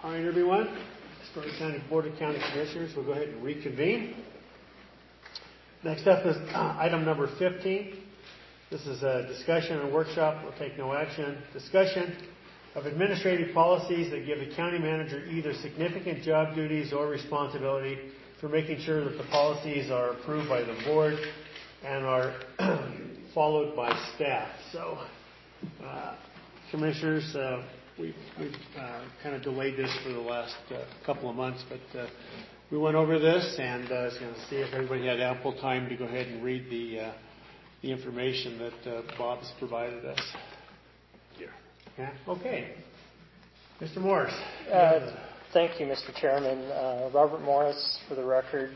All right, everyone. Astoria County Board of County Commissioners will go ahead and reconvene. Next up is item number 15. This is a discussion and workshop. We'll take no action. Discussion of administrative policies that give the county manager either significant job duties or responsibility for making sure that the policies are approved by the board and are followed by staff. So, commissioners, we've kind of delayed this for the last couple of months, but we went over this, and I was going to see if everybody had ample time to go ahead and read the information that Bob's provided us. Yeah. Okay. Mr. Morris. Thank you, Mr. Chairman. Robert Morris, for the record.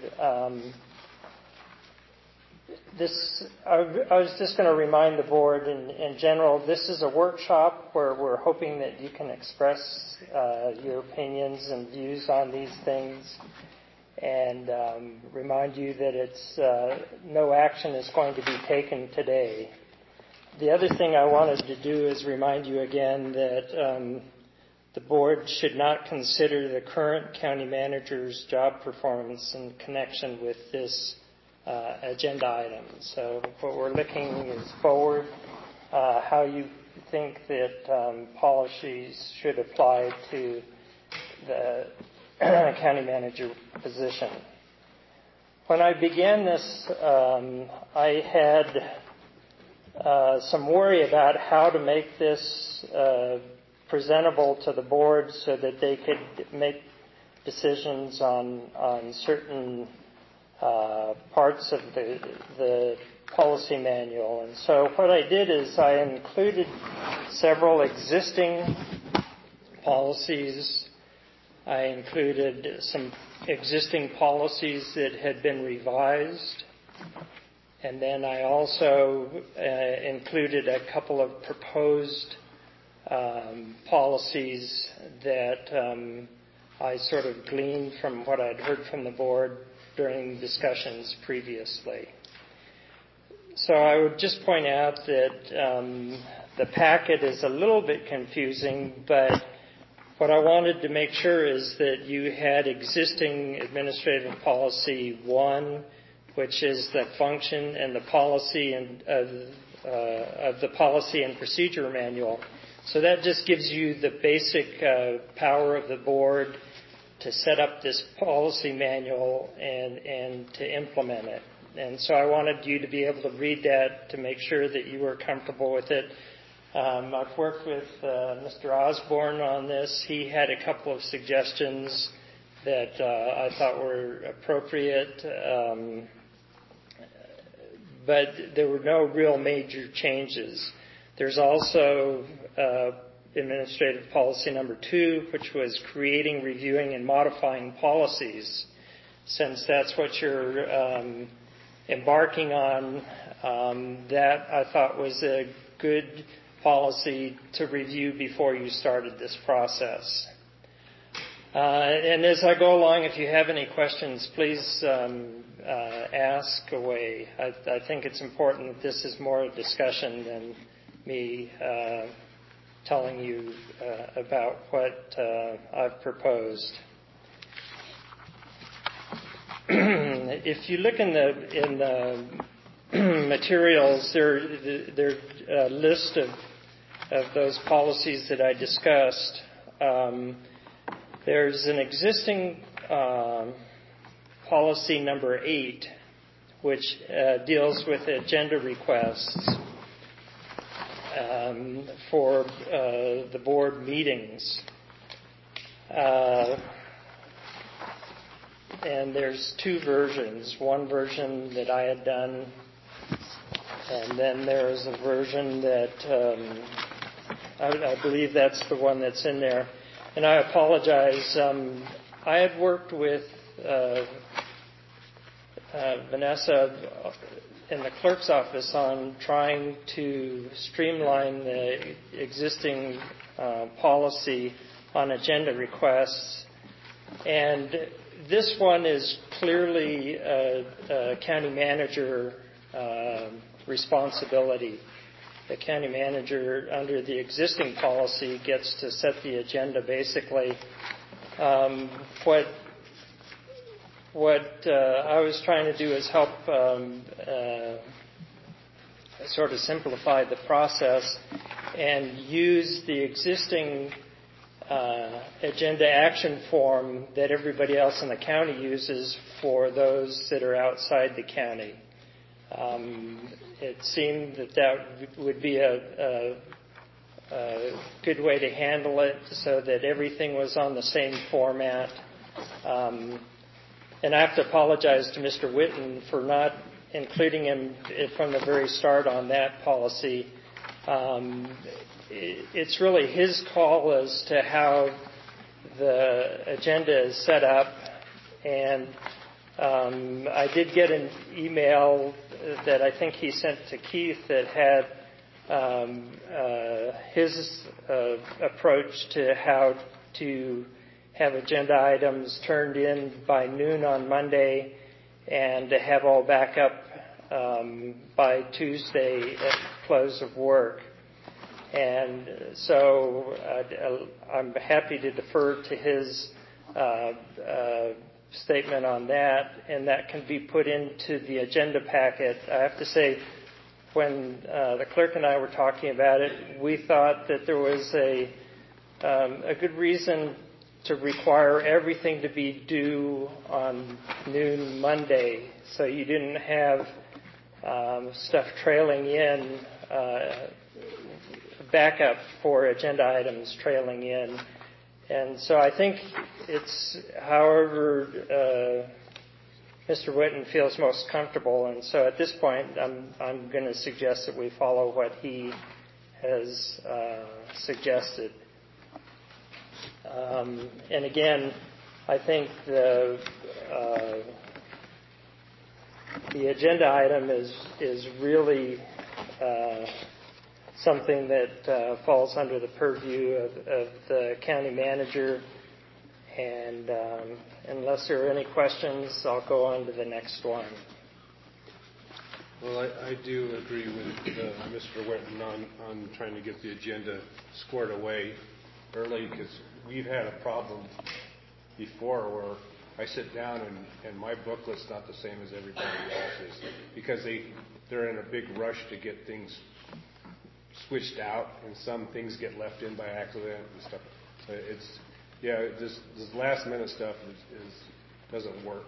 I was just going to remind the board in general, this is a workshop where we're hoping that you can express your opinions and views on these things, and remind you that it's no action is going to be taken today. The other thing I wanted to do is remind you again that the board should not consider the current county manager's job performance in connection with this agenda item. So what we're looking is forward, how you think that policies should apply to the county manager position. When I began this, I had some worry about how to make this presentable to the board so that they could make decisions on certain parts of the policy manual. And so what I did is I included several existing policies. I included some existing policies that had been revised. And then I also included a couple of proposed policies that I sort of gleaned from what I'd heard from the board during discussions previously. So I would just point out that the packet is a little bit confusing, but what I wanted to make sure is that you had existing administrative policy 1, which is the function and the policy of the policy and procedure manual. So that just gives you the basic power of the board to set up this policy manual and to implement it. And so I wanted you to be able to read that to make sure that you were comfortable with it. I've worked with Mr. Osborne on this. He had a couple of suggestions that I thought were appropriate, but there were no real major changes. There's also Administrative Policy number 2, which was creating, reviewing, and modifying policies. Since that's what you're embarking on, that I thought was a good policy to review before you started this process. And as I go along, if you have any questions, please ask away. I think it's important that this is more a discussion than me telling you about what I've proposed. If you look in the materials, there's a list of those policies that I discussed. There's an existing policy number 8, which deals with agenda requests for the board meetings. And there's 2 versions. One version that I had done, and then there's a version that I believe that's the one that's in there. And I apologize. I had worked with Vanessa in the clerk's office on trying to streamline the existing policy on agenda requests. And this one is clearly a county manager responsibility. The county manager, under the existing policy, gets to set the agenda basically What I was trying to do is help sort of simplify the process and use the existing agenda action form that everybody else in the county uses for those that are outside the county. It seemed that would be a good way to handle it so that everything was on the same format. And I have to apologize to Mr. Witten for not including him from the very start on that policy. It's really his call as to how the agenda is set up. And I did get an email that I think he sent to Keith that had his approach to how to have agenda items turned in by noon on Monday and to have all back up by Tuesday at close of work. And so I'm happy to defer to his statement on that, and that can be put into the agenda packet. I have to say, when the clerk and I were talking about it, we thought that there was a good reason to require everything to be due on noon Monday, so you didn't have stuff trailing in, backup for agenda items trailing in. And so I think it's however Mr. Witten feels most comfortable. And so at this point, I'm going to suggest that we follow what he has suggested. And again, I think the agenda item is really something that falls under the purview of the county manager. And unless there are any questions, I'll go on to the next one. Well, I do agree with Mr. Witten on trying to get the agenda squared away early, because we've had a problem before where I sit down and my booklet's not the same as everybody else's, because they're in a big rush to get things switched out, and some things get left in by accident and stuff. This last minute stuff doesn't work.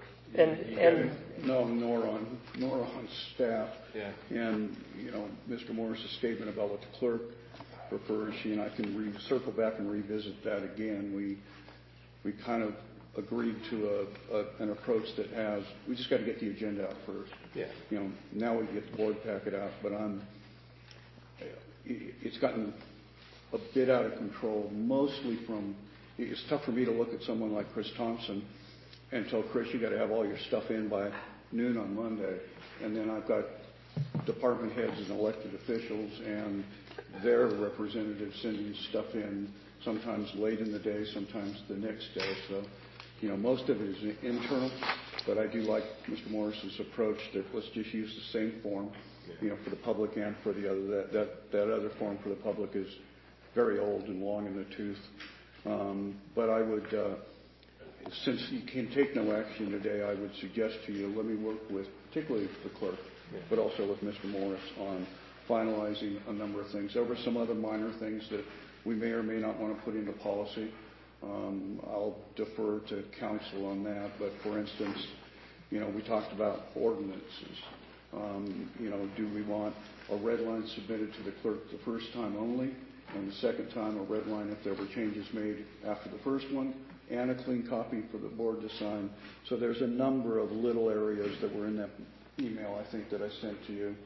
Nor on staff. Yeah. And Mr. Morris's statement about what the clerk prefers, she and I can circle back and revisit that again. We kind of agreed to an approach that has, we just got to get the agenda out first. Yeah. Now we get the board packet out, but it's gotten a bit out of control, mostly from, it's tough for me to look at someone like Chris Thompson and tell Chris, you got to have all your stuff in by noon on Monday. And then I've got department heads and elected officials and their representatives sending stuff in, sometimes late in the day, sometimes the next day. So, most of it is internal, but I do like Mr. Morris's approach that let's just use the same form, for the public and for the other. That other form for the public is very old and long in the tooth. But I would, since you can take no action today, I would suggest to you, let me work with, particularly the clerk, but also with Mr. Morris on finalizing a number of things. There were some other minor things that we may or may not want to put into policy. I'll defer to counsel on that. But for instance, we talked about ordinances. Do we want a red line submitted to the clerk the first time only, and the second time a red line if there were changes made after the first one, and a clean copy for the board to sign? So there's a number of little areas that were in that email, I think, that I sent to you,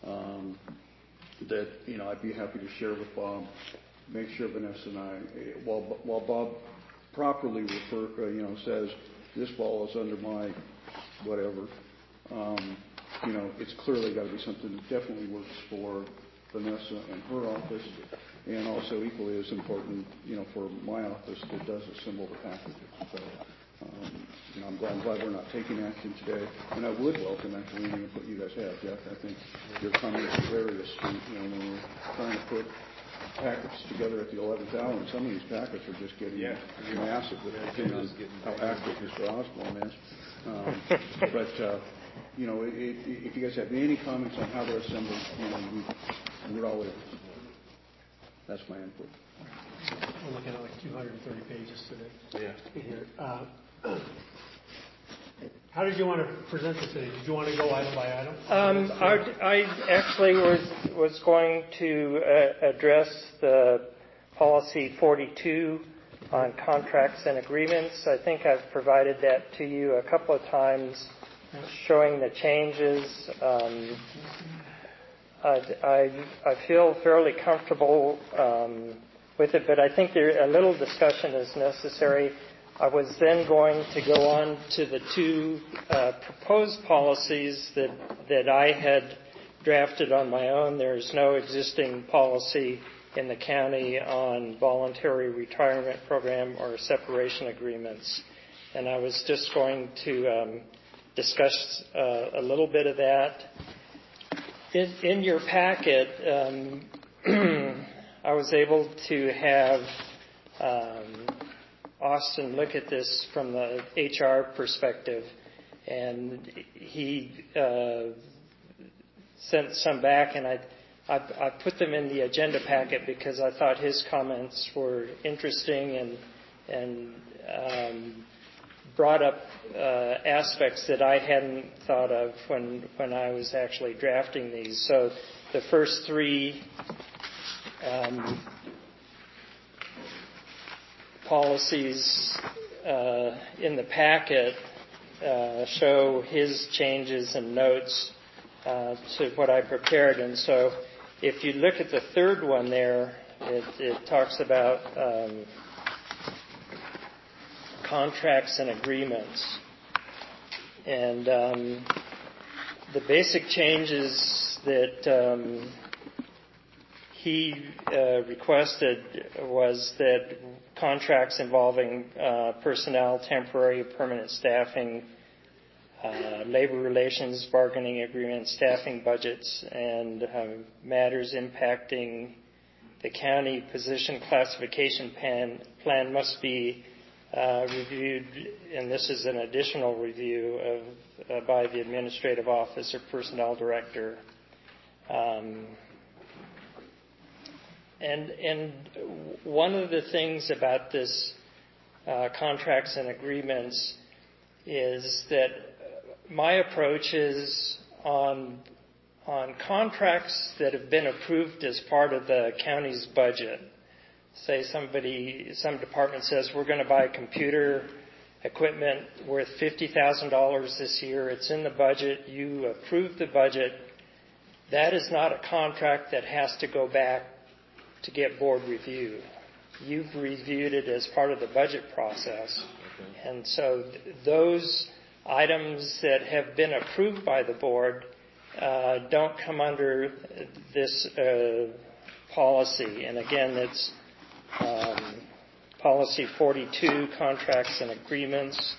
that I'd be happy to share with Bob. Make sure Vanessa and I, while Bob properly says this ball is under my whatever, it's clearly got to be something that definitely works for Vanessa and her office, and also equally as important, for my office that does assemble the packages. So, I'm glad we're not taking action today, and I would welcome actually any input you guys have, Jeff. I think your comments are very astute. When we're trying to put packets together at the 11th hour, and some of these packets are just getting massive, depending on how active Mr. Osborne is. If you guys have any comments on how they're assembled, we're all ears. That's my input. We're looking at like 230 pages today. Yeah. In here. How did you want to present this today? Did you want to go item by item? I actually was going to address the policy 42 on contracts and agreements. I think I've provided that to you a couple of times, showing the changes. I feel fairly comfortable with it, but I think a little discussion is necessary. I was then going to go on to the two proposed policies that I had drafted on my own. There's no existing policy in the county on voluntary retirement program or separation agreements. And I was just going to discuss a little bit of that. In your packet, I was able to have Austin look at this from the HR perspective, and he sent some back, and I put them in the agenda packet because I thought his comments were interesting and brought up aspects that I hadn't thought of when I was actually drafting these. So the first three policies in the packet show his changes and notes to what I prepared. And so if you look at the third one there, it talks about contracts and agreements. And the basic changes that he requested was that contracts involving personnel, temporary, permanent staffing, labor relations, bargaining agreements, staffing budgets, and matters impacting the county position classification plan must be reviewed, and this is an additional review by the administrative office or personnel director. And one of the things about this contracts and agreements is that my approach is on contracts that have been approved as part of the county's budget. Say some department says we're going to buy computer equipment worth $50,000 this year. It's in the budget. You approve the budget. That is not a contract that has to go back to get board review. You've reviewed it as part of the budget process. Okay. And so those items that have been approved by the board don't come under this policy. And again, it's policy 42, contracts and agreements.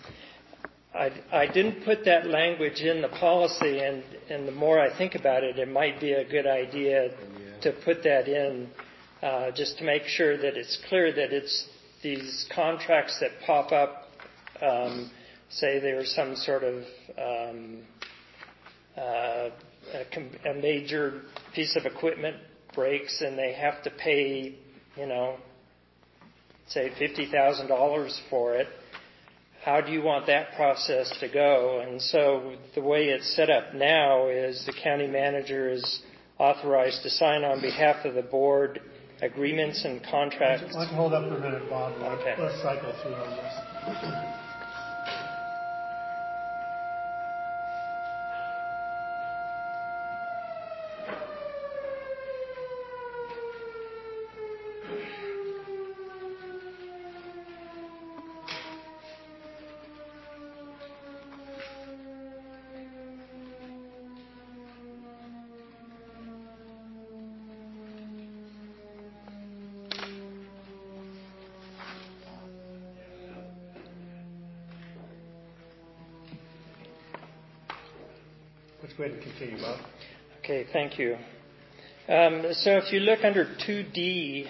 I didn't put that language in the policy, and the more I think about it, it might be a good idea to put that in just to make sure that it's clear that it's these contracts that pop up, say there's some sort of a major piece of equipment breaks and they have to pay, say $50,000 for it. How do you want that process to go? And so the way it's set up now is the county manager is authorized to sign on behalf of the board agreements and contracts. Why don't you hold up for a minute, Bob? Okay. Let's cycle through on this. Let's go ahead and continue, Bob. Okay, thank you. So if you look under 2D,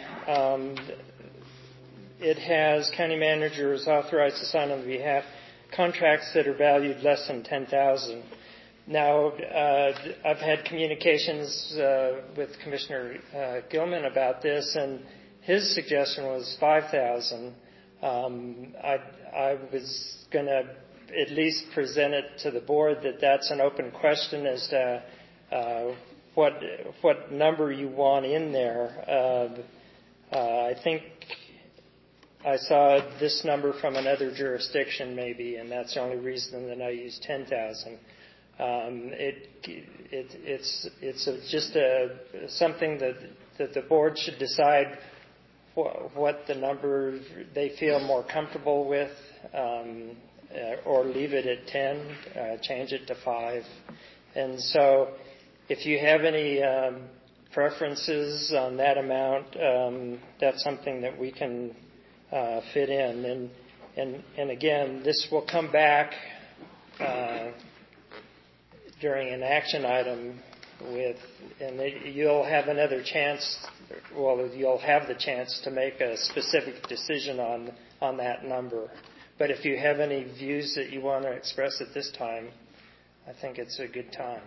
it has county manager is authorized to sign on the behalf contracts that are valued less than $10,000. Now, I've had communications with Commissioner Gilman about this, and his suggestion was $5,000. I was going to at least present it to the board that that's an open question as to what number you want in there. I think I saw this number from another jurisdiction maybe, and that's the only reason that I used 10,000. It's just something that the board should decide what the number they feel more comfortable with, or leave it at 10, change it to 5. And so if you have any preferences on that amount, that's something that we can fit in. And again, this will come back during an action item you'll have another chance, you'll have the chance to make a specific decision on that number. But if you have any views that you want to express at this time, I think it's a good time.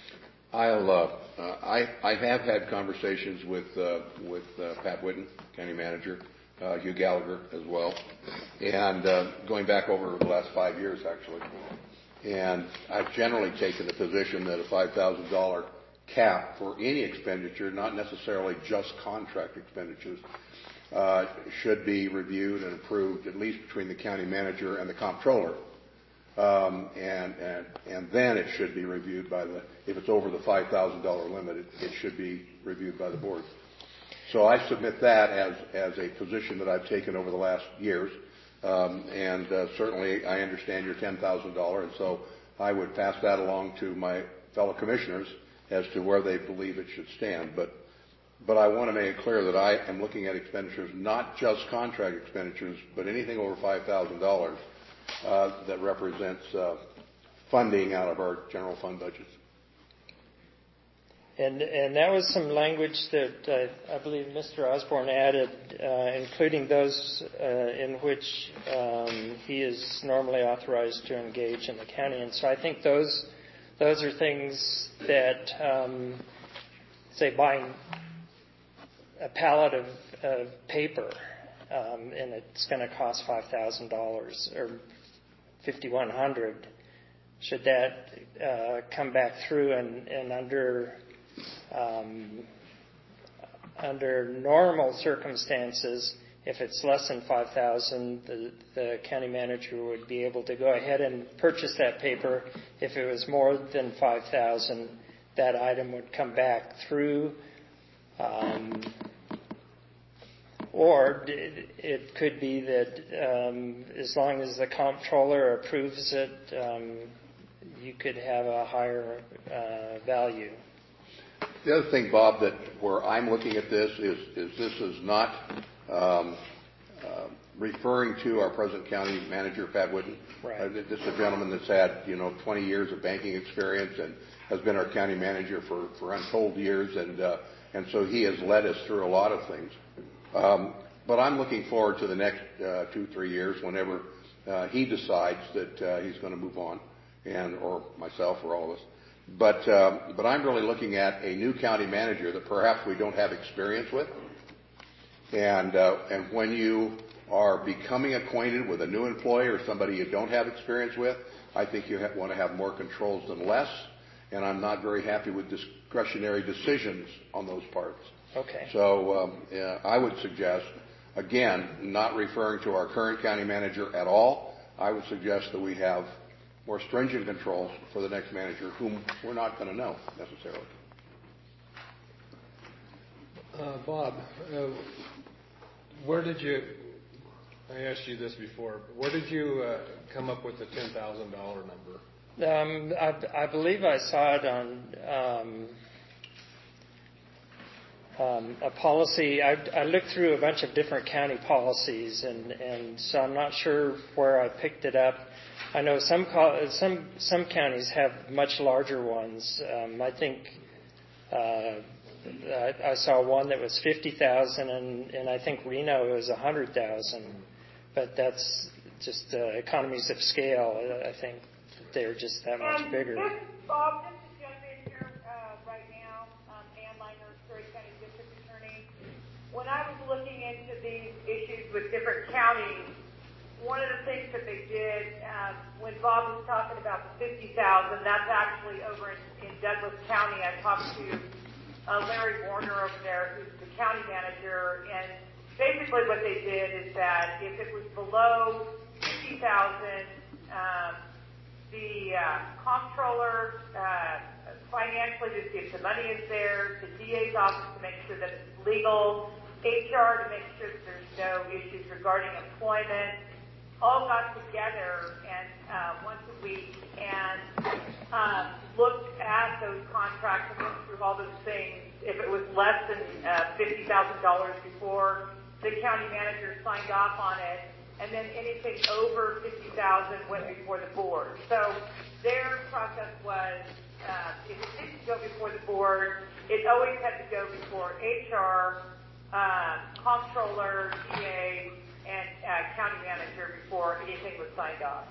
I have had conversations with Pat Whitten, county manager, Hugh Gallagher as well, and going back over the last 5 years actually. And I've generally taken the position that a $5,000 cap for any expenditure, not necessarily just contract expenditures, should be reviewed and approved at least between the county manager and the comptroller. And then it should be reviewed if it's over the $5,000 limit, it should be reviewed by the board. So I submit that as a position that I've taken over the last years. And certainly I understand your $10,000, and so I would pass that along to my fellow commissioners as to where they believe it should stand. But I want to make it clear that I am looking at expenditures, not just contract expenditures, but anything over $5,000 that represents funding out of our general fund budgets. And that was some language that I believe Mr. Osborne added, including those in which he is normally authorized to engage in the county. And so I think those are things that, say, buying a pallet of paper, and it's going to cost $5,000 or $5,100. Should that come back through and under normal circumstances, if it's less than $5,000, the county manager would be able to go ahead and purchase that paper. If it was more than $5,000, that item would come back through. Or it could be that as long as the comptroller approves it, you could have a higher value. The other thing, Bob, that where I'm looking at this is this is not referring to our present county manager, Pat Whitten. Right. This is a gentleman that's had 20 years of banking experience and has been our county manager for untold years, and so he has led us through a lot of things. But I'm looking forward to the next 2-3 years whenever he decides that he's going to move on, or myself or all of us. But I'm really looking at a new county manager that perhaps we don't have experience with. And when you are becoming acquainted with a new employee or somebody you don't have experience with, I think you want to have more controls than less. And I'm not very happy with discretionary decisions on those parts. Okay. So I would suggest, again, not referring to our current county manager at all, I would suggest that we have more stringent controls for the next manager, whom we're not going to know necessarily. Bob, where did you? I asked you this before. Where did you come up with the $10,000 number? I believe I saw it on a policy. I looked through a bunch of different county policies, and so I'm not sure where I picked it up. I know some counties have much larger ones. I think I saw one that was 50,000, and I think Reno was 100,000. But that's just economies of scale. I think they're just that much bigger. Bob, just to jump in here right now, Ann Liner, Story County District Attorney. When I was looking into these issues with different counties, one of the things that they did, when Bob was talking about the 50,000, that's actually over in Douglas County. I talked to Larry Warner over there, who's the county manager, and basically what they did is that if it was below 50,000, the comptroller financially just gives the money is there, the DA's office to make sure that it's legal, HR to make sure that there's no issues regarding employment, all got together and once a week and looked at those contracts and went through all those things. If it was less than $50,000 before, the county manager signed off on it, and then anything over $50,000 went before the board. So their process was, if it didn't go before the board, it always had to go before HR, comptroller, DA, and county manager before anything was signed off.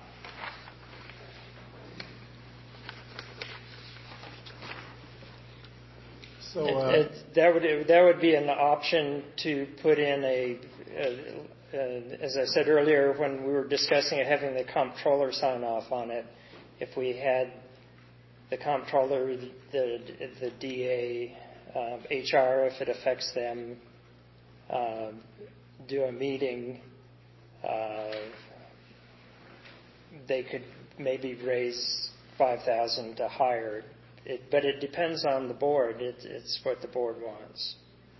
So that would be an option to put in as I said earlier when we were discussing having the comptroller sign off on it. If we had the comptroller, the DA, HR, if it affects them, do a meeting, they could maybe raise $5,000 to hire it, but it depends on the board. It's what the board wants.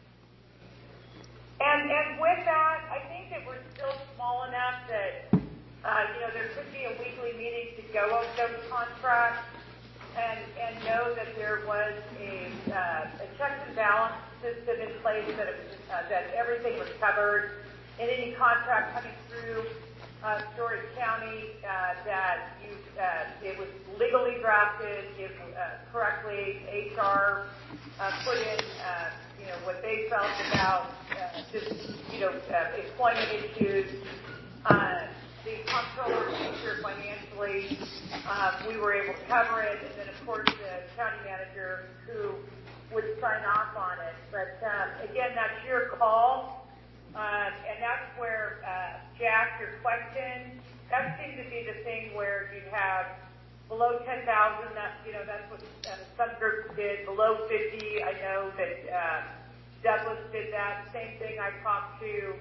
And with that, I think that we're still small enough that there could be a weekly meeting to go over those contracts and know that there was a checks and balance system in place that everything was covered in any contract coming through Story County, that it was legally drafted, correctly. HR put in, what they felt about employment issues. The comptroller made sure financially we were able to cover it, and then of course the county manager who would sign off on it. But again, that's your call. And that's where, Jack, your question, that seemed to be the thing where you have below 10,000, that's what some groups did. Below 50, I know that Douglas did that. Same thing, I talked to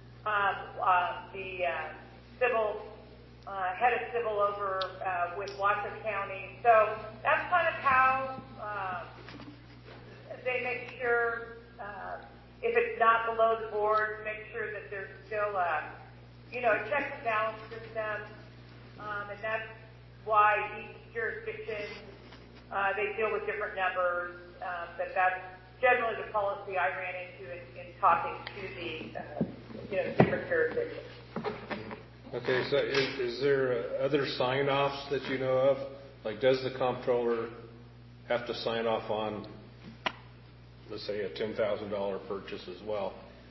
the civil, head of civil over with Washoe County. So that's kind of how they make sure if it's not below the board, make sure that there's still a check and balance system, and that's why each jurisdiction they deal with different numbers. But that's generally the policy I ran into in talking to the different jurisdictions. Okay, so is there other sign-offs that you know of? Like, does the comptroller have to sign off on, let's say, a $10,000 purchase as well?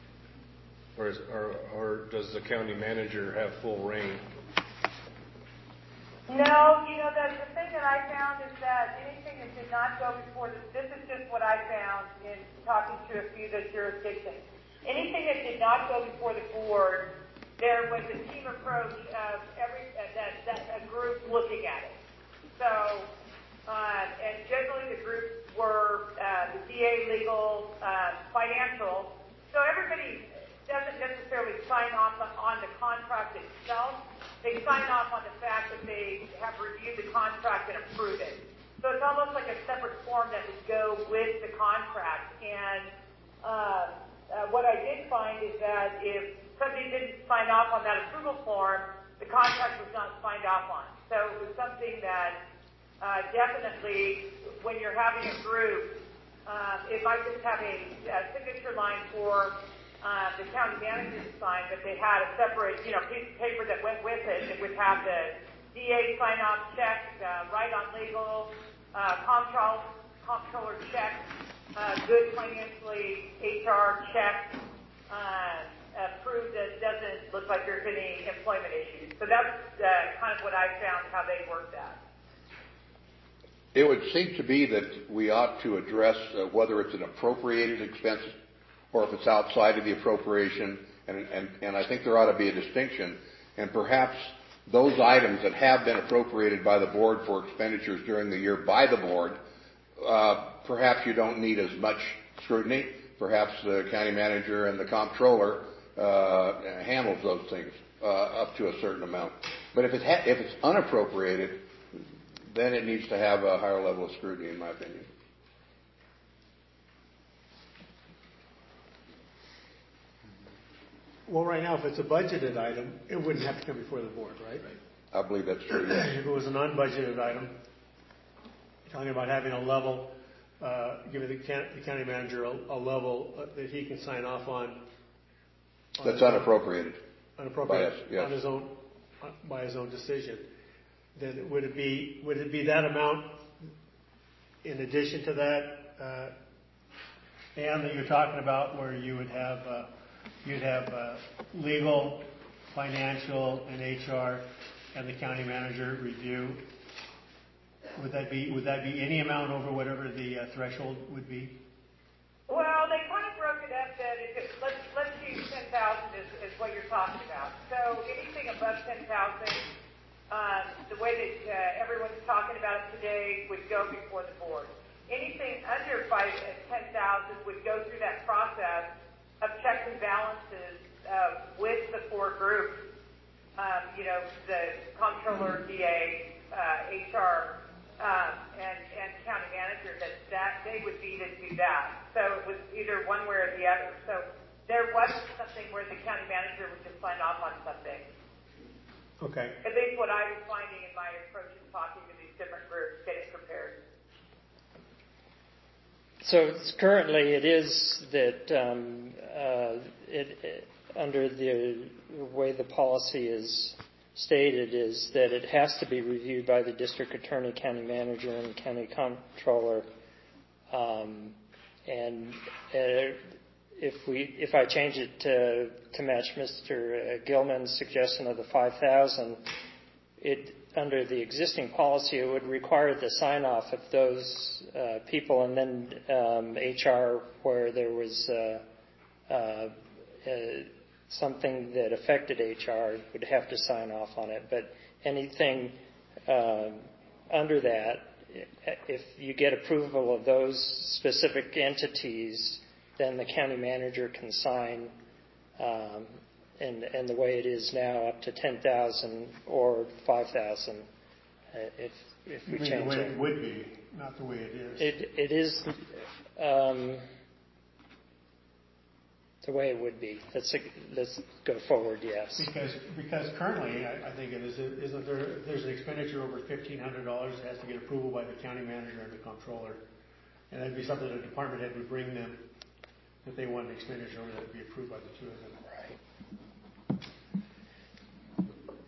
Or does the county manager have full reign? No, the thing that I found is that anything that did not go before this is just what I found in talking to a few of the jurisdictions. Anything that did not go before the board, there was a team approach of a group looking at it. So, and generally the groups were the DA, legal, financial. So everybody doesn't necessarily sign off on the contract itself. They sign off on the fact that they have reviewed the contract and approved it. So it's almost like a separate form that would go with the contract. And what I did find is that if somebody didn't sign off on that approval form, the contract was not signed off on. So it was something that definitely, when you're having a group, it might just have a signature line for the county manager to sign, but they had a separate, piece of paper that went with it. It would have the DA sign-off check, right on legal, comptroller check, good financially, HR check, approved that doesn't look like there's any employment issues. So that's kind of what I found how they work that. It would seem to be that we ought to address whether it's an appropriated expense or if it's outside of the appropriation, and I think there ought to be a distinction. And perhaps those items that have been appropriated by the board for expenditures during the year by the board, perhaps you don't need as much scrutiny. Perhaps the county manager and the comptroller handles those things up to a certain amount. But if it's unappropriated, then it needs to have a higher level of scrutiny, in my opinion. Well, right now, if it's a budgeted item, it wouldn't have to come before the board, right? I believe that's true. Yes. If it was an unbudgeted item, talking about having a level, giving the county manager a level that he can sign off on. That's unappropriated. Unappropriated by us, yes. on his own, by his own decision. Then would it be that amount in addition to that, and that you're talking about, where you would have legal, financial, and HR, and the county manager review? Would that be any amount over whatever the threshold would be? Well, they kind of broke it up that if it's, let's use 10,000 is what you're talking about. So anything above 10,000, the way that everyone's talking about it today would go before the board. Anything under 10,000 would go through that process of checks and balances with the four groups. The comptroller, DA, HR, and county manager. That they would be to do that. So it was either one way or the other. So there wasn't something where the county manager would just sign off on something. Okay. At least what I was finding in my approach in talking to these different groups, getting prepared. So currently it is that under the way the policy is stated is that it has to be reviewed by the district attorney, county manager, and county comptroller. If I change it to match Mr. Gilman's suggestion of the 5,000, under the existing policy, it would require the sign-off of those people, and then HR, where there was something that affected HR, would have to sign off on it. But anything under that, if you get approval of those specific entities, then the county manager can sign, and the way it is now, up to 10,000 or 5,000, if we change the way it. it would be, not the way it is. It is the way it would be. Let's go forward. Yes. Because currently, I think isn't there? If there's an expenditure over $1,500, it has to get approval by the county manager and the comptroller, and that'd be something the department head would bring them. If they want an expenditure over that would be approved by the two of them. Right.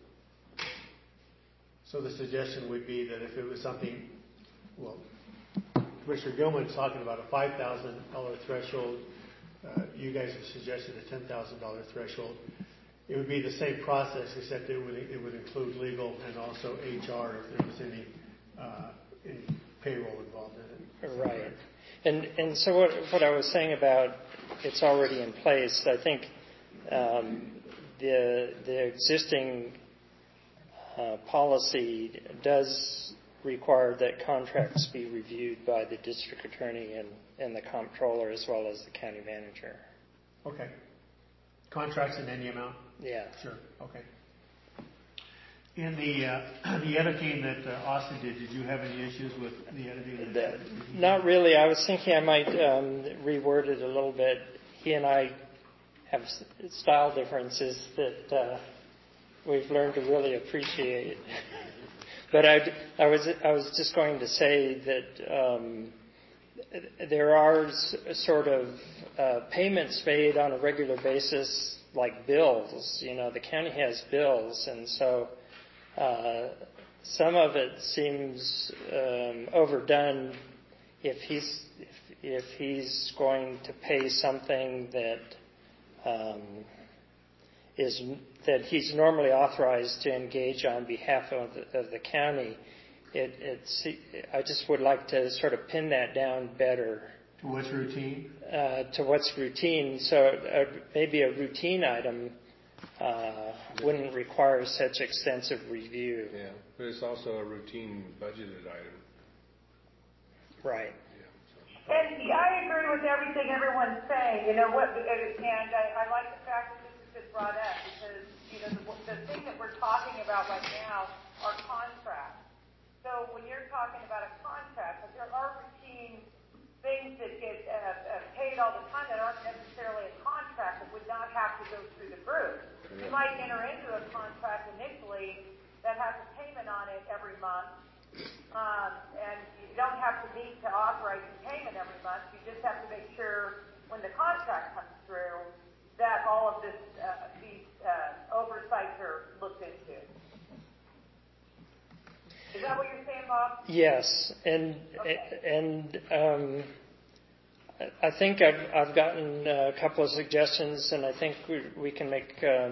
So the suggestion would be that if it was something, well, Commissioner Gilman's talking about a $5,000 threshold. You guys have suggested a $10,000 threshold. It would be the same process, except it would include legal and also HR if there was any payroll involved in it. Right. And so what I was saying about it's already in place, I think the existing policy does require that contracts be reviewed by the district attorney and the comptroller, as well as the county manager. Okay. Contracts in any amount? Yeah. Sure. Okay. In the editing that Austin did you have any issues with the editing? Not really. I was thinking I might reword it a little bit. He and I have style differences that we've learned to really appreciate. But I was just going to say that there are sort of payments made on a regular basis, like bills. The county has bills, and so some of it seems overdone. If if he's going to pay something that that he's normally authorized to engage on behalf of the county, I just would like to sort of pin that down better. To what's routine? To what's routine. So maybe a routine item wouldn't require such extensive review. Yeah, but it's also a routine budgeted item. Right. And I agree with everything everyone's saying. And I like the fact that this has been brought up because, the thing that we're talking about right now are contracts. So when you're talking about a contract, there are routine things that get paid all the time that aren't necessarily a contract that would not have to go through the group. You might enter into a contract initially that has a payment on it every month. And you don't have to meet to authorize the payment every month. You just have to make sure when the contract comes through that all of these oversights are looked into. Is that what you're saying, Bob? Yes, and I think I've gotten a couple of suggestions, and I think we can make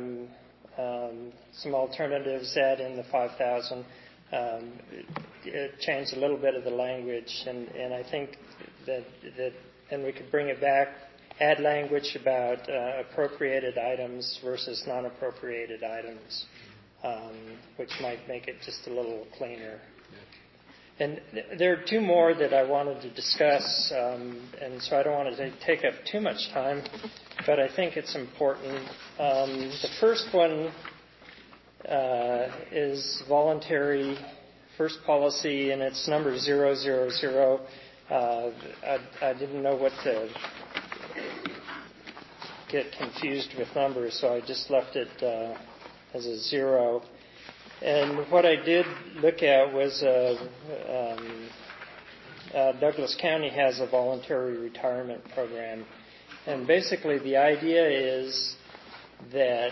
some alternatives. Add in the 5,000. Change a little bit of the language, and I think that and we could bring it back, add language about appropriated items versus non-appropriated items, which might make it just a little cleaner. And there are two more that I wanted to discuss, and so I don't want to take up too much time, but I think it's important. The first one is voluntary first policy, and it's number 000. I didn't know what to get confused with numbers, so I just left it as a 0. And what I did look at was Douglas County has a voluntary retirement program, and basically the idea is that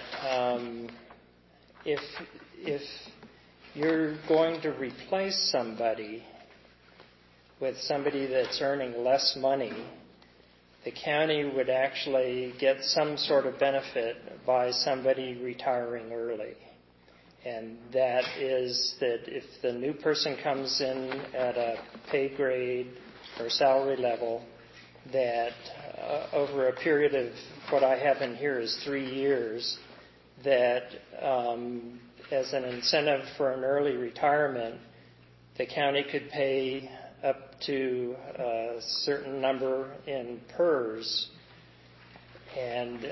if you're going to replace somebody with somebody that's earning less money, the county would actually get some sort of benefit by somebody retiring early. And that is that if the new person comes in at a pay grade or salary level, that over a period of what I have in here is 3 years, that as an incentive for an early retirement, the county could pay up to a certain number in PERS. And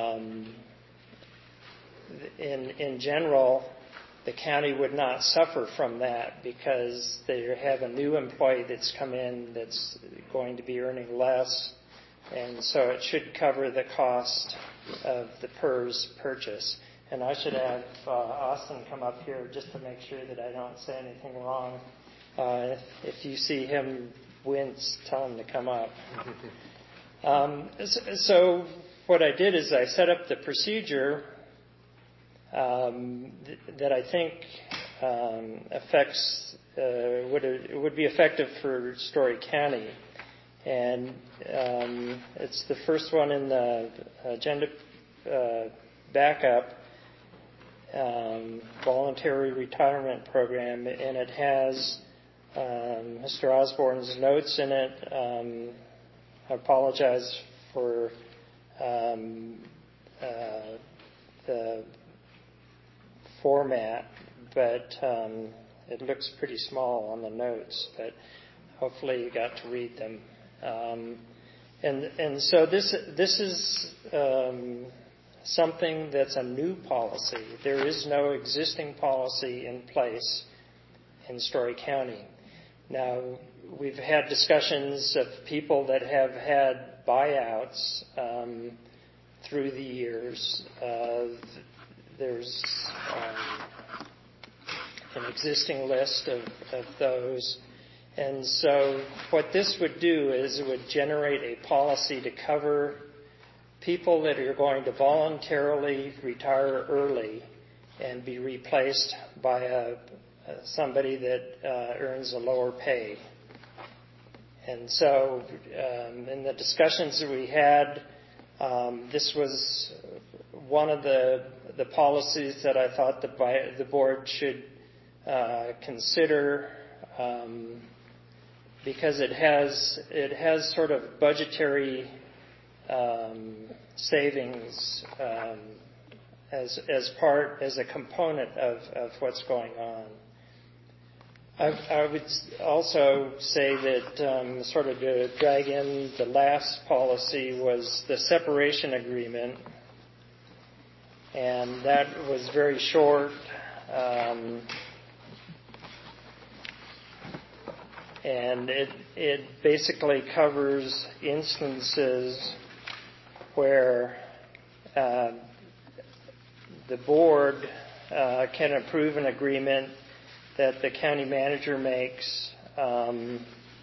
in general, the county would not suffer from that because they have a new employee that's come in that's going to be earning less, and so it should cover the cost of the PERS purchase. And I should have Austin come up here just to make sure that I don't say anything wrong. If you see him wince, tell him to come up. So what I did is I set up the procedure that I think affects would be effective for Story County, and it's the first one in the agenda backup, voluntary retirement program, and it has Mr. Osborne's notes in it. I apologize for the format, but it looks pretty small on the notes, but hopefully you got to read them. And so this is something that's a new policy. There is no existing policy in place in Story County. Now, we've had discussions of people that have had buyouts through the years. There's an existing list of those. And so what this would do is it would generate a policy to cover people that are going to voluntarily retire early and be replaced by somebody that earns a lower pay. And so in the discussions that we had, this was one of the policies that I thought the board should consider, because it has sort of budgetary savings as a component of what's going on. I would also say that sort of to drag in the last policy was the separation agreement, and that was very short. And it basically covers instances where the board can approve an agreement that the county manager makes, and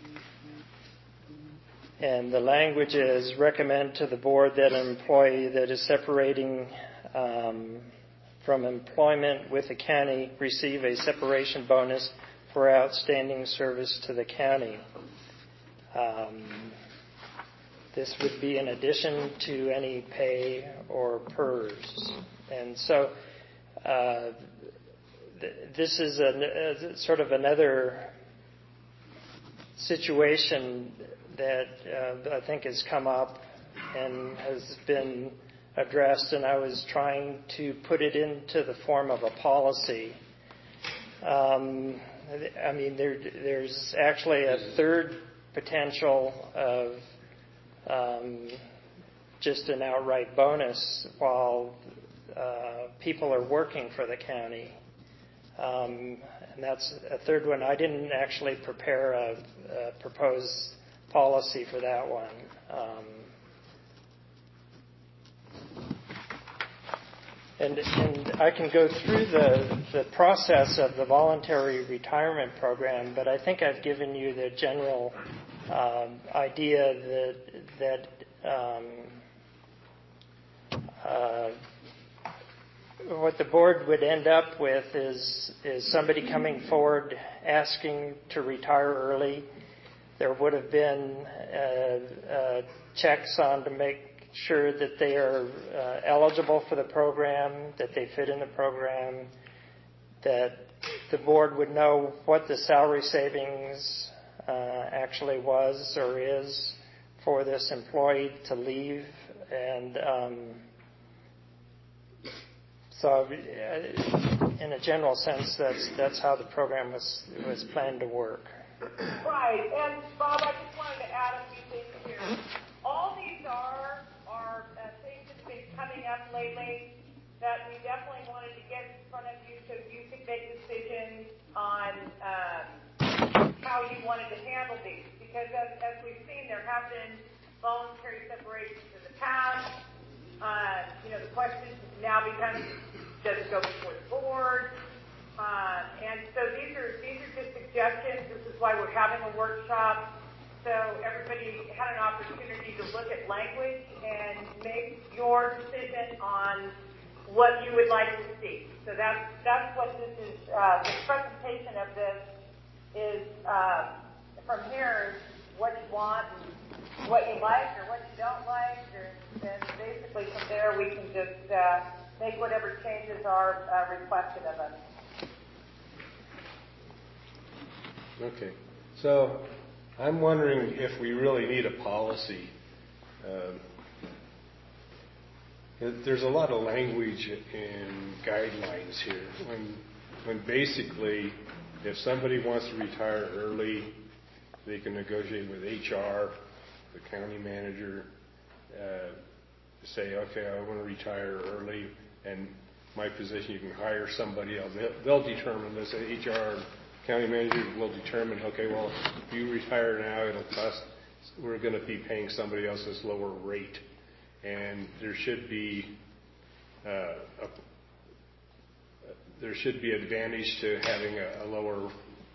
the language is recommend to the board that an employee that is separating from employment with the county receive a separation bonus for outstanding service to the county. This would be in addition to any pay or PERS. And so this is sort of another situation that I think has come up and has been addressed, and I was trying to put it into the form of a policy. I mean, there's actually a third potential of just an outright bonus while people are working for the county. And that's a third one. I didn't actually prepare a proposed policy for that one. And I can go through the process of the voluntary retirement program, but I think I've given you the general idea that what the board would end up with is somebody coming forward asking to retire early. There would have been checks on to make sure that they are eligible for the program, that they fit in the program, that the board would know what the salary savings actually was or is for this employee to leave. And so in a general sense, that's how the program was planned to work. Right. And Bob, I just wanted to add a few things here. All these are things that have been coming up lately that we definitely wanted to get in front of you so you could make decisions on how you wanted to handle these. Because as we've seen, there have been voluntary separations in the past. The question now becomes, does it go before the board? And so these are just suggestions. This is why we're having a workshop. So everybody had an opportunity to look at language and make your decision on what you would like to see. So that's what this is. The presentation of this is from here is what you want, what you like, or what you don't like, and basically from there we can just make whatever changes are requested of us. Okay. So I'm wondering if we really need a policy. There's a lot of language and guidelines here. When basically, if somebody wants to retire early, they can negotiate with HR, the county manager, say, okay, I want to retire early, and my position, you can hire somebody else. They'll determine this. HR, county manager will determine, okay, well, if you retire now, it'll cost, we're going to be paying somebody else this lower rate. And there should be advantage to having a lower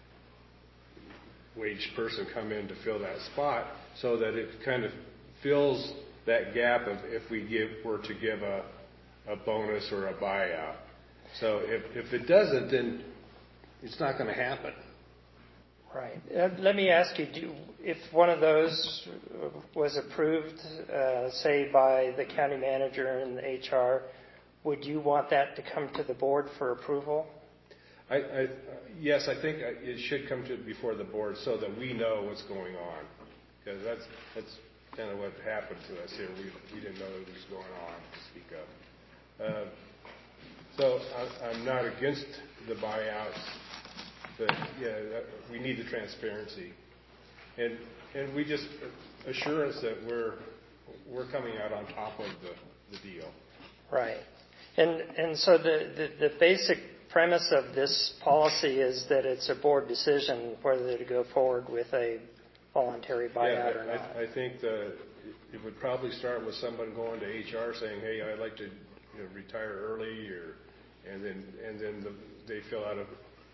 wage person come in to fill that spot, so that it kind of fills that gap of if we were to give a bonus or a buyout. So if it doesn't, then it's not going to happen. Right. Let me ask you, if one of those was approved, say by the county manager and the HR, would you want that to come to the board for approval? Yes, I think it should come before the board so that we know what's going on. Because that's kind of what happened to us here. We didn't know what was going on, to speak of. So I'm not against the buyouts, but yeah, we need the transparency, and we just assurance that we're coming out on top of the deal. Right, and so the basic premise of this policy is that it's a board decision whether to go forward with a voluntary buyout or not. I think it would probably start with someone going to HR saying, "Hey, I'd like to retire early," and then they fill out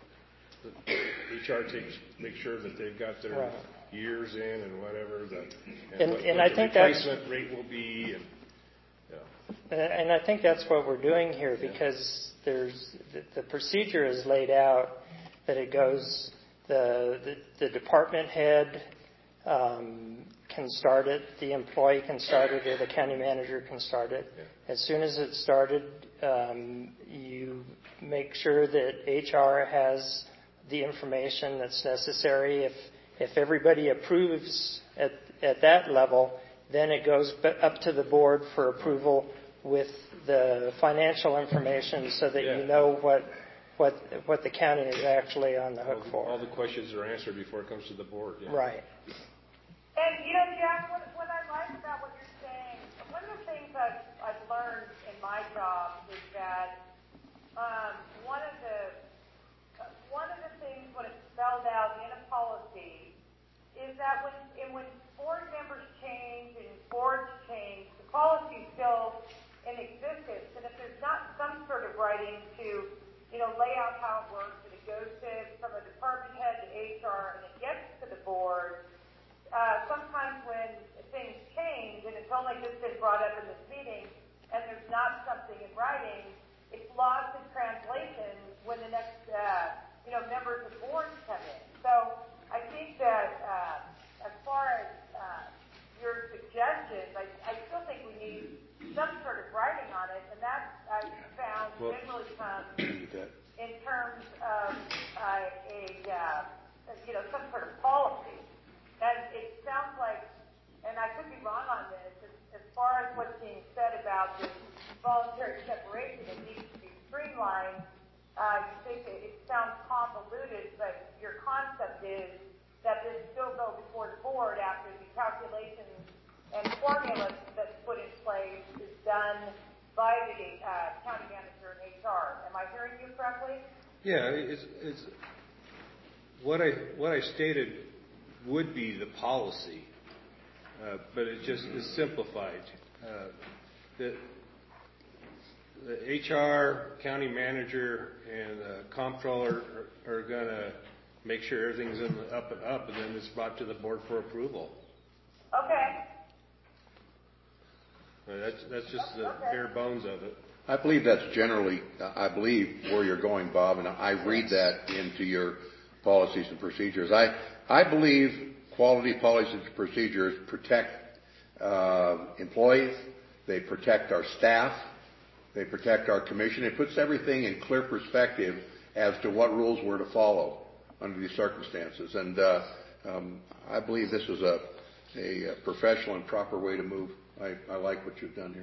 HR make sure that they've got their years in and whatever what I think the replacement rate will be. And I think that's what we're doing here, because there's the procedure is laid out that it goes the department head can start it, the employee can start it, or the county manager can start it. Yeah. As soon as it's started, you make sure that HR has the information that's necessary. If everybody approves at that level, then it goes up to the board for approval with the financial information, so that you know what the county is actually on the hook for. All the questions are answered before it comes to the board. Yeah. Right. And Jack, what I like about what you're saying, one of the things I've learned in my job is that one of the things when it's spelled out in a policy is that when board members change and boards change, the policy is still in existence. And if there's not some sort of writing to lay out how it works, and it goes from a department head to HR and it gets to the board, sometimes when things change and it's only just been brought up in this meeting and there's not something in writing, it's lost in translation when the next members of boards come in. So I think that as far as your suggestions, I still think we need some sort of writing on it, and that I found generally comes in terms of some sort of policy. And it sounds like, and I could be wrong on this, as far as what's being said about this voluntary separation, it needs to be streamlined. You think it sounds convoluted, but your concept is that this still go before the board after the calculations and formulas that's put in place is done by the county manager and HR. Am I hearing you correctly? Yeah, it's what I stated would be the policy, but it just is simplified. The HR, county manager, and comptroller are going to make sure everything's in the up and up, and then it's brought to the board for approval. Okay. That's just the bare bones of it. I believe that's generally, where you're going, Bob, and I read that into your policies and procedures. I believe quality policies and procedures protect employees, they protect our staff, they protect our commission. It puts everything in clear perspective as to what rules we're to follow under these circumstances. And I believe this is a professional and proper way to move. I like what you've done here.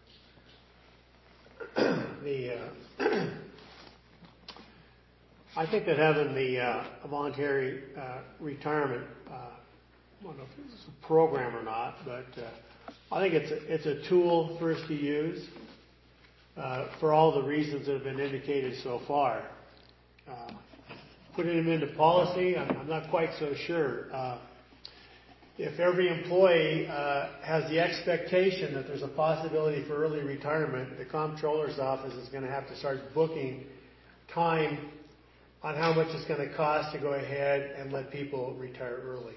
I think that having the voluntary retirement, I don't know if it's a program or not, but I think it's a tool for us to use for all the reasons that have been indicated so far. Putting them into policy, I'm not quite so sure. If every employee has the expectation that there's a possibility for early retirement, the comptroller's office is going to have to start booking time on how much it's going to cost to go ahead and let people retire early.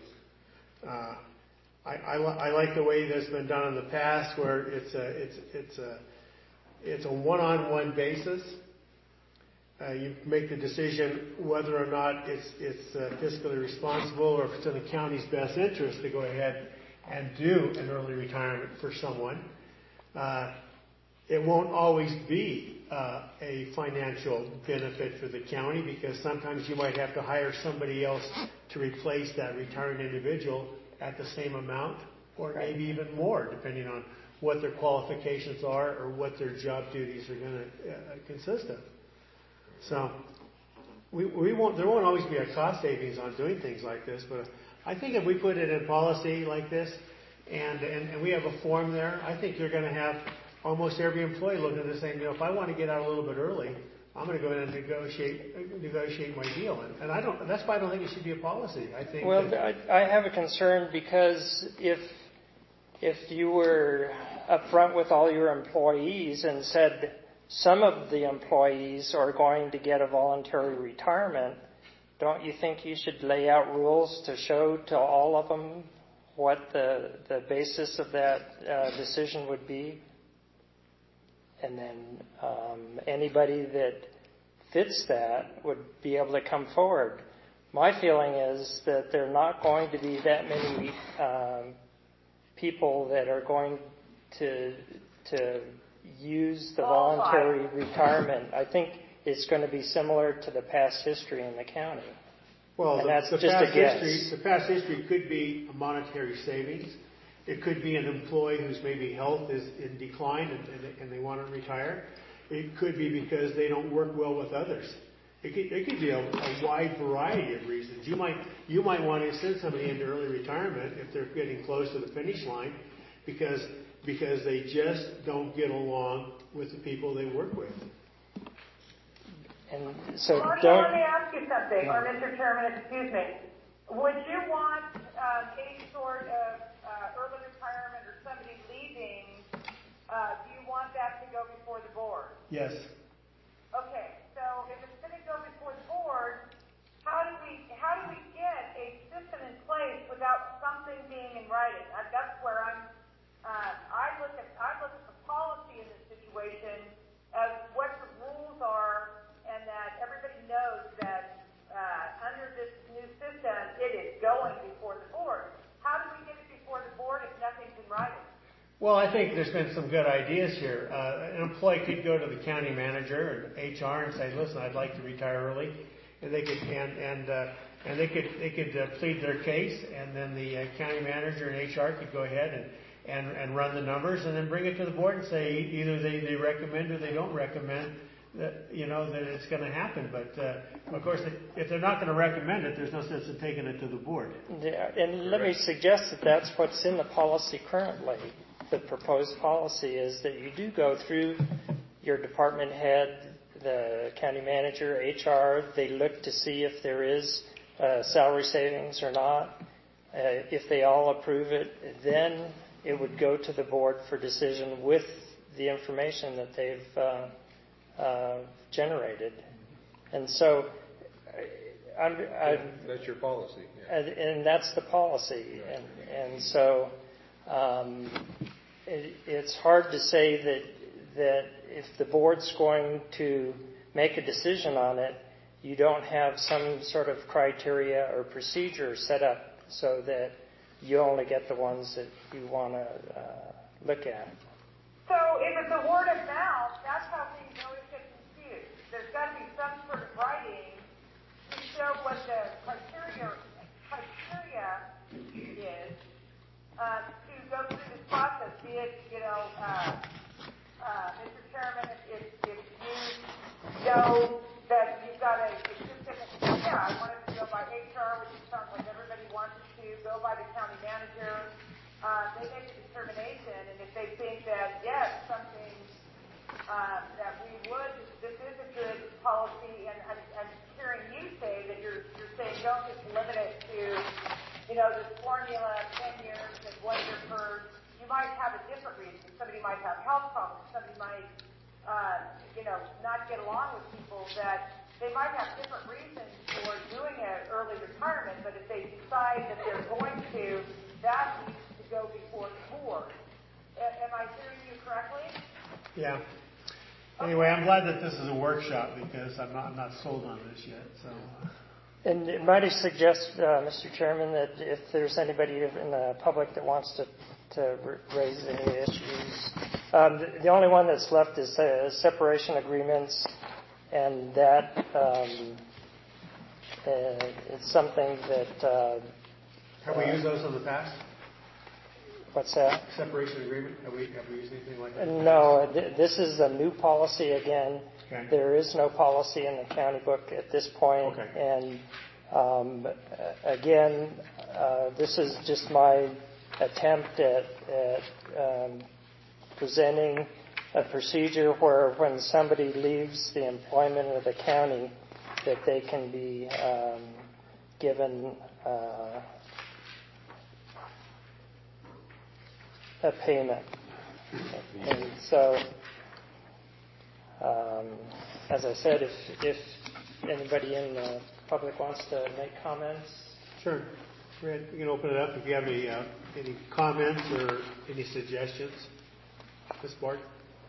I like the way that's been done in the past, where it's a one-on-one basis, You make the decision whether or not it's fiscally responsible or if it's in the county's best interest to go ahead and do an early retirement for someone. It won't always be a financial benefit for the county because sometimes you might have to hire somebody else to replace that retiring individual at the same amount or maybe even more, depending on what their qualifications are or what their job duties are going to consist of. So there won't always be a cost savings on doing things like this, but I think if we put it in policy like this and we have a form there, I think you're going to have almost every employee looking at this saying, if I want to get out a little bit early, I'm going to go in and negotiate my deal. And that's why I don't think it should be a policy. I think. Well, I have a concern because if you were upfront with all your employees and said some of the employees are going to get a voluntary retirement, don't you think you should lay out rules to show to all of them what the basis of that decision would be? And then anybody that fits that would be able to come forward. My feeling is that there are not going to be that many people that are going to use the voluntary retirement. I think it's going to be similar to the past history in the county. Well, that's the just a guess. The past history could be a monetary savings. It could be an employee whose maybe health is in decline and they want to retire. It could be because they don't work well with others. It could be a wide variety of reasons. You might want to send somebody into early retirement if they're getting close to the finish line because they just don't get along with the people they work with. And so let me ask you something, or Mr. Chairman, excuse me. Would you want any sort of early retirement or somebody leaving? Do you want that to go before the board? Yes. Okay, so if it's going to go before the board, how do we get a system in place without something being in writing? That's where I look at the policy in this situation as what the rules are, and that everybody knows that under this new system, it is going before the board. How do we get it before the board if nothing's in writing? Well, I think there's been some good ideas here. An employee could go to the county manager or HR and say, "Listen, I'd like to retire early," and they could they could plead their case, and then the county manager and HR could go ahead and run the numbers, and then bring it to the board and say either they recommend or they don't recommend that that it's going to happen. But of course, if they're not going to recommend it, there's no sense in taking it to the board. Yeah, and let me suggest that that's what's in the policy currently. The proposed policy is that you do go through your department head, the county manager, HR. They look to see if there is salary savings or not. If they all approve it, then it would go to the board for decision with the information that they've generated. And so that's your policy. Yeah. And that's the policy. Right. And so it's hard to say that if the board's going to make a decision on it, you don't have some sort of criteria or procedure set up so that you only get the ones that you want to look at. So if it's a word of mouth, that's how things always get confused. There's got to be some sort of writing to show what the criteria is to go through this process. Be it, Mr. Chairman, if you know that you've got a system, I want it to go by HR, which sounds like everybody wants it to go by the county manager. They make a determination, and if they think that, yes, something that this is a good policy, and I'm hearing you say that you're saying don't just limit it to, this formula, 10 years and 1 year per. You might have a different reason. Somebody might have health problems. Somebody might, not get along with people. That they might have different reasons for doing an early retirement. But if they decide that they're going to, that needs to go before the board. Am I hearing you correctly? Yeah. Anyway, I'm glad that this is a workshop because I'm not sold on this yet. So. And might I suggest, Mr. Chairman, that if there's anybody in the public that wants to raise any issues, the only one that's left is separation agreements, and that it's something that. Have we used those in the past? What's that? Separation agreement? Have we used anything like that? No, this is a new policy again. Okay. There is no policy in the county book at this point. Okay. And again, this is just my attempt at presenting a procedure where when somebody leaves the employment of the county, that they can be given a payment. And so, as I said, if anybody in the public wants to make comments. Sure. Fred, you can open it up if you have any comments or any suggestions. Ms. Bart?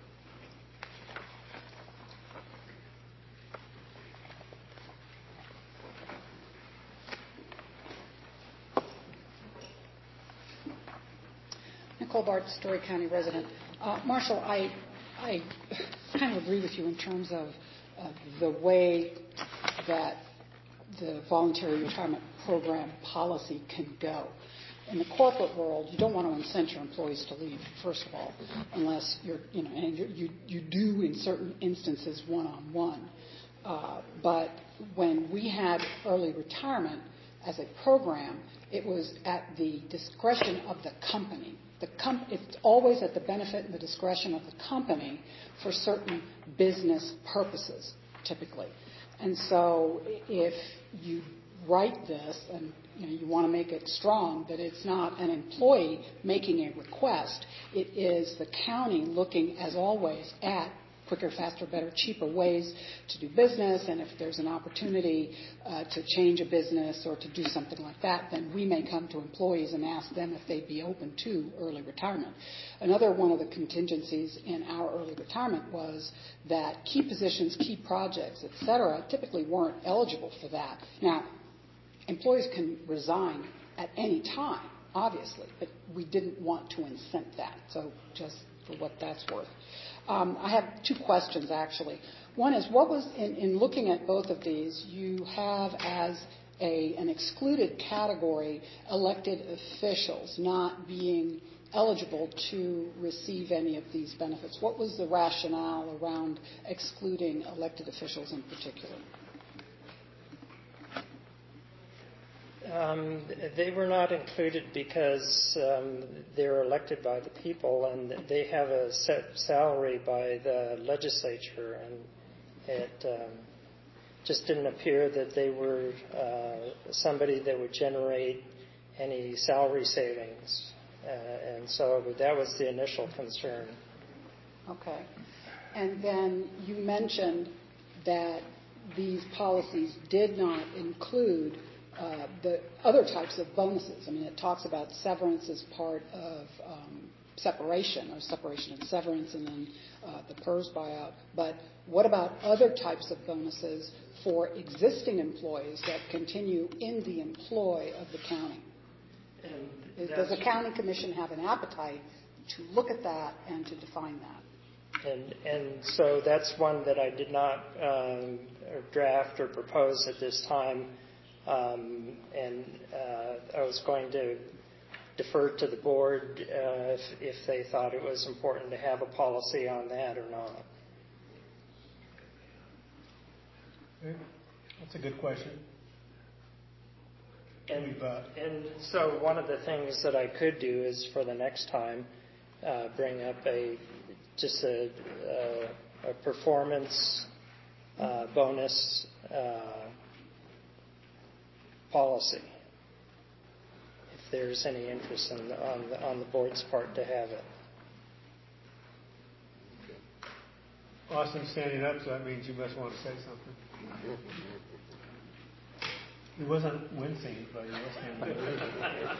Nicole Bart, Story County resident. Marshall, I kind of agree with you in terms of the way that the voluntary retirement program policy can go. In the corporate world, you don't want to incent your employees to leave, first of all, unless you do in certain instances one-on-one. But when we had early retirement as a program, it was at the discretion of the company. It's always at the benefit and the discretion of the company for certain business purposes, typically. And so if you write this and you want to make it strong that it's not an employee making a request, it is the county looking, as always, at quicker, faster, better, cheaper ways to do business, and if there's an opportunity to change a business or to do something like that, then we may come to employees and ask them if they'd be open to early retirement. Another one of the contingencies in our early retirement was that key positions, key projects, et cetera, typically weren't eligible for that. Now, employees can resign at any time, obviously, but we didn't want to incent that, so just for what that's worth. I have two questions, actually. One is, what was, in looking at both of these, you have as an excluded category elected officials not being eligible to receive any of these benefits. What was the rationale around excluding elected officials in particular? They were not included because they're elected by the people and they have a set salary by the legislature, and it just didn't appear that they were somebody that would generate any salary savings. And so that was the initial concern. Okay. And then you mentioned that these policies did not include the other types of bonuses. I mean, it talks about severance as part of separation, or separation and severance, and then the PERS buyout. But what about other types of bonuses for existing employees that continue in the employ of the county? Does the county commission have an appetite to look at that and to define that? And so that's one that I did not draft or propose at this time. And I was going to defer to the board if they thought it was important to have a policy on that or not. Okay. That's a good question. And so one of the things that I could do is for the next time bring up a performance bonus policy, if there's any interest on the board's part to have it. Austin's standing up, so that means you must want to say something. He wasn't wincing, but he was standing up.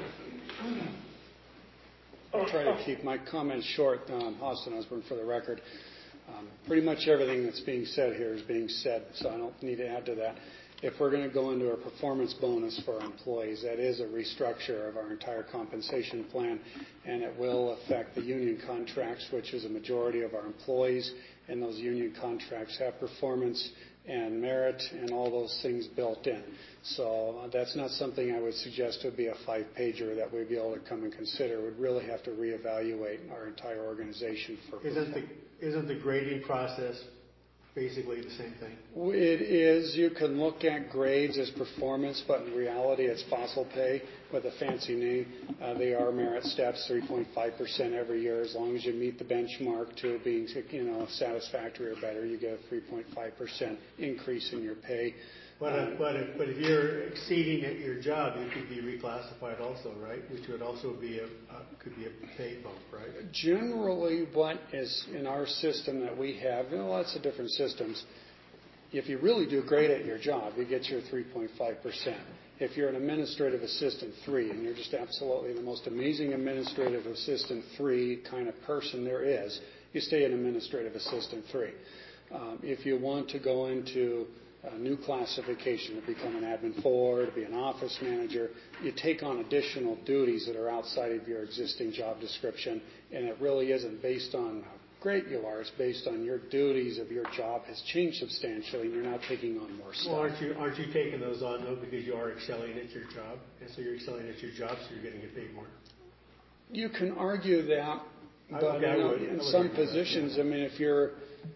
I'll try to keep my comments short. Austin Osborne for the record. Pretty much everything that's being said here is being said, so I don't need to add to that. If we're going to go into a performance bonus for our employees, that is a restructure of our entire compensation plan, and it will affect the union contracts, which is a majority of our employees, and those union contracts have performance and merit and all those things built in. So that's not something I would suggest would be a 5-pager that we'd be able to come and consider. We'd really have to reevaluate our entire organization for Isn't the grading process basically the same thing? It is. You can look at grades as performance, but in reality it's fossil pay with a fancy name. They are merit steps, 3.5% every year. As long as you meet the benchmark to being satisfactory or better, you get a 3.5% increase in your pay. But if you're exceeding at your job, you could be reclassified also, right? Which would also be could be a pay bump, right? Generally, what is in our system that we have, lots of different systems, if you really do great at your job, you get your 3.5%. If you're an administrative assistant 3, and you're just absolutely the most amazing administrative assistant 3 kind of person there is, you stay an administrative assistant 3. If you want to go into a new classification to become an admin 4, to be an office manager, you take on additional duties that are outside of your existing job description, and it really isn't based on how great you are. It's based on your duties of your job has changed substantially, and you're now taking on more stuff. Well, aren't you taking those on, though, because you are excelling at your job? And so you're excelling at your job, so you're getting paid more? You can argue that, but in some positions, I mean, if you're...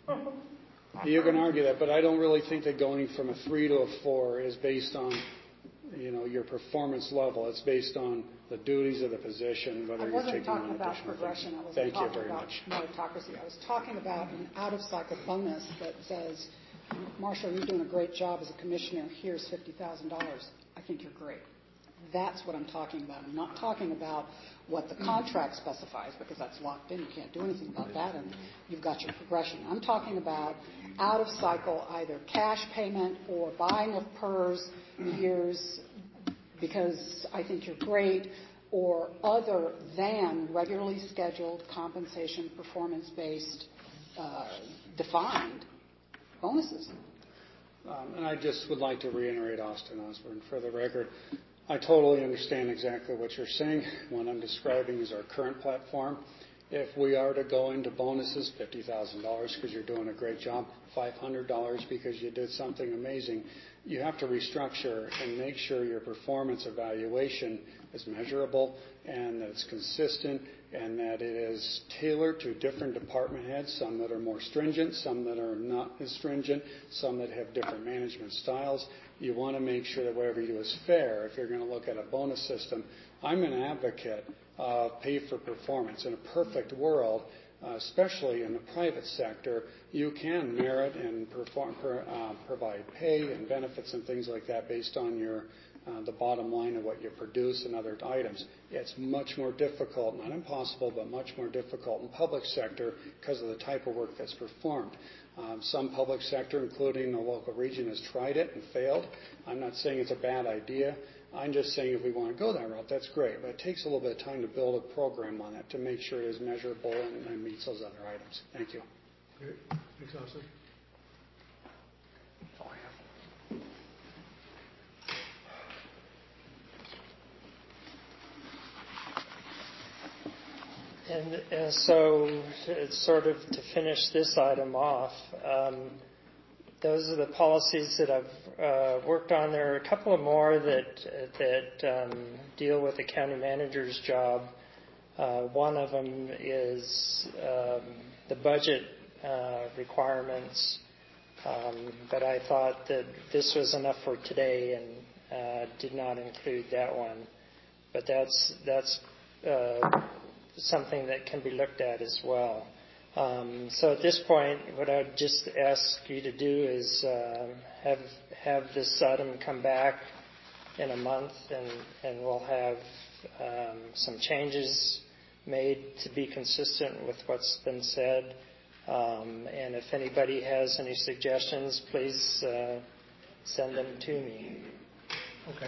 You can argue that, but I don't really think that going from a 3 to a 4 is based on, your performance level. It's based on the duties of the position, whether you're taking on additional things. I wasn't talking about progression. I wasn't Thank you talking very about much. meritocracy. I was talking about an out-of-cycle bonus that says, Marshall, you're doing a great job as a commissioner. Here's $50,000. I think you're great. That's what I'm talking about. I'm not talking about what the contract specifies, because that's locked in. You can't do anything about that, and you've got your progression. I'm talking about out of cycle, either cash payment or buying of PERS years because I think you're great, or other than regularly scheduled compensation, performance-based, defined bonuses. And I just would like to reiterate, Austin Osborne, for the record, I totally understand exactly what you're saying. What I'm describing is our current platform. If we are to go into bonuses, $50,000 because you're doing a great job, $500 because you did something amazing, you have to restructure and make sure your performance evaluation is measurable and that it's consistent and that it is tailored to different department heads, some that are more stringent, some that are not as stringent, some that have different management styles. You want to make sure that whatever you do is fair. If you're going to look at a bonus system, I'm an advocate of pay for performance. In a perfect world, especially in the private sector, you can merit and provide pay and benefits and things like that based on your the bottom line of what you produce and other items. It's much more difficult, not impossible, but much more difficult in public sector because of the type of work that's performed. Some public sector, including the local region, has tried it and failed. I'm not saying it's a bad idea. I'm just saying if we want to go that route, that's great. But it takes a little bit of time to build a program on it to make sure it is measurable and meets those other items. Thank you. Great. Thanks, Austin. And so, it's sort of to finish this item off, those are the policies that I've worked on. There are a couple of more that deal with the county manager's job. One of them is the budget requirements, but I thought that this was enough for today and did not include that one. But that's something that can be looked at as well. So at this point, what I would just ask you to do is have this item come back in a month, and we'll have some changes made to be consistent with what's been said. And if anybody has any suggestions, please send them to me. Okay.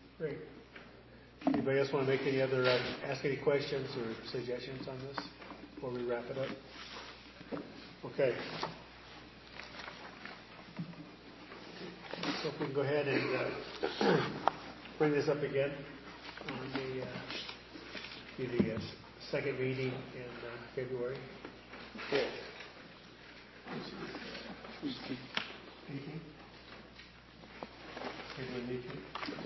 Great. Anybody else want to make ask any questions or suggestions on this? before we wrap it up? Okay. So if we can go ahead and bring this up again on the second meeting in February. Good. 18? February 18?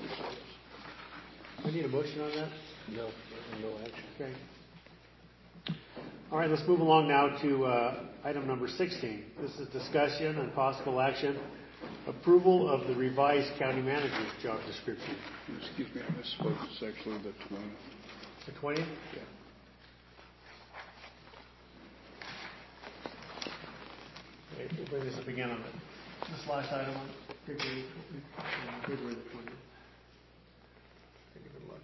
We need a motion on that? No action. Okay. All right, let's move along now to item number 16. This is discussion and possible action. Approval of the revised county manager's job description. Excuse me, I misspoke. It's actually the 20th. The 20th? Yeah. Okay, we'll bring this up again on this last item on February the 20th. Take a good look.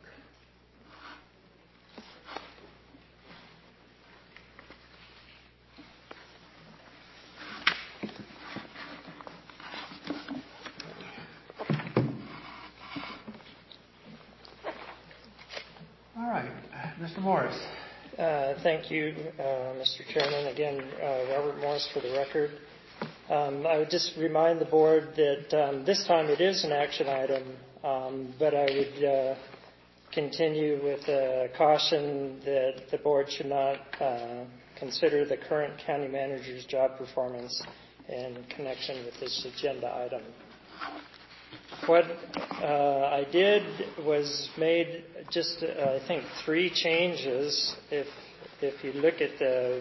All right, Mr. Morris. Thank you, Mr. Chairman. Again, Robert Morris for the record. I would just remind the board that this time it is an action item, but I would continue with caution that the board should not consider the current county manager's job performance in connection with this agenda item. What I did was made just, I think, 3 changes. If you look at the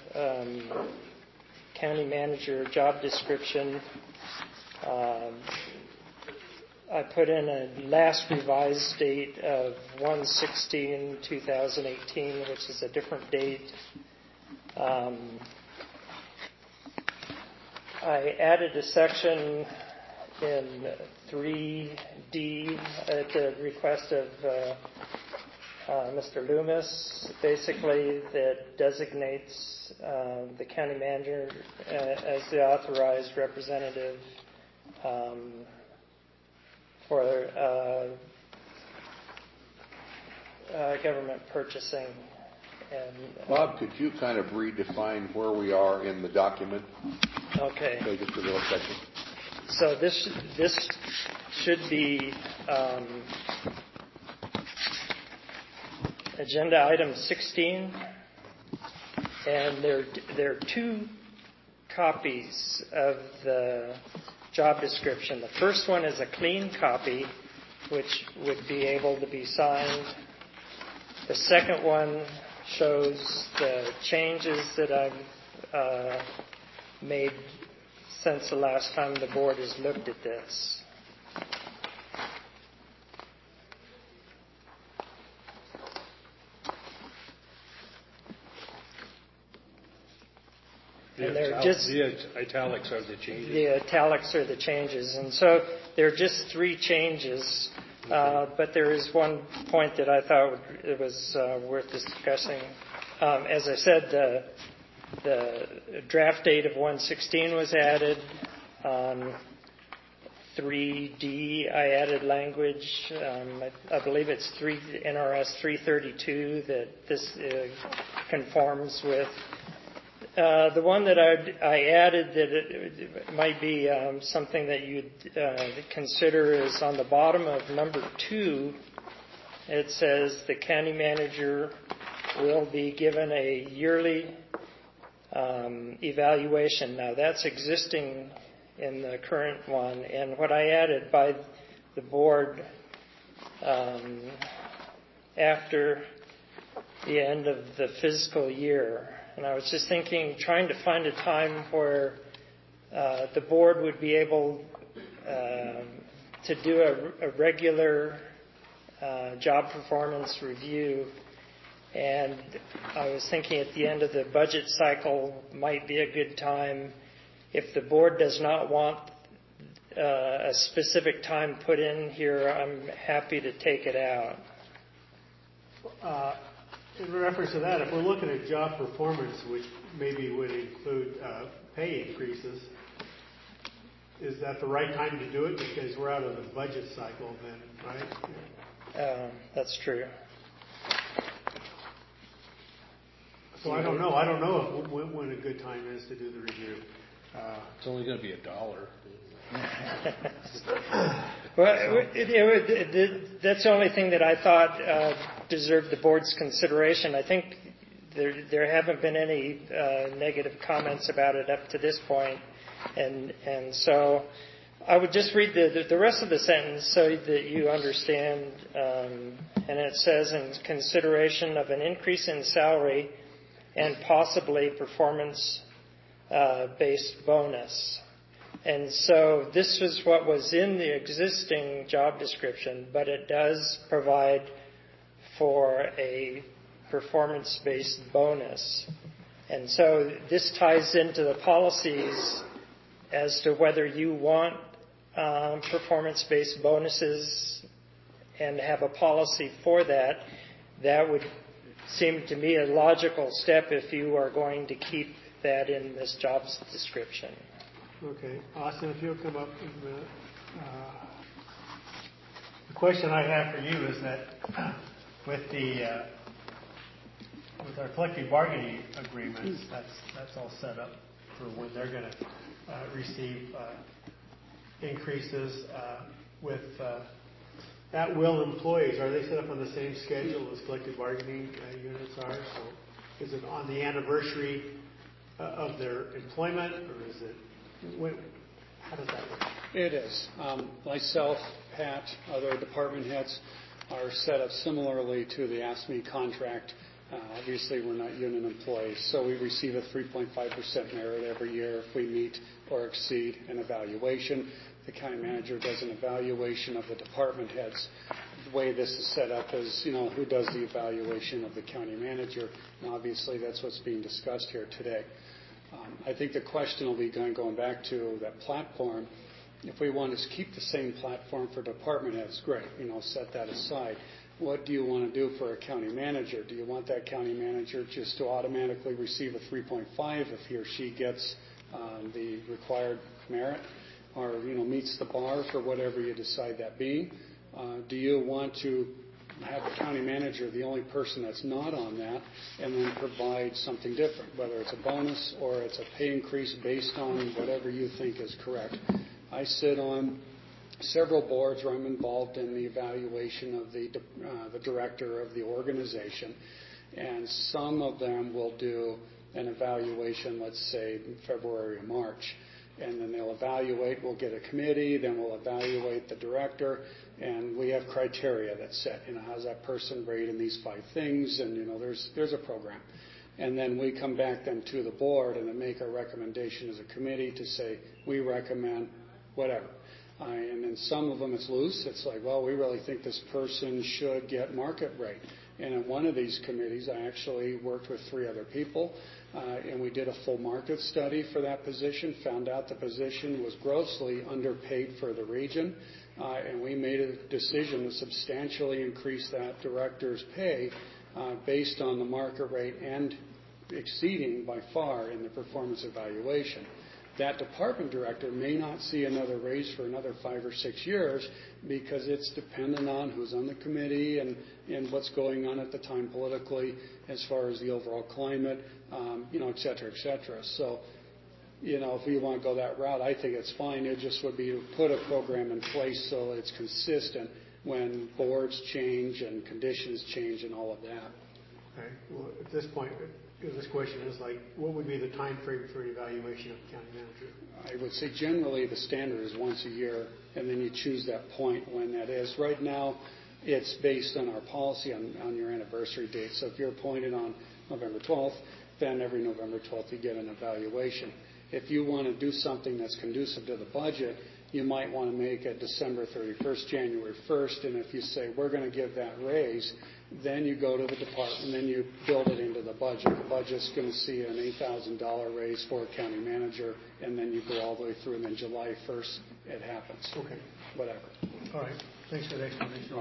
county manager job description, I put in a last revised date of 1/16/2018, which is a different date. I added a section in 3D at the request of Mr. Loomis, basically that designates the county manager as the authorized representative for government purchasing. And, Bob, could you kind of redefine where we are in the document? Okay. Take us to the little section. So this should be agenda item 16, and there are 2 copies of the job description. The first one is a clean copy, which would be able to be signed. The second one shows the changes that I've made since the last time the board has looked at this. And they're just The italics are the changes. The italics are the changes, and so there are just 3 changes. But there is one point that I thought it was worth discussing. As I said, the draft date of 1/16 was added. 3D, I added language. I believe it's NRS 332 that this conforms with. The one that I added that it might be something that you'd consider is on the bottom of number 2. It says the county manager will be given a yearly evaluation. Now that's existing in the current one, and what I added by the board after the end of the fiscal year. And I was just thinking, trying to find a time where the board would be able to do a regular job performance review. And I was thinking at the end of the budget cycle might be a good time. If the board does not want a specific time put in here, I'm happy to take it out. In reference to that, if we're looking at job performance, which maybe would include pay increases, is that the right time to do it? Because we're out of the budget cycle then, right? That's true. So I don't know. I don't know when a good time is to do the review. It's only going to be $1. Well, that's the only thing that I thought deserved the board's consideration. I think there haven't been any negative comments about it up to this point, and so I would just read the rest of the sentence so that you understand. And it says, in consideration of an increase in salary and possibly performance-based bonus. And so this is what was in the existing job description, but it does provide for a performance-based bonus. And so this ties into the policies as to whether you want performance-based bonuses and have a policy for that. That would seem to me a logical step if you are going to keep that in this job description. Okay. Austin, if you'll come up in a minute. The question I have for you is that with our collective bargaining agreements, that's all set up for when they're going to receive increases with at-will employees. Are they set up on the same schedule as collective bargaining units are? So is it on the anniversary of their employment, or is it, how does that work? It is. Myself, Pat, other department heads are set up similarly to the ASME contract. Obviously, we're not union employees, so we receive a 3.5% merit every year if we meet or exceed an evaluation. The county manager does an evaluation of the department heads. The way this is set up is, who does the evaluation of the county manager? And obviously, that's what's being discussed here today. I think the question will be going back to that platform. If we want to keep the same platform for department heads, great, set that aside. What do you want to do for a county manager? Do you want that county manager just to automatically receive a 3.5 if he or she gets the required merit or, meets the bar for whatever you decide that being? Do you want to have the county manager the only person that's not on that and then provide something different, whether it's a bonus or it's a pay increase based on whatever you think is correct? I sit on several boards where I'm involved in the evaluation of the director of the organization, and some of them will do an evaluation, let's say in February or March, and then they'll evaluate. We'll get a committee, then we'll evaluate the director, and we have criteria that's set. How's that person rate in these 5 things? And there's a program, and then we come back then to the board and then make a recommendation as a committee to say we recommend whatever. And in some of them it's loose. It's like, well, we really think this person should get market rate. And in one of these committees, I actually worked with 3 other people, and we did a full market study for that position, found out the position was grossly underpaid for the region, and we made a decision to substantially increase that director's pay based on the market rate and exceeding by far in the performance evaluation. That department director may not see another raise for another 5 or 6 years because it's dependent on who's on the committee and what's going on at the time politically as far as the overall climate, et cetera, et cetera. So, if we want to go that route, I think it's fine. It just would be to put a program in place so it's consistent when boards change and conditions change and all of that. Okay. Well, at this point, this question is what would be the time frame for evaluation of the county manager? I would say generally the standard is once a year, and then you choose that point when that is. Right now, it's based on our policy on your anniversary date. So if you're appointed on November 12th, then every November 12th you get an evaluation. If you want to do something that's conducive to the budget, you might want to make it December 31st, January 1st, and if you say we're going to give that raise, then you go to the department, and then you build it into the budget. The budget's going to see an $8,000 raise for a county manager, and then you go all the way through, and then July 1st it happens. Okay. Whatever. All right. Thanks for the explanation.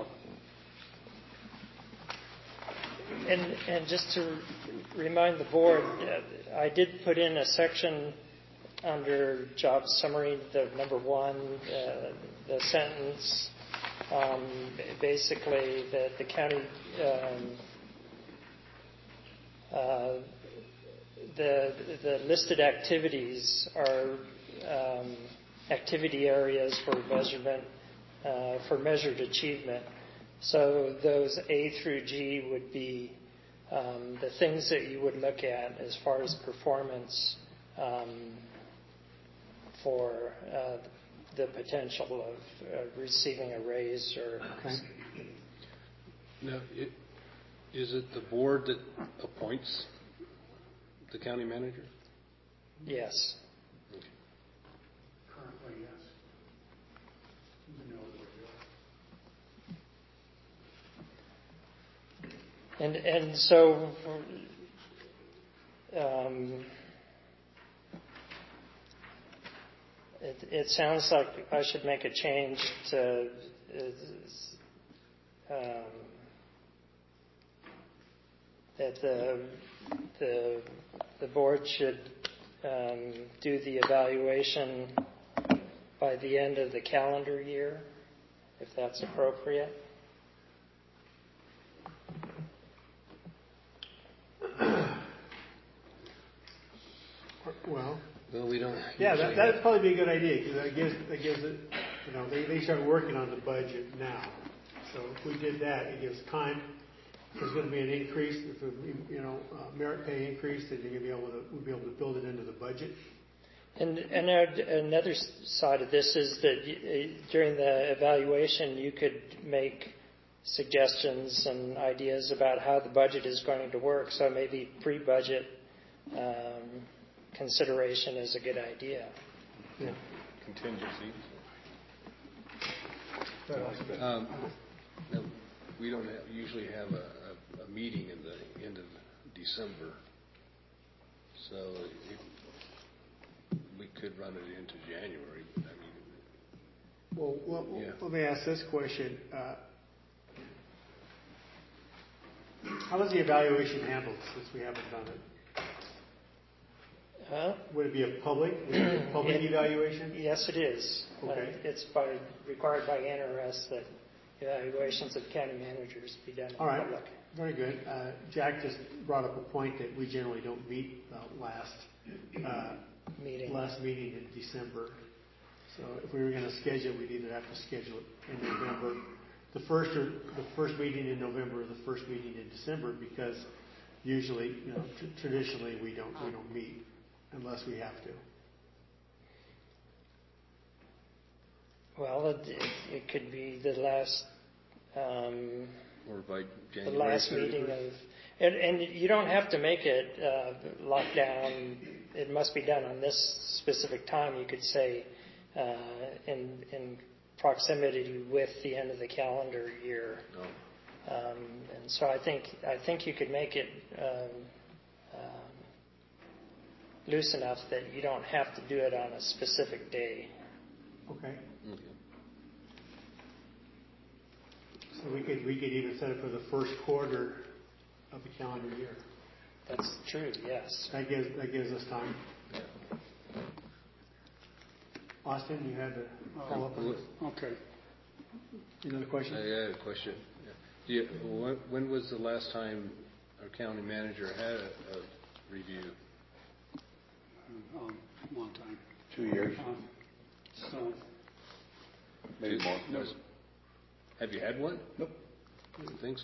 And just to remind the board, I did put in a section under job summary, the number 1, the sentence, basically that the county the listed activities are activity areas for measurement, for measured achievement. So those A through G would be the things that you would look at as far as performance for the potential of receiving a raise or. Okay. Now, is it the board that appoints the county manager? Yes. Currently, yes. You know what we're doing. And so it sounds like I should make a change to that the board should do the evaluation by the end of the calendar year, if that's appropriate. Well, We don't. yeah, that'd probably be a good idea, because that gives it, they start working on the budget now. So if we did that, it gives time. If there's going to be an increase, if merit pay increase, then we'll be able to build it into the budget. And another side of this is that during the evaluation, you could make suggestions and ideas about how the budget is going to work. So maybe pre-budget consideration is a good idea. Yeah. Contingency. No, we don't usually have a meeting in the end of December, so we could run it into January. But Let me ask this question. How is the evaluation handled, since we haven't done it? Would it be a public evaluation? Yes, it is. Okay. It's required by NRS that evaluations of county managers be done in public. Very good. Jack just brought up a point that we generally don't meet the last meeting in December. So if we were going to schedule, we'd either have to schedule it in November, the first meeting in November, or the first meeting in December, because usually, traditionally we don't meet unless we have to. Well, it could be the last. or by January. The last meeting of, and you don't have to make it locked down. It must be done on this specific time. You could say in proximity with the end of the calendar year. No. And so I think you could make it loose enough that you don't have to do it on a specific day. Okay. So we could even set it for the first quarter of the calendar year. That's true. Yes. That gives us time. Austin, you had to follow up on this? Okay. Another question? I had a question. When was the last time our county manager had a review? Long time. 2 years, So, maybe more. No. Have you had one? Nope. I didn't think so.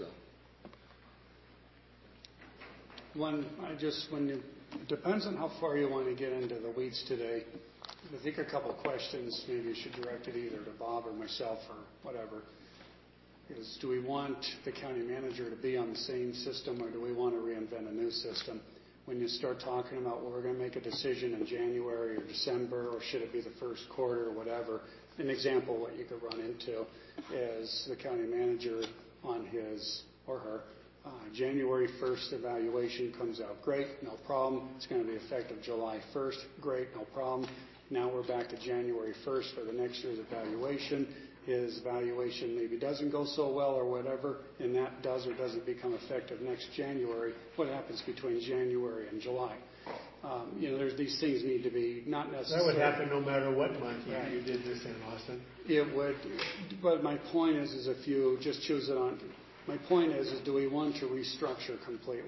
it depends on how far you want to get into the weeds today. I think a couple of questions, maybe you should direct it either to Bob or myself or whatever, is do we want the county manager to be on the same system, or do we want to reinvent a new system? When you start talking about, well, we're going to make a decision in January or December, or should it be the first quarter or whatever, an example what you could run into is the county manager on his or her January 1st evaluation comes out great, no problem. It's going to be effective July 1st, great, no problem. Now we're back to January 1st for the next year's evaluation. His evaluation maybe doesn't go so well or whatever, and that does or doesn't become effective next January. What happens between January and July? There's these things need to be not necessarily. That would happen no matter what month you did this in, Austin. It would, but my point is if you just choose it on, my point is do we want to restructure completely?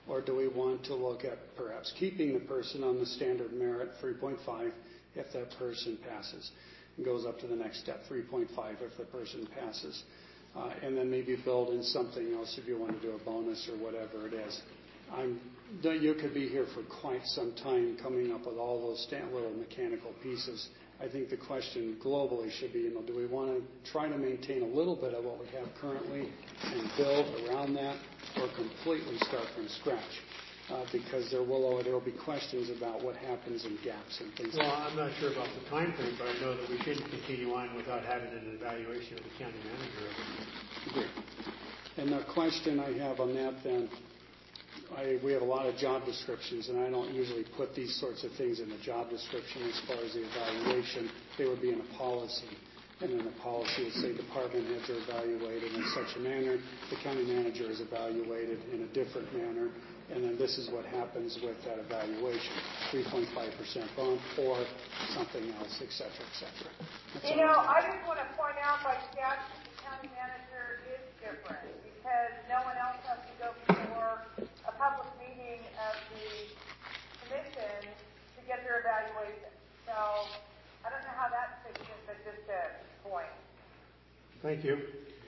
Or do we want to look at perhaps keeping the person on the standard merit 3.5 if that person passes? And goes up to the next step, 3.5 if the person passes. And then maybe build in something else if you want to do a bonus or whatever it is. You could be here for quite some time coming up with all those little mechanical pieces. I think the question globally should be, do we want to try to maintain a little bit of what we have currently and build around that, or completely start from scratch? Because there will be questions about what happens in gaps and things Well, like that. I'm not sure about the time frame, but I know that we shouldn't continue on without having an evaluation of the county manager. Agreed. And the question I have on that then, we have a lot of job descriptions, and I don't usually put these sorts of things in the job description as far as the evaluation. They would be in a policy. And then the policy would say department heads are evaluated in such a manner, the county manager is evaluated in a different manner, and then this is what happens with that evaluation, 3.5% bump or something else, et cetera, et cetera. I just want to point out by statute the county manager is different because no one else has to go before a public meeting of the commission to get their evaluation. So I don't know how that fits in, but just a point. Thank you.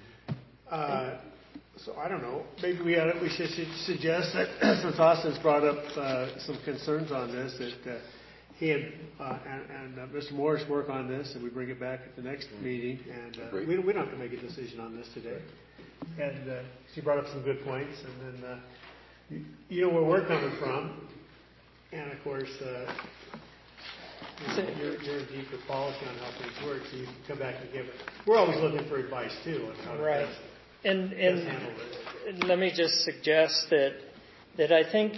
So I don't know. Maybe we should suggest that since Austin's brought up some concerns on this, that he and Mr. Morris work on this, and we bring it back at the next meeting. And we don't have to make a decision on this today. And she brought up some good points, and then you know where we're coming from, and of course. You're in deeper policy on how things work, so you can come back and give it. We're always looking for advice too on how to best handle this. Let me just suggest that I think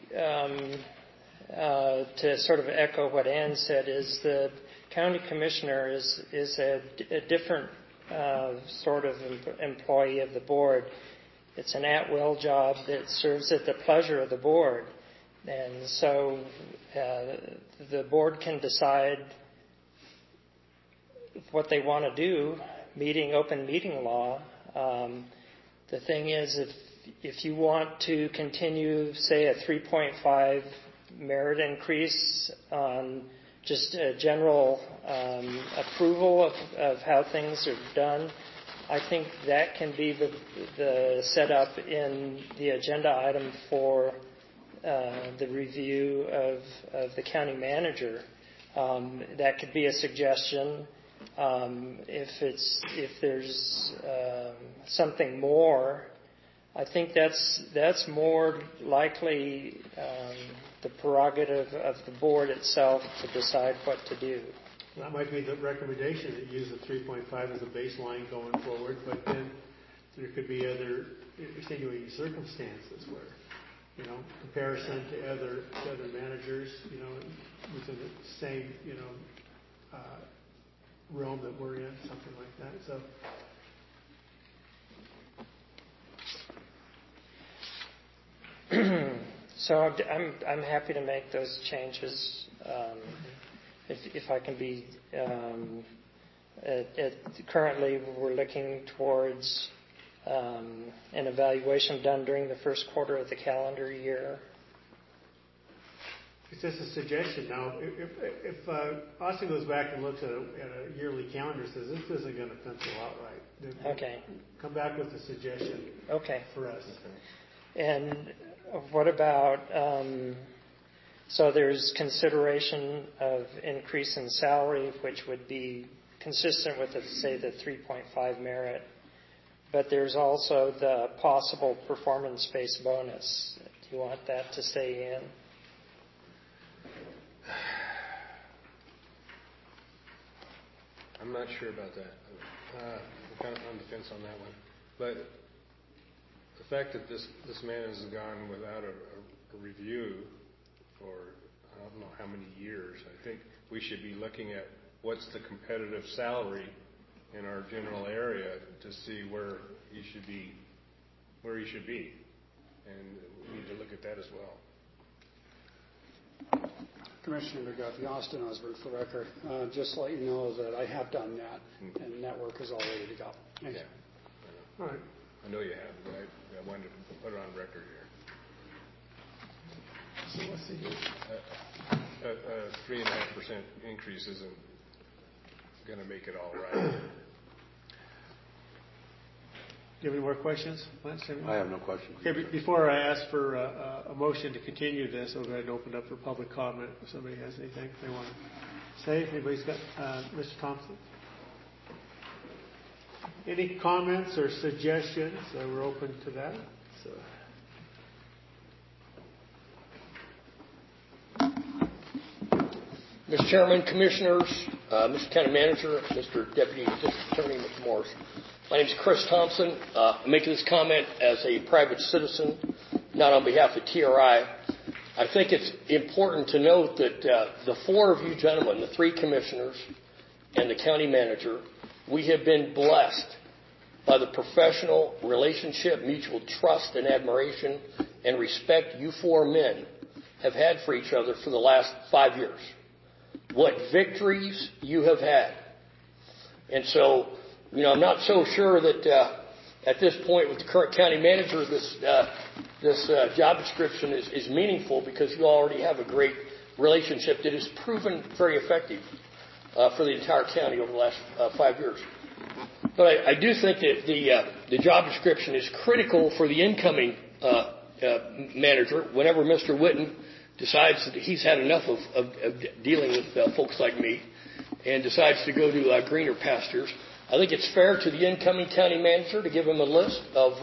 to sort of echo what Ann said is the county commissioner is a different sort of employee of the board. It's an at-will job that serves at the pleasure of the board. And so the board can decide what they want to do, open meeting law. The thing is, if you want to continue, say, a 3.5 merit increase on just a general approval of how things are done, I think that can be the setup in the agenda item for the review of the county manager. That could be a suggestion. If there's something more, I think that's more likely the prerogative of the board itself to decide what to do. That might be the recommendation, that use the 3.5 as a baseline going forward, but then there could be other extenuating circumstances where, comparison to other managers, within the same, realm that we're in, something like that. So I'm happy to make those changes if I can be. Currently, we're looking towards an evaluation done during the first quarter of the calendar year. It's just a suggestion. Now, if Austin goes back and looks at a yearly calendar and says this isn't going to pencil out right, then Okay. come back with a suggestion for us. And what about, so there's consideration of increase in salary, which would be consistent with, say, the 3.5 merit, but there's also the possible performance-based bonus. Do you want that to stay in? I'm not sure about that. I'm kind of on the fence on that one. But the fact that this man has gone without a review for I don't know how many years, I think we should be looking at what's the competitive salary in our general area to see where he should be. And we need to look at that as well. Commissioner McGuffey, Austin Osborne for record. Just to let you know that I have done that, and that work is all ready to go. Thank you. All right. I know you have, but I wanted to put it on record here. So let's see here. A 3.5% increase isn't going to make it all right. Do you have any more questions, Lance? I have no questions. Okay, before I ask for a motion to continue this, I'll go ahead and open up for public comment. If somebody has anything they want to say, anybody's got, Mr. Thompson? Any comments or suggestions? We're open to that. So. Mr. Chairman, Commissioners, Mr. County Manager, Mr. Deputy District Attorney, Mr. Morris. My name is Chris Thompson. I'm making this comment as a private citizen, not on behalf of TRI. I think it's important to note that the four of you gentlemen, the three commissioners and the county manager, we have been blessed by the professional relationship, mutual trust and admiration and respect you four men have had for each other for the last 5 years. What victories you have had. And so, I'm not so sure that at this point with the current county manager, this job description is meaningful because you already have a great relationship that has proven very effective for the entire county over the last 5 years. But I do think that the job description is critical for the incoming manager whenever Mr. Witten decides that he's had enough of dealing with folks like me and decides to go to greener pastures. I think it's fair to the incoming county manager to give him a list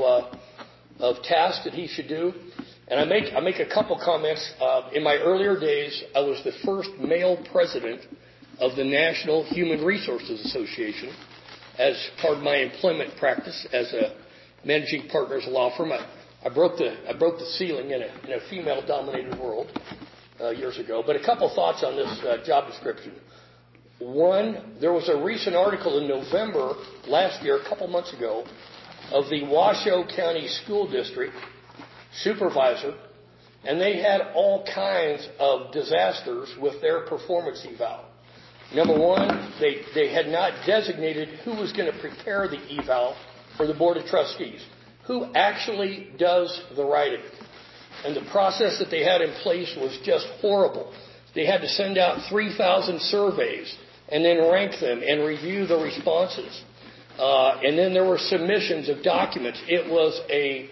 of tasks that he should do. And I make a couple comments. In my earlier days, I was the first male president of the National Human Resources Association as part of my employment practice as a managing partner as a law firm. I broke the ceiling in a female-dominated world years ago. But a couple thoughts on this job description. One, there was a recent article in November last year, a couple months ago, of the Washoe County School District supervisor, and they had all kinds of disasters with their performance eval. Number one, they had not designated who was going to prepare the eval for the Board of Trustees. Who actually does the writing? And the process that they had in place was just horrible. They had to send out 3,000 surveys and then rank them and review the responses. And then there were submissions of documents. It was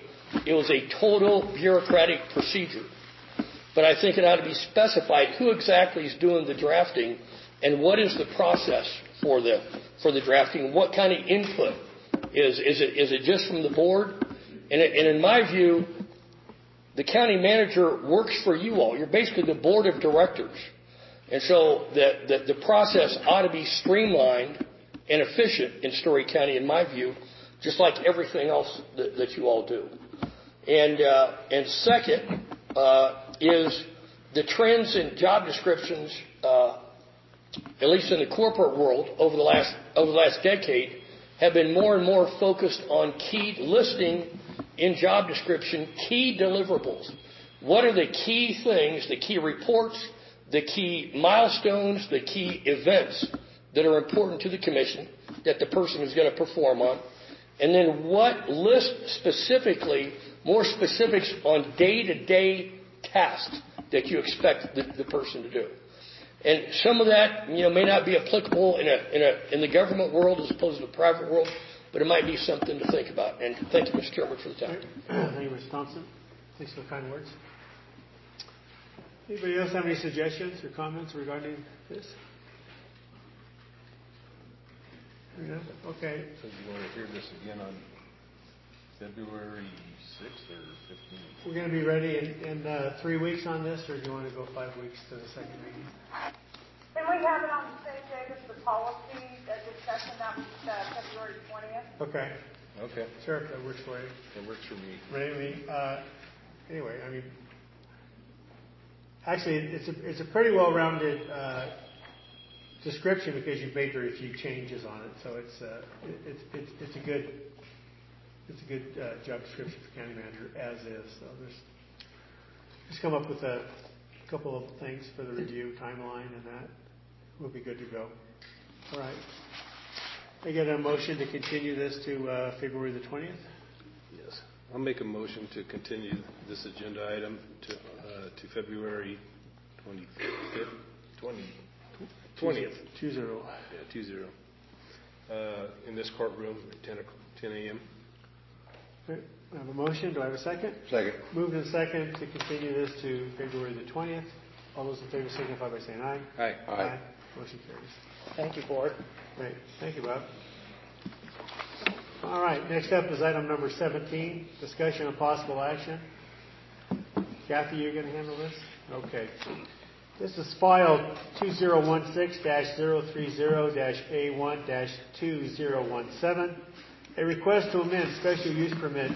a total bureaucratic procedure. But I think it ought to be specified who exactly is doing the drafting and what is the process for the drafting. What kind of input is it just from the board? And in my view, the county manager works for you all. You're basically the board of directors. And so the process ought to be streamlined and efficient in Story County, in my view, just like everything else that you all do. And second is the trends in job descriptions, at least in the corporate world over the last decade, have been more and more focused on listing in job description key deliverables. What are the key things, the key reports, the key milestones, the key events that are important to the commission that the person is going to perform on? And then what list specifically, more specifics on day-to-day tasks that you expect the person to do. And some of that, may not be applicable in the government world as opposed to the private world, but it might be something to think about. And thank you, Mr. Chairman, for the time. Thank you, Mr. Thompson. Thanks for the kind words. Anybody else have any suggestions or comments regarding this? Okay. So do you want to hear this again on February 6th or 15th? We're going to be ready in 3 weeks on this, or do you want to go 5 weeks to the second meeting? Can we have it on the same day as the policy discussion? That was February 20th. Okay. Okay. Sure, if that works for you. That works for me. Anyway, actually, it's a pretty well-rounded description because you've made very few changes on it, so it's a good job description for county manager as is. So just come up with a couple of things for the review timeline, and that will be good to go. All right. I get a motion to continue this to February the 20th. Yes. I'll make a motion to continue this agenda item to February 20th. 20. Yeah, 20. In this courtroom at 10 a.m. Okay, I have a motion. Do I have a second? Second. Moved and second to continue this to February the 20th. All those in favor signify by saying aye. Aye. Aye. Motion carries. Thank you, Board. Great. Thank you, Bob. All right. Next up is item number 17, discussion of possible action. Kathy, you're going to handle this? Okay. This is file 2016-030-A1-2017, a request to amend special use permit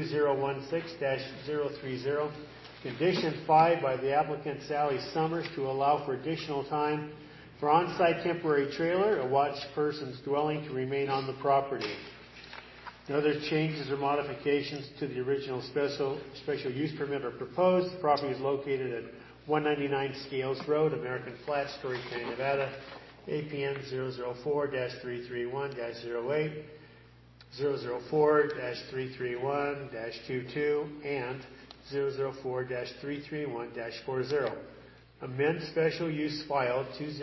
2016-030, condition 5 by the applicant Sally Summers to allow for additional time for on-site temporary trailer, a watch person's dwelling to remain on the property. No other changes or modifications to the original special use permit are proposed. The property is located at 199 Scales Road, American Flats, Story County, Nevada, APN 004-331-08, 004-331-22, and 004-331-40. Amend special use file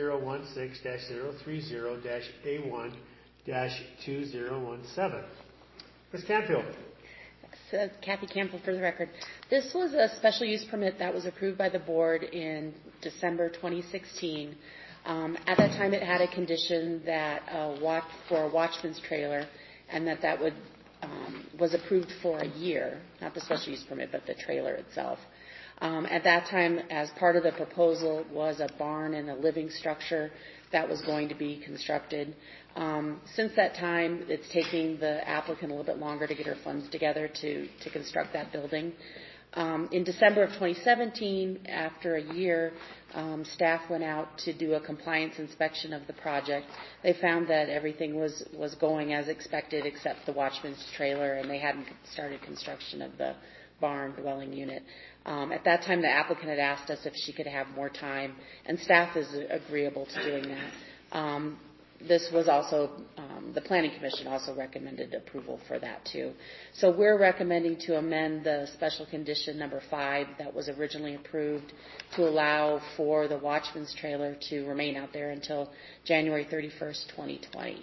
2016-030-A1-2017. Ms. Canfield. Kathy Campbell for the record. This was a special use permit that was approved by the board in December 2016. At that time, it had a condition that for a watchman's trailer, and that was approved for a year, not the special use permit, but the trailer itself. At that time, as part of the proposal, was a barn and a living structure that was going to be constructed. Since that time, it's taking the applicant a little bit longer to get her funds together to construct that building. In December of 2017, after a year, staff went out to do a compliance inspection of the project. They found that everything was going as expected except the watchman's trailer, and they hadn't started construction of the barn dwelling unit. At that time, the applicant had asked us if she could have more time, and staff is agreeable to doing that. This was also, the Planning Commission also recommended approval for that too. So we're recommending to amend the special condition number 5 that was originally approved to allow for the watchman's trailer to remain out there until January 31st, 2020.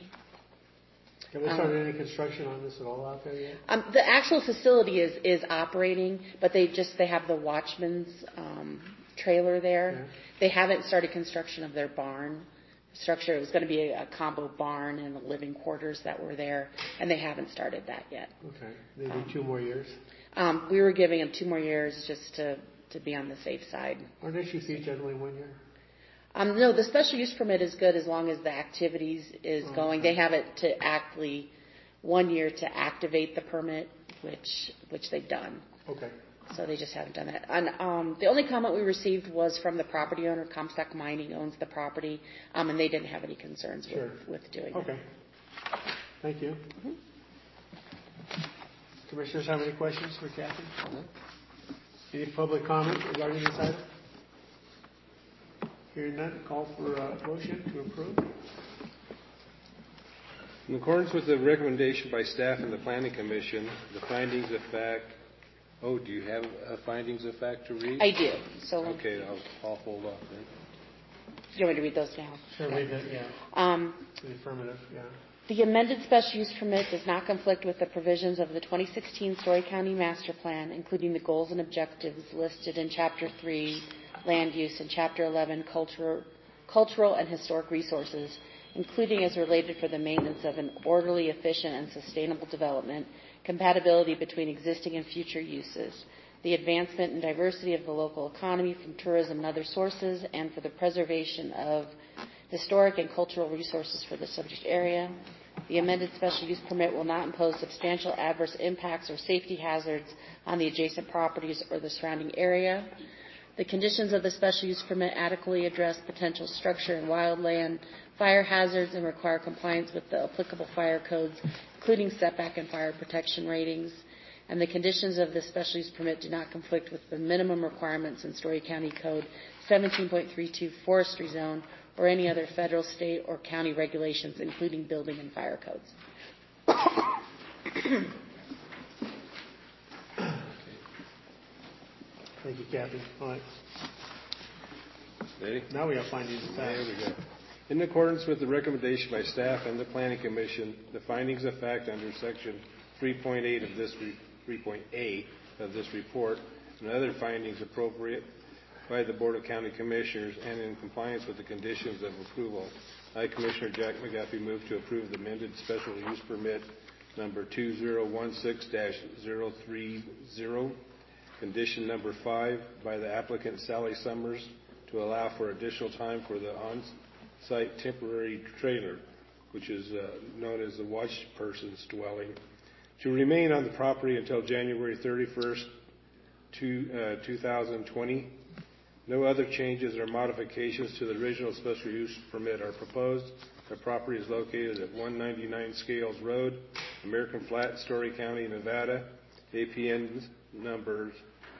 Have we started any construction on this at all out there yet? The actual facility is operating, but they have the watchman's trailer there. Yeah. They haven't started construction of their barn structure. It was going to be a combo barn and the living quarters that were there, and they haven't started that yet. Okay. Maybe 2 more years? We were giving them 2 more years just to be on the safe side. Aren't issue fees generally 1 year? No, the special use permit is good as long as the activities is going. Okay. They have it to actually 1 year to activate the permit, which they've done. Okay. So they just haven't done that. And the only comment we received was from the property owner. Comstock Mining owns the property, and they didn't have any concerns with doing Okay. that. Thank you. Mm-hmm. Commissioners have any questions for Kathy? Any public comment regarding this item? Hearing none, call for a motion to approve. In accordance with the recommendation by staff and the Planning Commission, the findings of fact. Oh, do you have findings of fact to read? I do. So Okay, I'll hold off then. Do you want me to read those now? Sure, Okay. read that, yeah. The affirmative, yeah. The amended special use permit does not conflict with the provisions of the 2016 Story County Master Plan, including the goals and objectives listed in Chapter 3, Land Use, and Chapter 11, Cultural and Historic Resources, including as related for the maintenance of an orderly, efficient, and sustainable development, compatibility between existing and future uses, the advancement and diversity of the local economy from tourism and other sources, and for the preservation of historic and cultural resources for the subject area. The amended special use permit will not impose substantial adverse impacts or safety hazards on the adjacent properties or the surrounding area. The conditions of the special use permit adequately address potential structure and wildland fire hazards and require compliance with the applicable fire codes, including setback and fire protection ratings. And the conditions of the special use permit do not conflict with the minimum requirements in Story County Code 17.32 Forestry Zone or any other federal, state, or county regulations, including building and fire codes. Thank you, Kathy. All right. Ready? Now we have findings of fact. There we go. In accordance with the recommendation by staff and the Planning Commission, the findings of fact under Section 3.8 of this 3.A of this report and other findings appropriate by the Board of County Commissioners and in compliance with the conditions of approval, I, Commissioner Jack McGaffey, move to approve the amended special use permit number 2016-030, condition number 5 by the applicant Sally Summers to allow for additional time for the on-site temporary trailer, which is known as the watch person's dwelling, to remain on the property until January 31st, 2020. No other changes or modifications to the original special use permit are proposed. The property is located at 199 Scales Road, American Flat, Story County, Nevada. APN numbers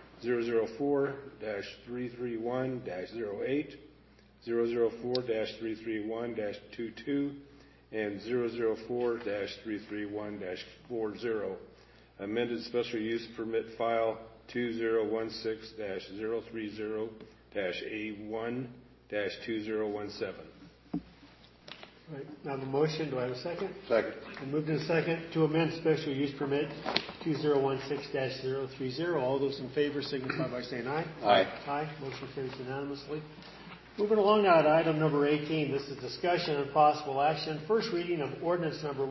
004-331-08, 004-331-22, and 004-331-40. Amended special use permit file 2016-030-A1-2017. Right. Now the motion, do I have a second? Second. And moved in a second to amend special use permit 2016-030. All those in favor signify by saying aye. Aye. Aye. Motion carries unanimously. Moving along now to item number 18. This is discussion and possible action. First reading of ordinance number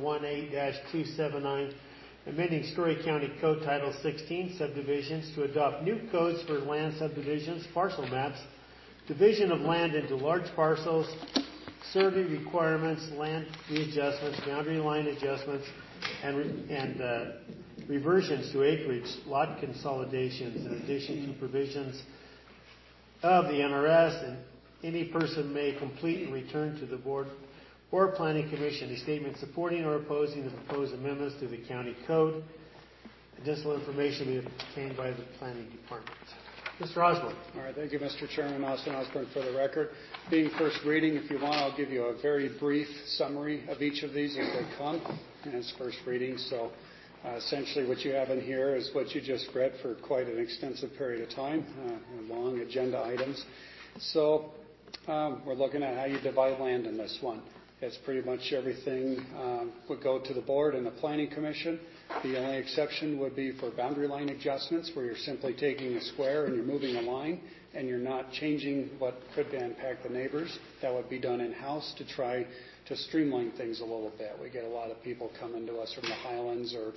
18-279, amending Story County Code Title 16, subdivisions to adopt new codes for land subdivisions, parcel maps, division of land into large parcels, survey requirements, land readjustments, boundary line adjustments, and reversions to acreage, lot consolidations, in addition to provisions of the NRS, and any person may complete and return to the board or Planning Commission a statement supporting or opposing the proposed amendments to the county code. Additional information will be obtained by the Planning Department. Mr. Osborne. All right, thank you, Mr. Chairman. Austin Osborne for the record. Being first reading, if you want, I'll give you a very brief summary of each of these as they come, and it's first reading. So essentially what you have in here is what you just read for quite an extensive period of time, long agenda items. So we're looking at how you divide land in this one. It's pretty much everything would go to the board and the Planning Commission. The only exception would be for boundary line adjustments, where you're simply taking a square and you're moving a line, and you're not changing what could impact the neighbors. That would be done in-house to try to streamline things a little bit. We get a lot of people coming to us from the Highlands or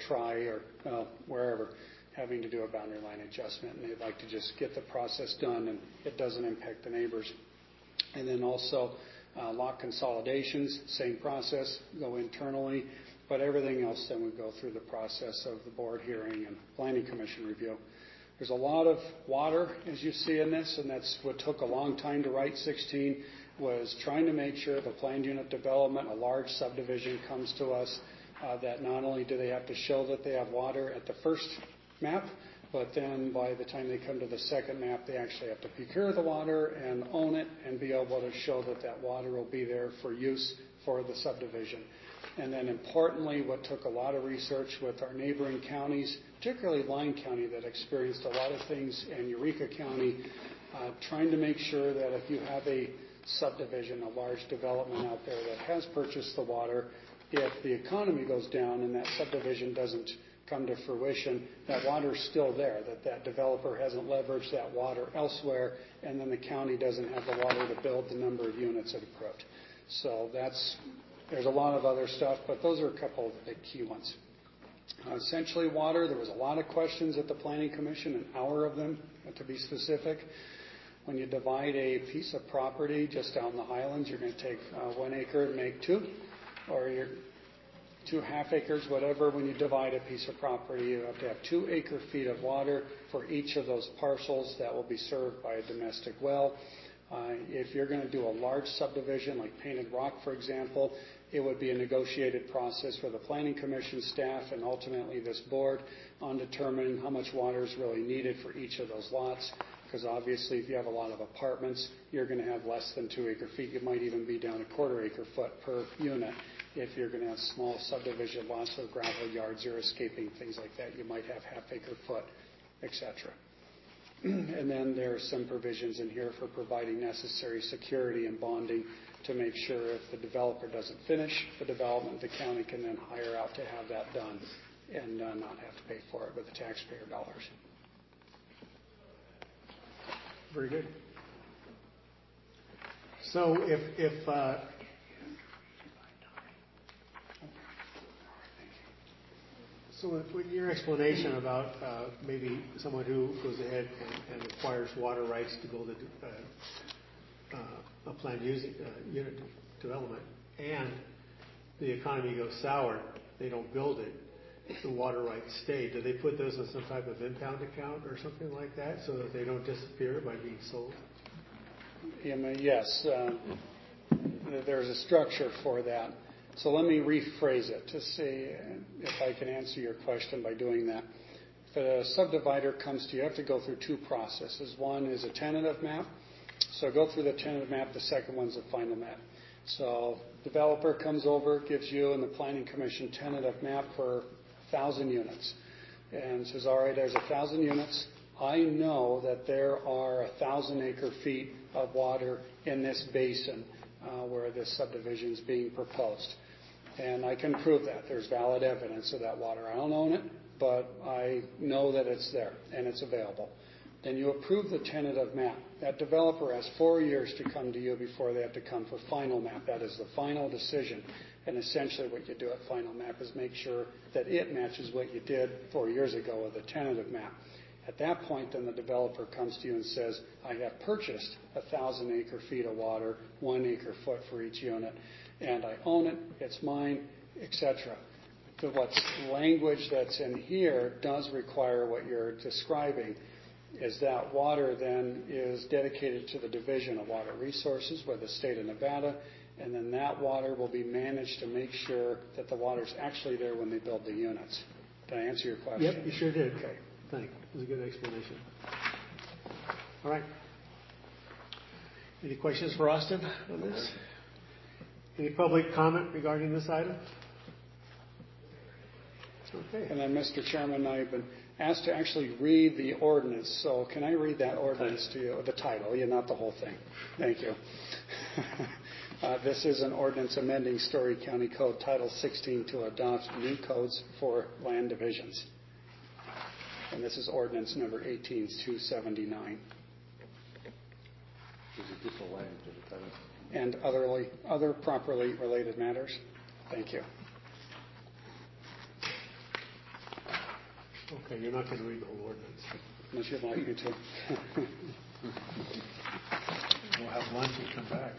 wherever, having to do a boundary line adjustment, and they'd like to just get the process done, and it doesn't impact the neighbors. And then also lot consolidations, same process, go internally, but everything else then would go through the process of the board hearing and Planning Commission review. There's a lot of water, as you see in this, and that's what took a long time to write 16, was trying to make sure the planned unit development, a large subdivision, comes to us, that not only do they have to show that they have water at the first map, but then by the time they come to the second map, they actually have to procure the water and own it and be able to show that that water will be there for use for the subdivision. And then importantly, what took a lot of research with our neighboring counties, particularly Lyon County that experienced a lot of things, and Eureka County, trying to make sure that if you have a subdivision, a large development out there that has purchased the water, if the economy goes down and that subdivision doesn't come to fruition, that water's still there, that developer hasn't leveraged that water elsewhere, and then the county doesn't have the water to build the number of units it approved. So there's a lot of other stuff, but those are a couple of the key ones. Essentially water, there was a lot of questions at the Planning Commission, an hour of them to be specific. When you divide a piece of property just out in the Highlands, you're going to take 1 acre and make 2, or you're 2 half acres, whatever. When you divide a piece of property, you have to have 2 acre feet of water for each of those parcels that will be served by a domestic well. If you're going to do a large subdivision like Painted Rock, for example, it would be a negotiated process for the Planning Commission staff and ultimately this board on determining how much water is really needed for each of those lots. Because obviously if you have a lot of apartments, you're going to have less than 2 acre feet. You might even be down a 1/4 acre foot per unit. If you're going to have small subdivision lots with gravel yards or escaping, things like that, you might have half acre foot, etc. And then there are some provisions in here for providing necessary security and bonding to make sure if the developer doesn't finish the development, the county can then hire out to have that done and not have to pay for it with the taxpayer dollars. Very good. So if with your explanation about maybe someone who goes ahead and acquires water rights to build a planned unit development, and the economy goes sour, they don't build it, the water rights stay. Do they put those in some type of impound account or something like that so that they don't disappear by being sold? Yes, there's a structure for that. So let me rephrase it to see if I can answer your question by doing that. If a subdivider comes to you, you have to go through two processes. One is a tentative map. So go through the tentative map. The second one's a final map. So developer comes over, gives you and the Planning Commission tentative map for 1,000 units and says, all right, there's 1,000 units. I know that there are 1,000 acre feet of water in this basin where this subdivision is being proposed. And I can prove that. There's valid evidence of that water. I don't own it, but I know that it's there and it's available. Then you approve the tentative map. That developer has 4 years to come to you before they have to come for final map. That is the final decision. And essentially what you do at final map is make sure that it matches what you did 4 years ago with the tentative map. At that point, then the developer comes to you and says, I have purchased 1,000 acre feet of water, 1 acre foot for each unit, and I own it, it's mine, etc. What's language that's in here does require what you're describing, is that water then is dedicated to the Division of Water Resources by the state of Nevada, and then that water will be managed to make sure that the water's actually there when they build the units. Did I answer your question? Yep, you sure did. Okay. Thank you. It was a good explanation. All right. Any questions for Austin on this? Any public comment regarding this item? Okay. And then, Mr. Chairman, I've been asked to actually read the ordinance. So can I read that ordinance to you? The title, not the whole thing. Thank you. This is an ordinance amending Story County Code Title 16 to adopt new codes for land divisions. And this is ordinance number 18279. And other properly related matters. Thank you. Okay, you're not going to read the whole ordinance. Unless you'd like me to. We'll have lunch and come back.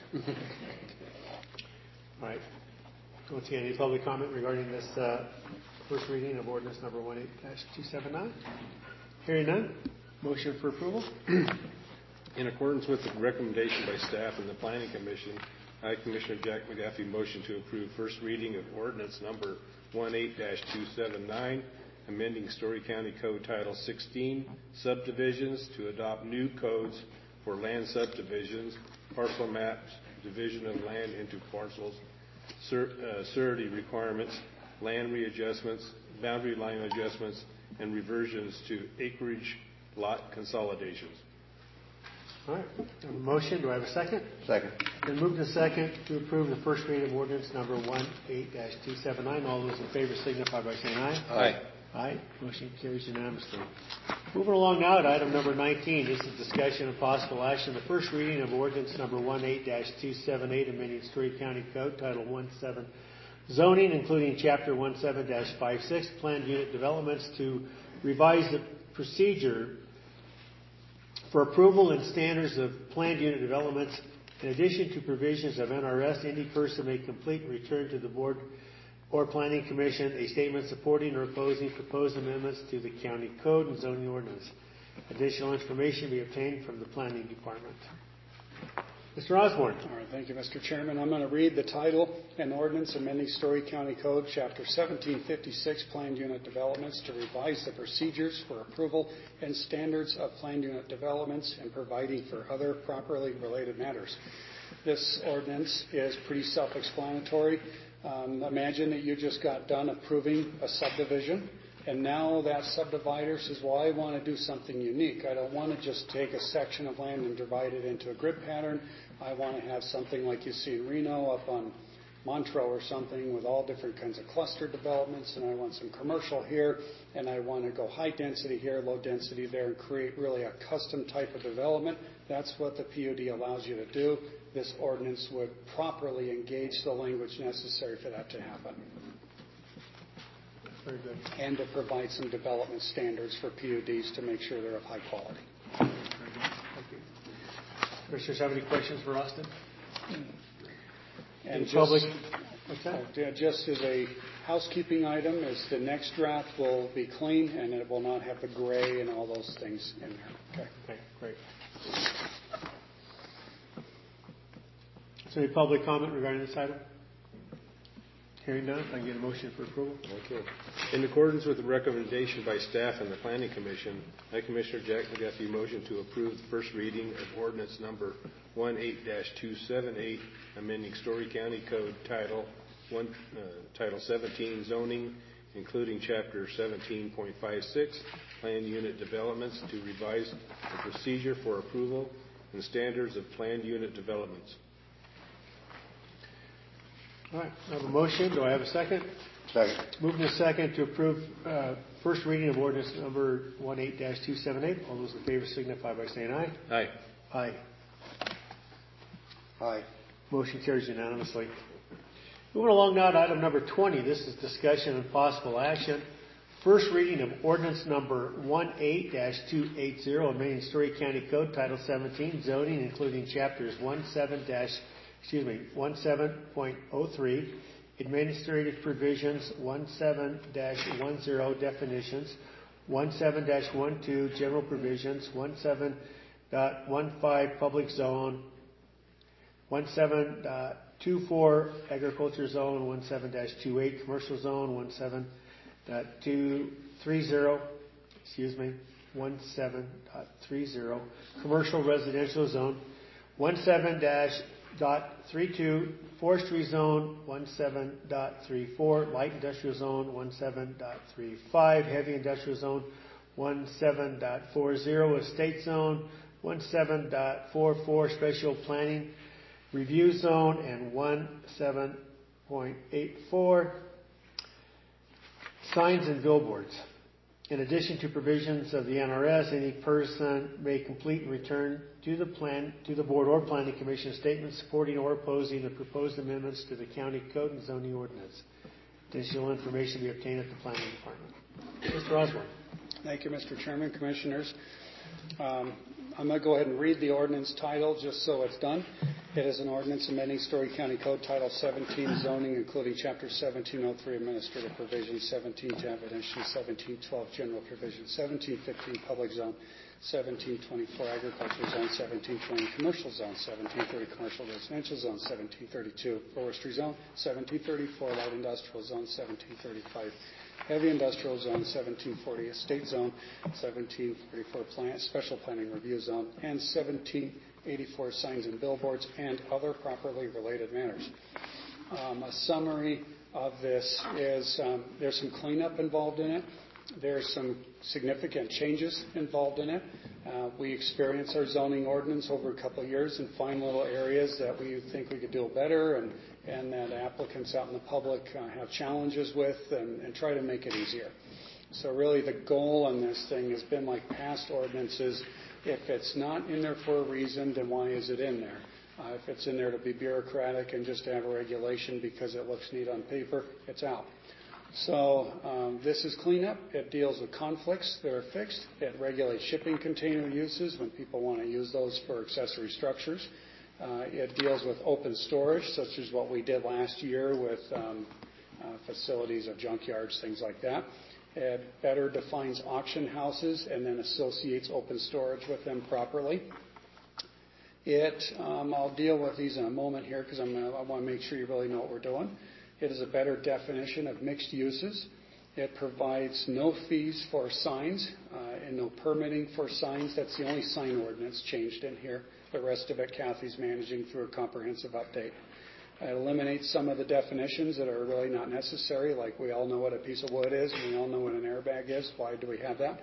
All right. Don't see any public comment regarding this first reading of ordinance number 18-279. Hearing none. Motion for approval. In accordance with the recommendation by staff and the Planning Commission, I, Commissioner Jack McGaffey, motion to approve first reading of ordinance number 18-279, amending Story County Code Title 16, subdivisions to adopt new codes for land subdivisions, parcel maps, division of land into parcels, surety requirements, land readjustments, boundary line adjustments, and reversions to acreage lot consolidations. All right. I have a motion. Do I have a second? Second. Then moved to second to approve the first reading of ordinance number 18-279. All those in favor signify by saying aye. Aye. Aye. Motion carries unanimously. Moving along now to item number 19. This is discussion of possible action. The first reading of ordinance number 18-278, amending Story County Code, Title 17, zoning, including Chapter 17-56, planned unit developments, to revise the procedure for approval and standards of planned unit developments. In addition to provisions of NRS, any person may complete and return to the board or Planning Commission a statement supporting or opposing proposed amendments to the county code and zoning ordinance. Additional information be obtained from the Planning Department. Mr. Osborne. All right, thank you, Mr. Chairman. I'm going to read the title and ordinance amending Story County Code, Chapter 1756, Planned Unit Developments, to revise the procedures for approval and standards of planned unit developments and providing for other properly related matters. This ordinance is pretty self-explanatory. Imagine that you just got done approving a subdivision. And now that subdivider says, well, I want to do something unique. I don't want to just take a section of land and divide it into a grid pattern. I want to have something like you see in Reno up on Montreux or something with all different kinds of cluster developments, and I want some commercial here, and I want to go high density here, low density there, and create really a custom type of development. That's what the PUD allows you to do. This ordinance would properly engage the language necessary for that to happen. Very good. And to provide some development standards for PUDs to make sure they're of high quality. Very good. Thank you. Commissioners have any questions for Austin? And public. Just as a housekeeping item, is the next draft will be clean and it will not have the gray and all those things in there. Okay, great. Is there any public comment regarding this item? Hearing none, if I can get a motion for approval. Okay. In accordance with the recommendation by staff and the Planning Commission, I, Commissioner Jack McGuffey, motion to approve the first reading of ordinance number 18-278, amending Story County Code Title 17, zoning, including Chapter 17.56, planned unit developments, to revise the procedure for approval and standards of planned unit developments. All right, I have a motion. Do I have a second? Second. Moving to second to approve first reading of ordinance number 18-278. All those in favor signify by saying aye. Aye. Aye. Aye. Motion carries unanimously. Moving along now to item number 20. This is discussion and possible action. First reading of ordinance number 18-280, amending Story County Code Title 17, zoning, including chapters 17.03, administrative provisions, 17-10, definitions, 17-12, general provisions, 17.15, public zone, 17.24, agriculture zone, 17-28, commercial zone, 17.30, 17.30, commercial residential zone, 17.32, forestry zone, 17.34, light industrial zone, 17.35, heavy industrial zone, 17.40, estate zone, 17.44, special planning review zone, and 17.84, signs and billboards. In addition to provisions of the NRS, any person may complete and return to the board or planning commission statements supporting or opposing the proposed amendments to the county code and zoning ordinance. Additional information be obtained at the planning department. Mr. Osborne. Thank you, Mr. Chairman, Commissioners. I'm going to go ahead and read the ordinance title just so it's done. It is an ordinance amending Story County Code Title 17, zoning, including Chapter 1703, administrative provisions, 1710, definitions, 1712, general provisions, 1715, public zone, 1724, agricultural zone, 1720, commercial zone, 1730, commercial residential zone, 1732, forestry zone, 1734, light industrial zone, 1735, heavy industrial zone, 1740, estate zone, 1744, special planning review zone, and 1784, signs and billboards, and other properly related matters. A summary of this is there's some cleanup involved in it. There's some significant changes involved in it. We experience our zoning ordinance over a couple of years and find little areas that we think we could do better and that applicants out in the public have challenges with and try to make it easier. So really the goal on this thing has been like past ordinances. If it's not in there for a reason, then why is it in there? If it's in there to be bureaucratic and just to have a regulation because it looks neat on paper, it's out. So this is cleanup. It deals with conflicts that are fixed. It regulates shipping container uses when people want to use those for accessory structures. It deals with open storage, such as what we did last year with facilities of junkyards, things like that. It better defines auction houses and then associates open storage with them properly. I'll deal with these in a moment here because I want to make sure you really know what we're doing. It is a better definition of mixed uses. It provides no fees for signs and no permitting for signs. That's the only sign ordinance changed in here. The rest of it, Kathy's managing through a comprehensive update. It eliminates some of the definitions that are really not necessary, like we all know what a piece of wood is, and we all know what an airbag is. Why do we have that?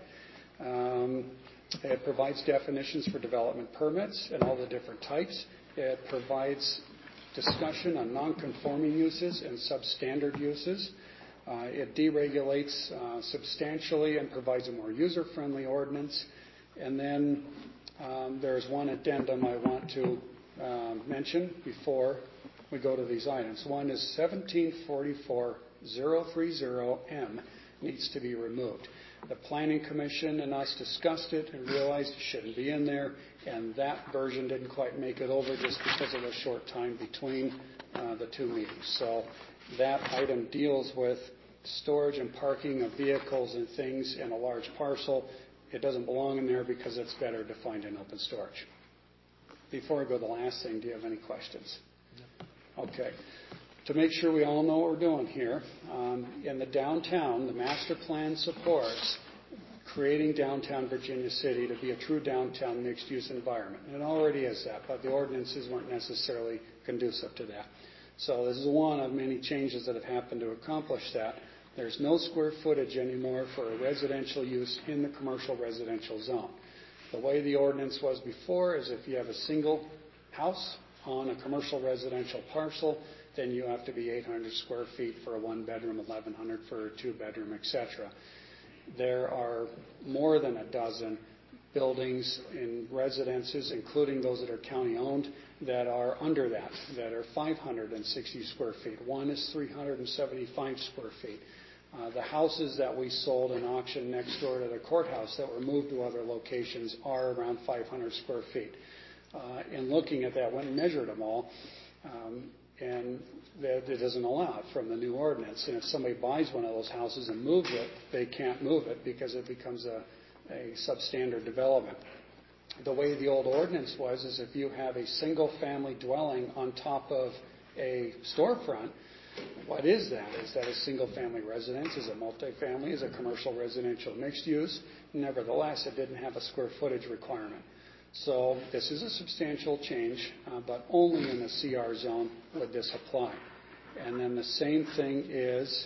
It provides definitions for development permits and all the different types. It provides discussion on non-conforming uses and substandard uses. It deregulates substantially and provides a more user-friendly ordinance. And then there's one addendum I want to mention before we go to these items. One is 1744030M needs to be removed. The Planning Commission and us discussed it and realized it shouldn't be in there, and that version didn't quite make it over just because of the short time between the two meetings. So that item deals with storage and parking of vehicles and things in a large parcel. It doesn't belong in there because it's better defined in open storage. Before I go to the last thing, do you have any questions? Okay. To make sure we all know what we're doing here, in the downtown, the master plan supports creating downtown Virginia City to be a true downtown mixed-use environment. And it already is that, but the ordinances weren't necessarily conducive to that. So this is one of many changes that have happened to accomplish that. There's no square footage anymore for a residential use in the commercial residential zone. The way the ordinance was before is if you have a single house on a commercial residential parcel, then you have to be 800 square feet for a one-bedroom, 1,100 for a two-bedroom, etc. There are more than a dozen buildings in residences, including those that are county-owned, that are under that are 560 square feet. One is 375 square feet. The houses that we sold in auction next door to the courthouse that were moved to other locations are around 500 square feet. In looking at that, went and measured them all, and that it doesn't allow it from the new ordinance. And if somebody buys one of those houses and moves it, they can't move it because it becomes a substandard development. The way the old ordinance was is if you have a single-family dwelling on top of a storefront, what is that? Is that a single-family residence? Is it multifamily? Is it commercial residential mixed use? Nevertheless, it didn't have a square footage requirement. So this is a substantial change, but only in the CR zone would this apply. And then the same thing is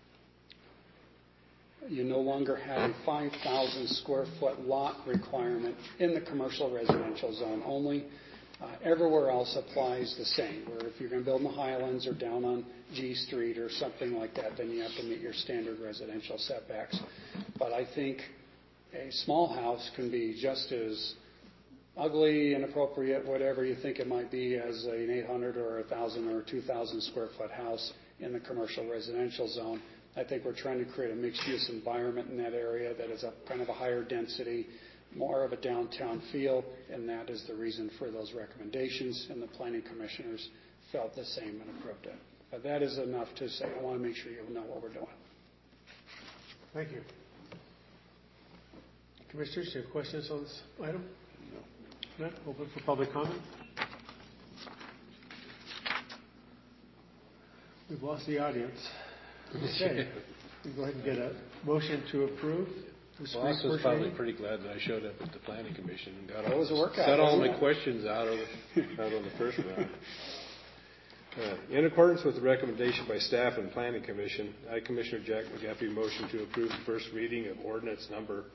you no longer have a 5,000 square foot lot requirement in the commercial residential zone only. Everywhere else applies the same, where if you're going to build in the Highlands or down on G Street or something like that, then you have to meet your standard residential setbacks. But I think a small house can be just as ugly, inappropriate, whatever you think it might be, as an 800 or 1,000 or 2,000 square foot house in the commercial residential zone. I think we're trying to create a mixed-use environment in that area that is a kind of a higher density, more of a downtown feel, and that is the reason for those recommendations, and the planning commissioners felt the same and approved it. But that is enough to say I want to make sure you know what we're doing. Thank you. Commissioners, do you have questions on this item? No. Open for public comment. We've lost the audience. Okay. We go ahead and get a motion to approve. Well, I was probably pretty glad that I showed up at the Planning Commission and got all my questions out on the first round. In accordance with the recommendation by staff and Planning Commission, I, Commissioner Jack McGaffey, motion to approve the first reading of ordinance number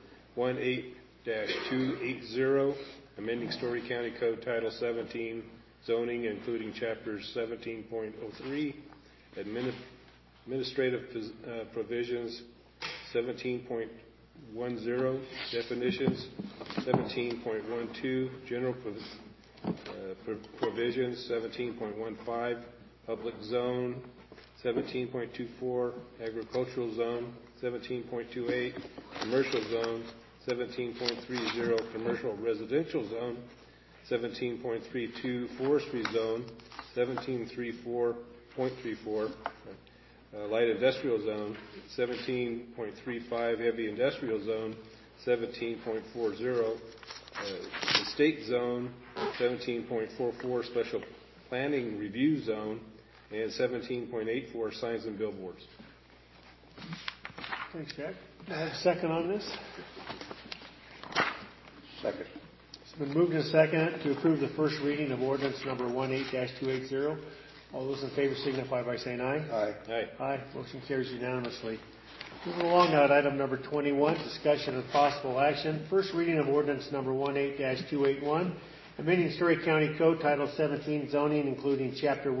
18-280, amending Story County Code Title 17, zoning, including chapters 17.03, administrative provisions, 17.10, definitions, 17.12, general provisions, 17.15, public zone, 17.24, agricultural zone, 17.28, commercial zone, 17.30, commercial residential zone, 17.32, forestry zone, 17.34, light industrial zone, 17.35, heavy industrial zone, 17.40, estate zone, 17.44, special planning review zone, and 17.84, signs and billboards. Thanks, Jack. I have a second on this. Second. It's been moved and seconded to approve the first reading of ordinance number 18-280. All those in favor signify by saying aye. Aye. Aye. Aye. Motion carries unanimously. Moving along now to item number 21, discussion of possible action. First reading of ordinance number 18-281, amending Story County Code Title 17 zoning, including Chapter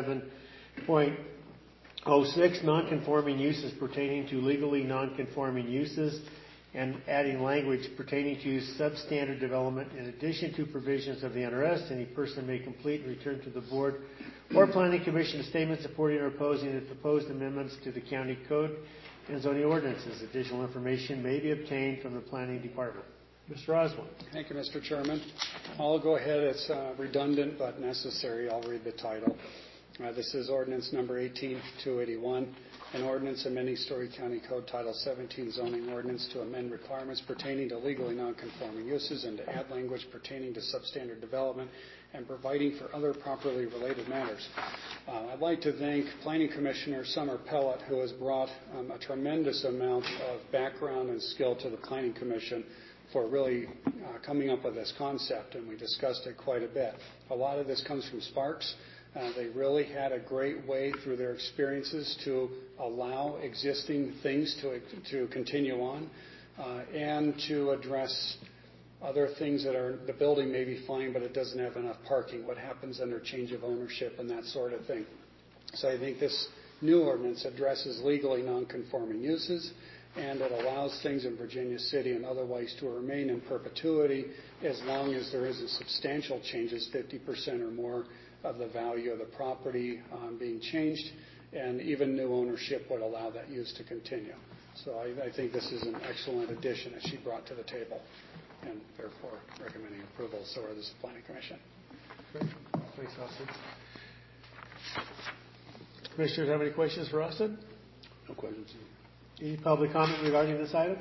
17.06, nonconforming uses pertaining to legally nonconforming uses, and adding language pertaining to substandard development. In addition to provisions of the NRS, any person may complete and return to the board or planning commission a statement supporting or opposing the proposed amendments to the county code and zoning ordinances. Additional information may be obtained from the planning department. Mr. Osborne. Thank you, Mr. Chairman. I'll go ahead. It's redundant but necessary. I'll read the title. This is ordinance number 18-281, an ordinance amending Story County Code Title 17 zoning ordinance to amend requirements pertaining to legally nonconforming uses and to add language pertaining to substandard development and providing for other properly related matters. I'd like to thank Planning Commissioner Summer Pellet, who has brought a tremendous amount of background and skill to the Planning Commission for really coming up with this concept, and we discussed it quite a bit. A lot of this comes from Sparks. They really had a great way through their experiences to allow existing things to continue on and to address other things that are, the building may be fine, but it doesn't have enough parking. What happens under change of ownership and that sort of thing. So I think this new ordinance addresses legally nonconforming uses, and it allows things in Virginia City and otherwise to remain in perpetuity as long as there isn't substantial changes, 50% or more of the value of the property being changed, and even new ownership would allow that use to continue. So I think this is an excellent addition that she brought to the table, and therefore recommending approval. So are this Planning Commission. Great. Thanks, Austin. Commissioners have any questions for Austin? No questions. Any public comment regarding this item?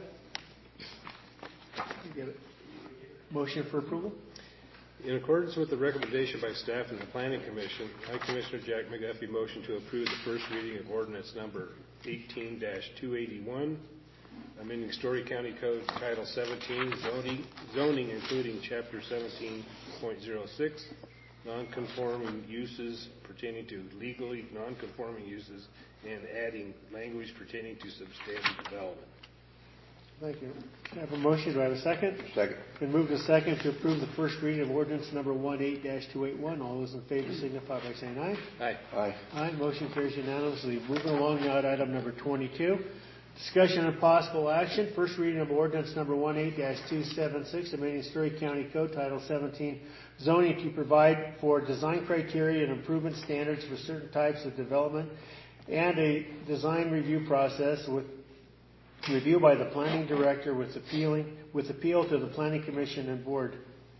You get it. Motion for approval? In accordance with the recommendation by staff and the Planning Commission, I, Commissioner Jack McGuffey, motion to approve the first reading of ordinance number 18-281, amending Story County Code Title 17, zoning including Chapter 17.06, non-conforming uses pertaining to legally non-conforming uses, and adding language pertaining to substandard development. Thank you. I have a motion. Do I have a second? Second. Been moved to second to approve the first reading of ordinance number 18-281. All those in favor signify by saying aye. Aye. Aye. Aye. Motion carries unanimously. Moving along now to item number 22. Discussion and possible action. First reading of ordinance number 18-276, amending Story County Code Title 17 zoning to provide for design criteria and improvement standards for certain types of development and a design review process with review by the planning director with appeal to the Planning Commission and board.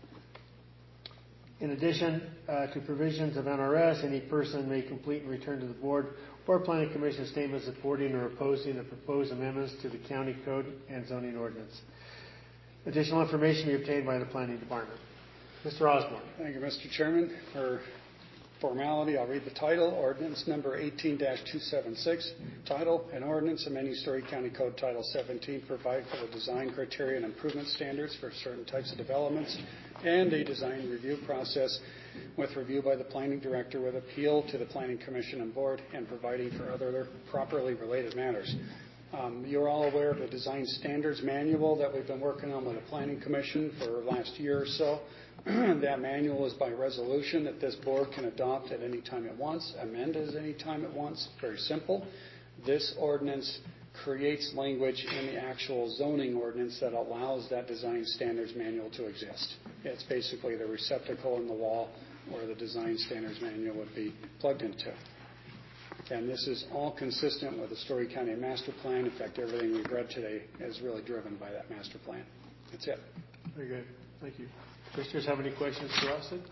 In addition to provisions of NRS, any person may complete and return to the board or Planning Commission statement supporting or opposing the proposed amendments to the county code and zoning ordinance. Additional information be obtained by the Planning Department. Mr. Osborne. Thank you, Mr. Chairman. For formality, I'll read the title. Ordinance number 18-276. Title: An ordinance amending Story County Code Title 17, provide for the design criteria and improvement standards for certain types of developments, and a design review process with review by the planning director with appeal to the Planning Commission and board, and providing for other properly related matters. You're all aware of the design standards manual that we've been working on with the Planning Commission for the last year or so. That manual is by resolution that this board can adopt at any time it wants, amend at any time it wants. Very simple. This ordinance creates language in the actual zoning ordinance that allows that design standards manual to exist. It's basically the receptacle in the wall where the design standards manual would be plugged into. And this is all consistent with the Story County Master Plan. In fact, everything we've read today is really driven by that master plan. That's it. Very good. Thank you. Commissioners have any questions for Austin?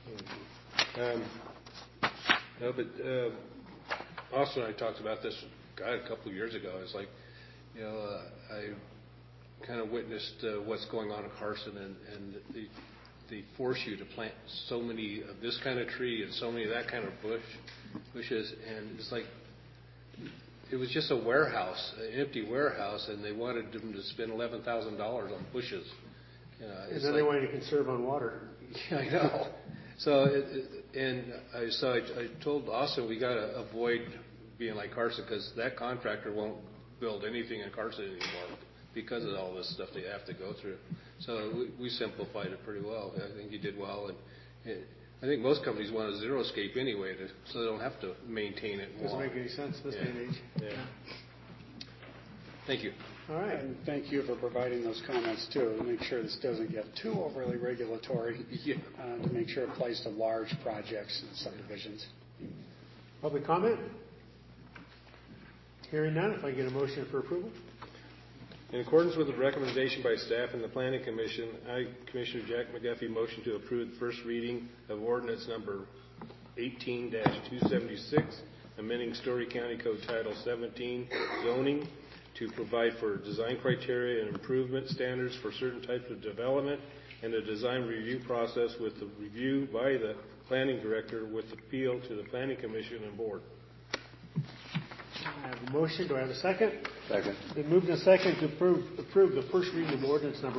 No, but Austin and I talked about this, a couple of years ago. It's like, I kind of witnessed what's going on in Carson, and they force you to plant so many of this kind of tree and so many of that kind of bushes, and it's like it was just a warehouse, an empty warehouse, and they wanted them to spend $11,000 on bushes. And then they wanted to conserve on water. Yeah, I know. I told Austin we got to avoid being like Carson because that contractor won't build anything in Carson anymore because of all this stuff they have to go through. So we simplified it pretty well. I think he did well, and I think most companies want a zero-scape anyway, so they don't have to maintain it. Doesn't make any sense this day and age. Yeah. Thank you. All right. And thank you for providing those comments too, to make sure this doesn't get too overly regulatory, to make sure it applies to large projects and subdivisions. Public comment? Hearing none, if I get a motion for approval. In accordance with the recommendation by staff and the Planning Commission, I, Commissioner Jack McGuffey, motion to approve the first reading of ordinance number 18-276, amending Story County Code Title 17, zoning, to provide for design criteria and improvement standards for certain types of development and a design review process with the review by the planning director with appeal to the Planning Commission and board. I have a motion. Do I have a second? Second. Been moved and second to approve the first reading of ordinance number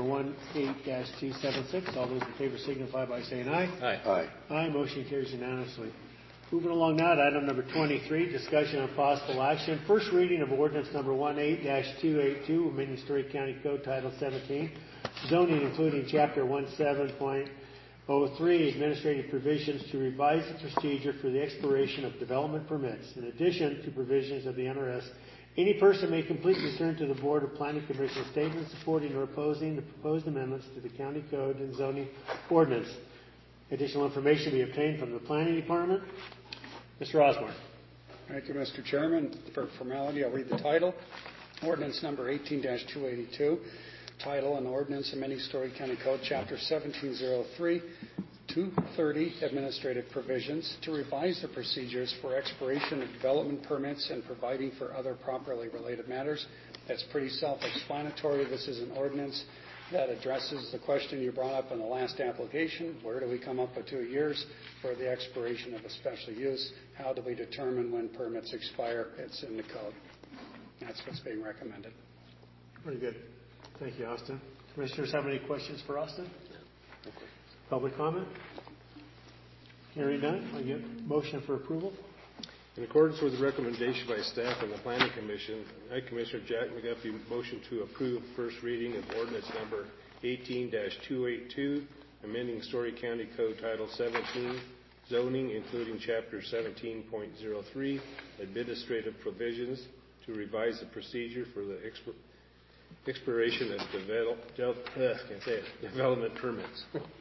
18-276. All those in favor signify by saying aye. Aye. Aye. Aye. Motion carries unanimously. Moving along now to item number 23, discussion on possible action. First reading of ordinance number 18-282, amending Story County Code Title 17, zoning including Chapter 17.03, administrative provisions to revise the procedure for the expiration of development permits. In addition to provisions of the NRS, any person may completely return to the Board of Planning Commission statements supporting or opposing the proposed amendments to the County Code and Zoning Ordinance. Additional information be obtained from the Planning Department. Mr. Osborne. Thank you, Mr. Chairman. For formality, I'll read the title. Ordinance number 18-282. Title: An Ordinance amending Story County Code, Chapter 1703, 230, Administrative Provisions, to revise the procedures for expiration of development permits and providing for other properly related matters. That's pretty self-explanatory. This is an ordinance that addresses the question you brought up in the last application. Where do we come up with 2 years for the expiration of a special use? How do we determine when permits expire? It's in the code. That's what's being recommended. Very good. Thank you, Austin. Commissioners have any questions for Austin? Public comment? Hearing none, I get motion for approval. In accordance with the recommendation by staff and the Planning Commission, I, Commissioner Jack McGuffey, motion to approve first reading of ordinance number 18-282, amending Story County Code Title 17, zoning, including Chapter 17.03, administrative provisions, to revise the procedure for the expiration of development permits.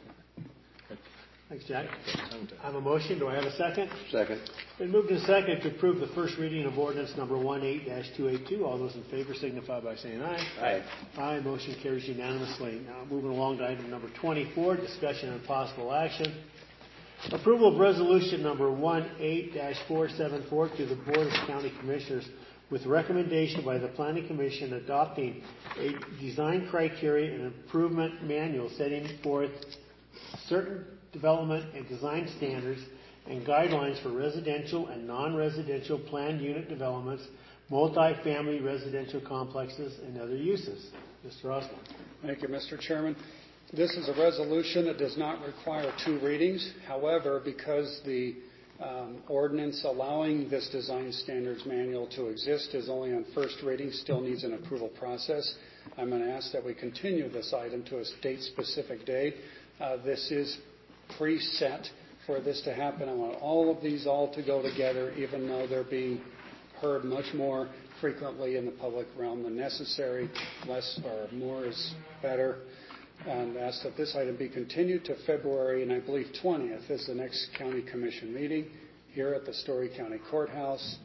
Thanks, Jack. I have a motion. Do I have a second? Second. Been moved and second to approve the first reading of ordinance number 18-282. All those in favor signify by saying aye. Aye. Aye. Motion carries unanimously. Now moving along to item number 24, discussion on possible action. Approval of resolution number 18-474 to the Board of County Commissioners with recommendation by the Planning Commission adopting a design criteria and improvement manual setting forth certain development and design standards and guidelines for residential and non-residential planned unit developments, multi-family residential complexes, and other uses. Mr. Osborne. Thank you, Mr. Chairman. This is a resolution that does not require 2 readings. However, because the ordinance allowing this design standards manual to exist is only on first reading, still needs an approval process, I'm going to ask that we continue this item to a date-specific day. This is preset for this to happen. I want all of these all to go together, even though they're being heard much more frequently in the public realm than necessary. Less or more is better. And ask that this item be continued to February, and I believe 20th is the next County Commission meeting here at the Story County Courthouse.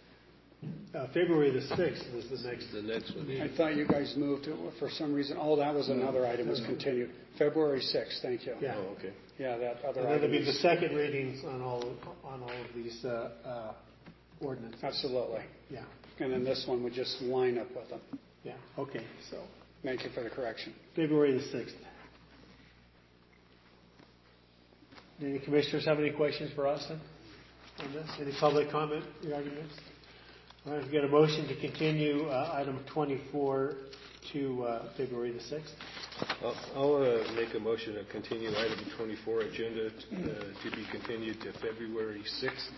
February the 6th is the next one. I thought you guys moved to, for some reason. Oh, that was another item was continued. February 6th. Thank you. Yeah. Oh, okay. Yeah, that other And item. that'll be the second readings on all of these ordinances. Absolutely. Yeah. And then this one would just line up with them. Yeah. Okay. So Thank you for the correction. February the 6th. Any commissioners have any questions for Austin on this? Any public comment regarding this? All right, we've got a motion to continue item 24 to February the 6th. I'll make a motion to continue item 24 agenda to be continued to February 6th,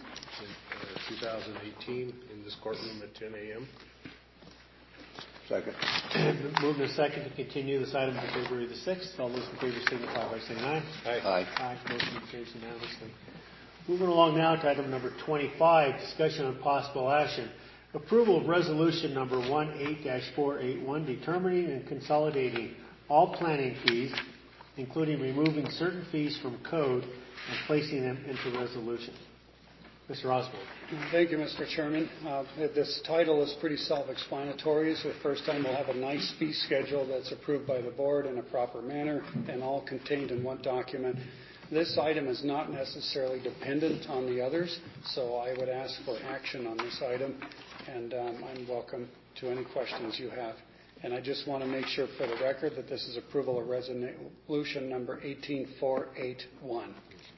2018 in this courtroom at 10 a.m. Second. Moved and second to continue this item to February the 6th. All those in favor signify by saying aye. Aye. Aye. Motion carries unanimously. Moving along now to item number 25, discussion on possible action. Approval of resolution number 18-481, determining and consolidating all planning fees, including removing certain fees from code and placing them into resolution. Mr. Osborne. Thank you, Mr. Chairman. This title is pretty self-explanatory. It's the first time we'll have a nice fee schedule that's approved by the board in a proper manner and all contained in one document. This item is not necessarily dependent on the others, so I would ask for action on this item, and I'm welcome to any questions you have. And I just want to make sure for the record that this is approval of resolution number 18481.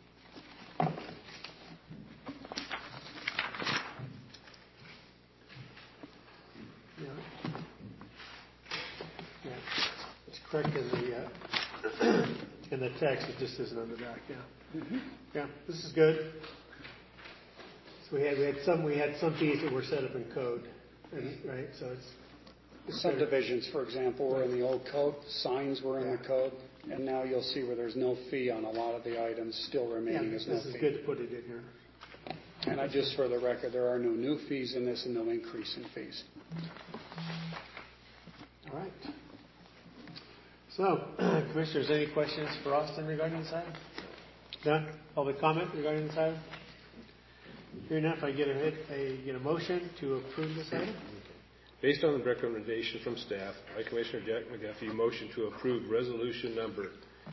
It's correct in the text. It just isn't on the back. Yeah. Mm-hmm. Yeah. This is good. So we had some fees that were set up in code, right? So it's subdivisions, for example, were in the old code. Signs were in the code, and now you'll see where there's no fee on a lot of the items still remaining as no fee. This is good to put it in here. And I just, for the record, there are no new fees in this and no increase in fees. All right. So, Commissioners, any questions for Austin regarding this item? None? Public comment regarding this item? Here enough, I get a motion to approve this item. Based on the recommendation from staff, I, Commissioner Jack McGuffey, motion to approve resolution number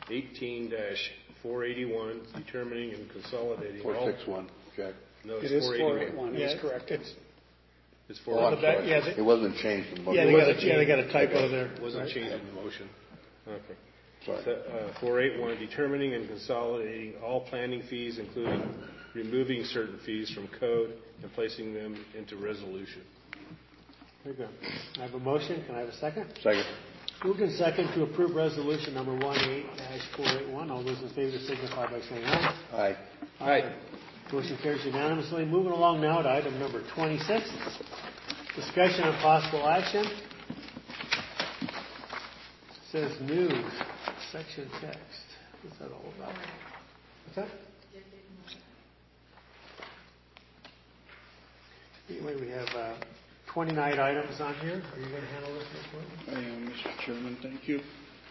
18-481, determining and consolidating 461, Jack. No, it's it is 481. It is correct. It's 481. It wasn't changed in the motion. They got a typo there. It wasn't changed in the motion. Okay. Sorry. 481, determining and consolidating all planning fees, including removing certain fees from code and placing them into resolution. Very good. I have a motion. Can I have a second? Second. Moved and second to approve resolution number 18-481. All those in favor signify by saying aye. Aye. Aye. Motion carries unanimously. Moving along now to item number 26, discussion on possible action. It says news, section text. What's that all about? What's that? Anyway, we have 29 items on here. Are you going to handle this, Mr. Wood? I am, Mr. Chairman. Thank you.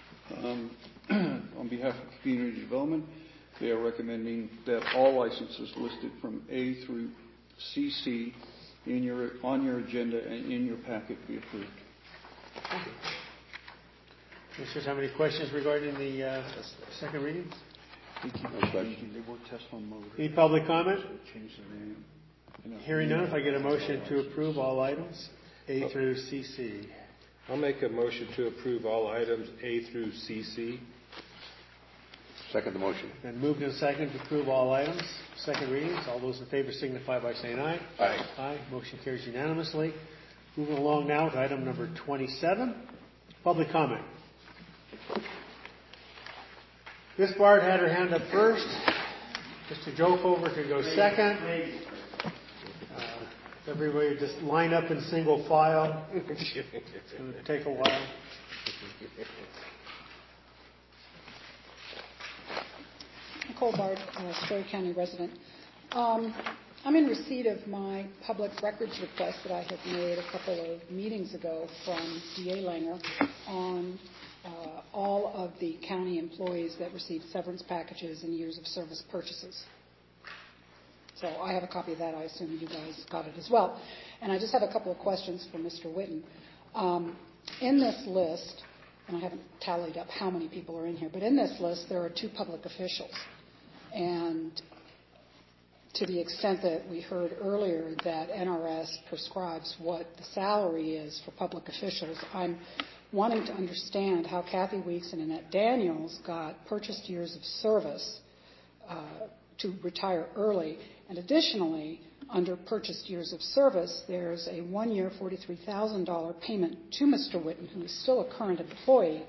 On behalf of Community Development, they are recommending that all licenses listed from A through CC on your agenda and in your packet be approved. Thank you. Commissioners, have any questions regarding the second reading? They were test on mode. Any public comment? Change the name. Hearing none, if I get a motion to approve all items A through CC. I'll make a motion to approve all items A through CC. Second the motion. And moved and second to approve all items. Second readings. All those in favor signify by saying aye. Aye. Aye. Motion carries unanimously. Moving along now to item number 27, public comment. Miss Bard had her hand up first. Mr. Jofover could go second. Everybody just line up in single file. It's going to take a while. Nicole Bard, Story County resident. I'm in receipt of my public records request that I had made a couple of meetings ago from D.A. Langer on all of the county employees that received severance packages and years of service purchases. So I have a copy of that. I assume you guys got it as well. And I just have a couple of questions for Mr. Whitten. In this list, and I haven't tallied up how many people are in here, but in this list there are 2 public officials. And to the extent that we heard earlier that NRS prescribes what the salary is for public officials, I'm wanting to understand how Kathy Weeks and Annette Daniels got purchased years of service to retire early. And additionally, under purchased years of service, there's a 1-year $43,000 payment to Mr. Whitten, who is still a current employee,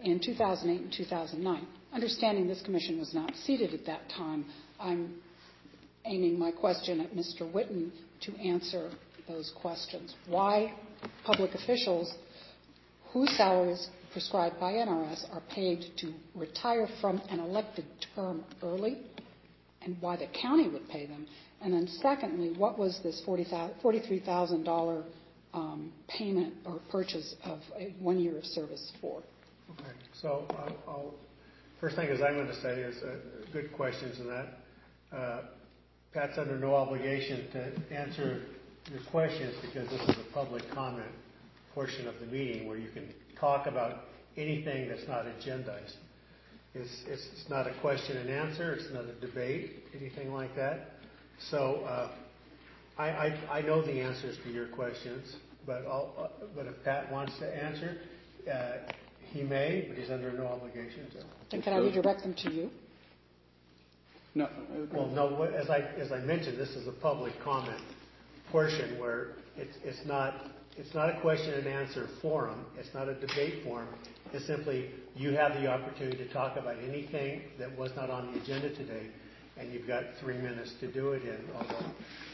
in 2008 and 2009. Understanding this commission was not seated at that time, I'm aiming my question at Mr. Witten to answer those questions. Why public officials whose salaries prescribed by NRS are paid to retire from an elected term early, and why the county would pay them. And then secondly, what was this $43,000 payment or purchase of 1 year of service for? Okay, so first thing is I'm going to say is good questions in that. Pat's under no obligation to answer your questions because this is a public comment portion of the meeting where you can talk about anything that's not agendized. It's not a question and answer. It's not a debate, anything like that. So I know the answers to your questions, but if Pat wants to answer, he may, but he's under no obligation to. Then can I redirect them to you? No. Well, no. As I mentioned, this is a public comment portion where it's not a question and answer forum. It's not a debate forum. It's simply you have the opportunity to talk about anything that was not on the agenda today, and you've got 3 minutes to do it in. Although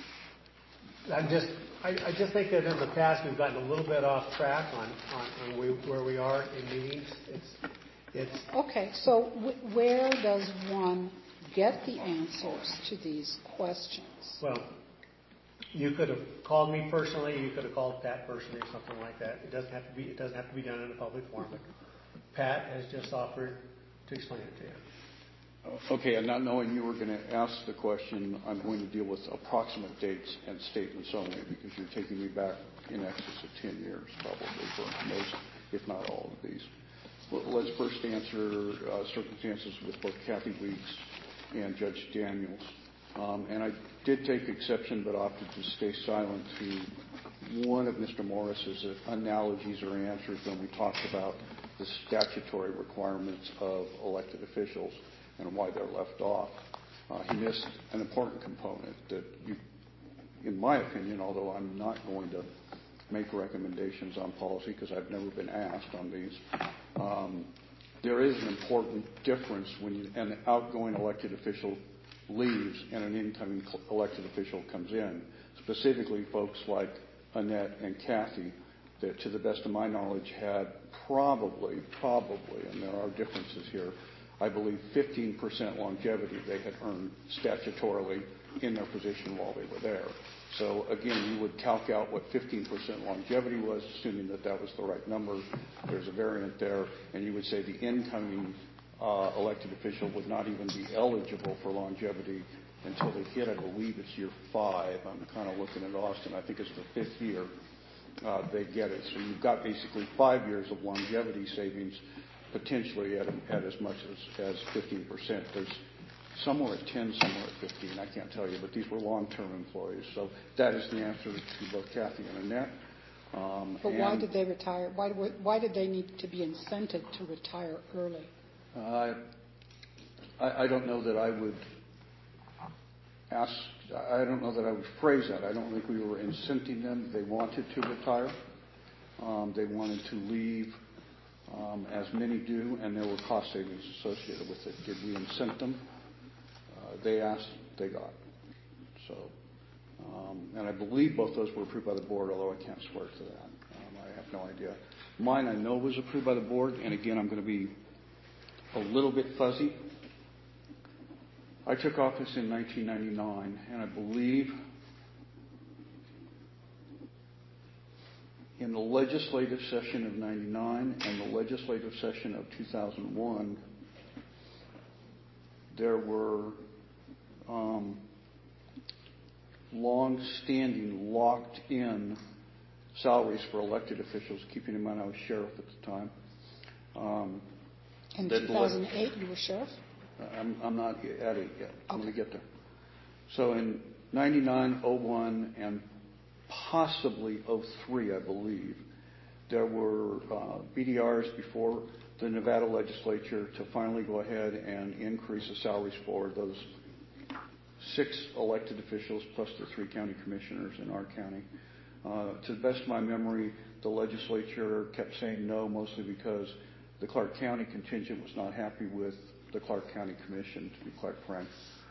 I just think that in the past we've gotten a little bit off track on where we are in meetings. It's Okay, so where does one get the answers to these questions? well. You could have called me personally. You could have called Pat personally, or something like that. It doesn't have to be done in a public forum. But Pat has just offered to explain it to you. Okay, and not knowing you were going to ask the question, I'm going to deal with approximate dates and statements only because you're taking me back in excess of 10 years, probably for most, if not all of these. Well, let's first answer circumstances with both Kathy Weeks and Judge Daniels. And I did take exception but opted to stay silent to one of Mr. Morris's analogies or answers when we talked about the statutory requirements of elected officials and why they're left off. He missed an important component that you, in my opinion, although I'm not going to make recommendations on policy because I've never been asked on these, there is an important difference when an outgoing elected official leaves and an incoming elected official comes in. Specifically, folks like Annette and Kathy, that to the best of my knowledge had probably, and there are differences here, I believe 15% longevity they had earned statutorily in their position while they were there. So again, you would calc out what 15% longevity was, assuming that that was the right number. There's a variant there, and you would say the incoming elected official would not even be eligible for longevity until they hit, I believe it's year 5. I'm kind of looking at Austin. I think it's the 5th year they get it. So you've got basically 5 years of longevity savings, potentially at as much as 15%. There's somewhere at 10, somewhere at 15. I can't tell you, but these were long-term employees. So that is the answer to both Kathy and Annette. But why did they retire? Why did they need to be incented to retire early? I don't know that I would ask. I don't know that I would phrase that. I don't think we were incenting them. They wanted to retire. They wanted to leave, as many do, and there were cost savings associated with it. Did we incent them? They asked, they got. So, and I believe both those were approved by the board, although I can't swear to that. I have no idea. Mine I know was approved by the board, and again, I'm going to be a little bit fuzzy. I took office in 1999, and I believe in the legislative session of 99 and the legislative session of 2001, there were long-standing, locked-in salaries for elected officials, keeping in mind I was sheriff at the time. In 2008, you were sheriff? I'm not at it yet. I'm going to get there. So in 99, 01, and possibly 03, I believe, there were BDRs before the Nevada legislature to finally go ahead and increase the salaries for those 6 elected officials plus the 3 county commissioners in our county. To the best of my memory, the legislature kept saying no, mostly because the Clark County contingent was not happy with the Clark County Commission, to be quite frank.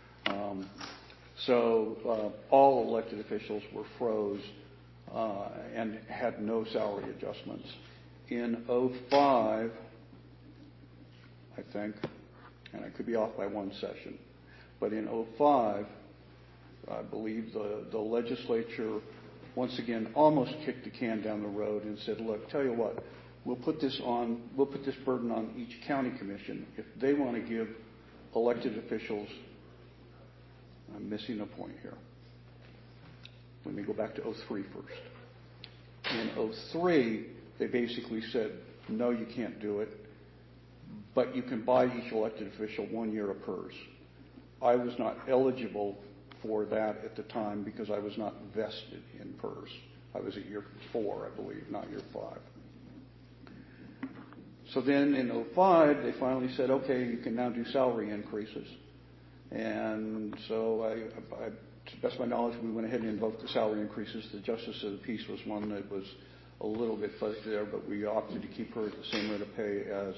So all elected officials were froze and had no salary adjustments. In 05, I think, and I could be off by one session, but in 05, I believe the legislature once again almost kicked the can down the road and said, look, tell you what, we'll put this burden on each county commission. If they want to give elected officials, I'm missing a point here. Let me go back to 03 first. In 03, they basically said, no, you can't do it, but you can buy each elected official 1 year of PERS. I was not eligible for that at the time because I was not vested in PERS. I was at year 4, I believe, not year 5. So then in 05, they finally said, okay, you can now do salary increases. And so I, to the best of my knowledge, we went ahead and invoked the salary increases. The Justice of the Peace was one that was a little bit fuzzy there, but we opted to keep her at the same rate of pay as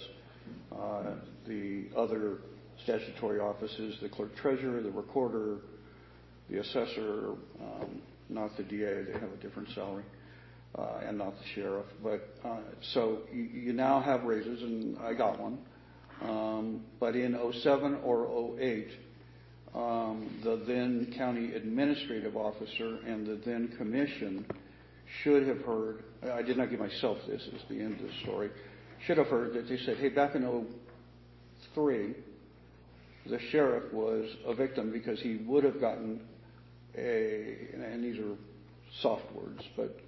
the other statutory offices, the clerk treasurer, the recorder, the assessor, not the DA, they have a different salary, and not the sheriff. But so you now have raises, and I got one. But in 07 or 08, the then county administrative officer and the then commission should have heard, I did not give myself this, is the end of the story, should have heard that they said, hey, back in 03, the sheriff was a victim because he would have gotten and these are soft words,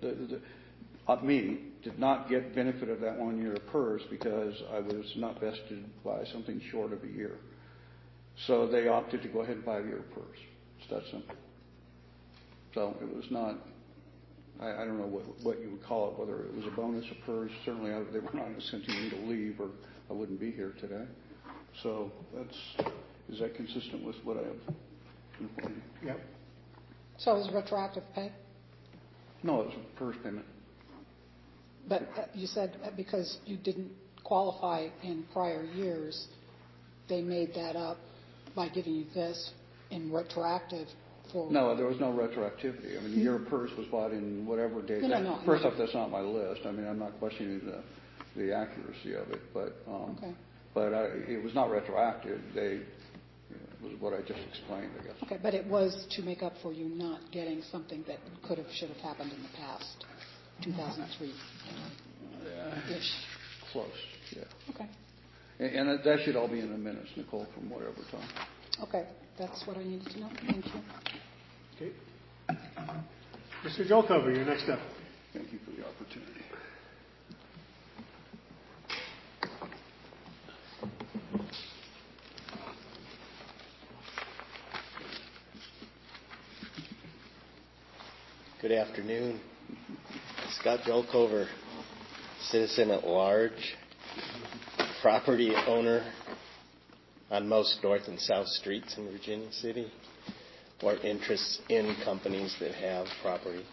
but me did not get benefit of that 1 year of PERS because I was not vested by something short of a year. So they opted to go ahead and buy a year of PERS. It's that simple. So it was not, I don't know what you would call it, whether it was a bonus or PERS. Certainly they were not incenting me to leave or I wouldn't be here today. So is that consistent with what I have informed you? Yep. So it was retroactive pay? No, it was a PERS payment. But you said because you didn't qualify in prior years, they made that up by giving you this in retroactive for... No, there was no retroactivity. I mean, the year of PERS was bought in whatever date. No. First off, that's not my list. I mean, I'm not questioning the accuracy of it, but okay. But it was not retroactive. It was what I just explained, I guess. Okay, but it was to make up for you not getting something that should have happened in the past, 2003. Ish. Close, yeah. Okay. And that should all be in the minutes, Nicole, from whatever time. Okay, that's what I needed to know. Thank you. Okay. Mr. Jolkover, you're next up. Thank you for the opportunity. Good afternoon. Scott Jolkover, citizen at large, property owner on most North and South Streets in Virginia City, or interests in companies that have property.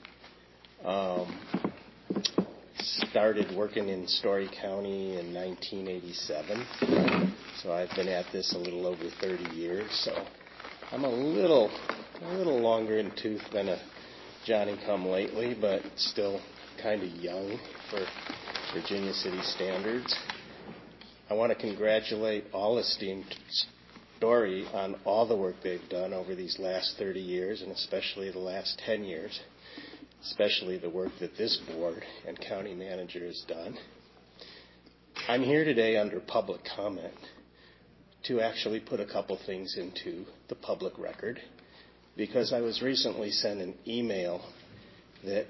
Started working in Story County in 1987, so I've been at this a little over 30 years. So I'm a little longer in tooth than a Johnny-come-lately, but still kind of young for Virginia City standards. I want to congratulate all esteemed Story on all the work they've done over these last 30 years, and especially the last 10 years, especially the work that this board and county manager has done. I'm here today under public comment to actually put a couple things into the public record, because I was recently sent an email that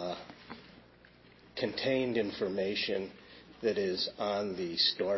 contained information that is on the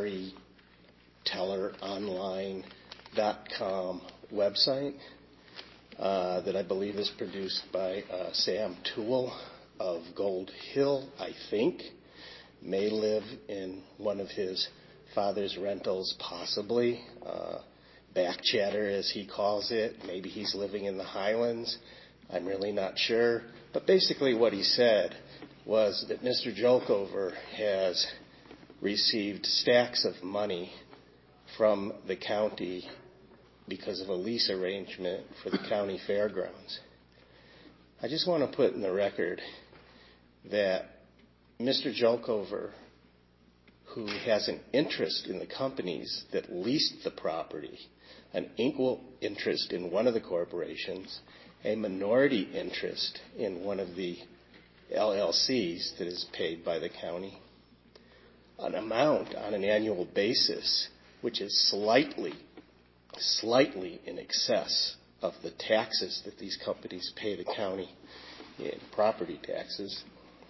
StorytellerOnline.com website that I believe is produced by Sam Toole of Gold Hill, I think. May live in one of his father's rentals, possibly. Back chatter, as he calls it. Maybe he's living in the Highlands. I'm really not sure. But basically what he said was that Mr. Jolkover has received stacks of money from the county because of a lease arrangement for the county fairgrounds. I just want to put in the record that Mr. Jolkover, who has an interest in the companies that leased the property, an equal interest in one of the corporations, a minority interest in one of the LLCs that is paid by the county, an amount on an annual basis which is slightly in excess of the taxes that these companies pay the county in property taxes.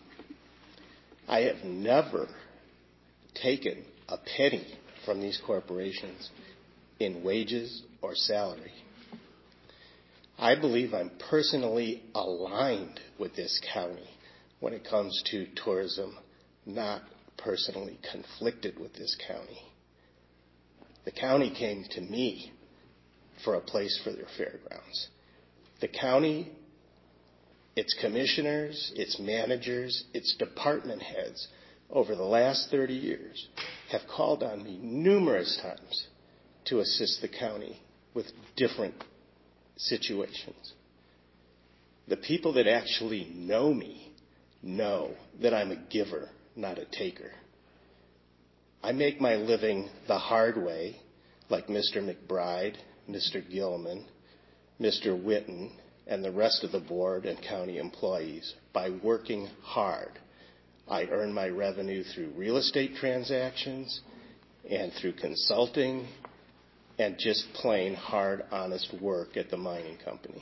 I have never taken a penny from these corporations in wages or salary. I believe I'm personally aligned with this county when it comes to tourism, not personally conflicted with this county. The county came to me for a place for their fairgrounds. The county, its commissioners, its managers, its department heads over the last 30 years have called on me numerous times to assist the county with different situations. The people that actually know me know that I'm a giver, not a taker. I make my living the hard way, like Mr. McBride, Mr. Gilman, Mr. Witten, and the rest of the board and county employees by working hard. I earn my revenue through real estate transactions and through consulting and just plain hard, honest work at the mining company.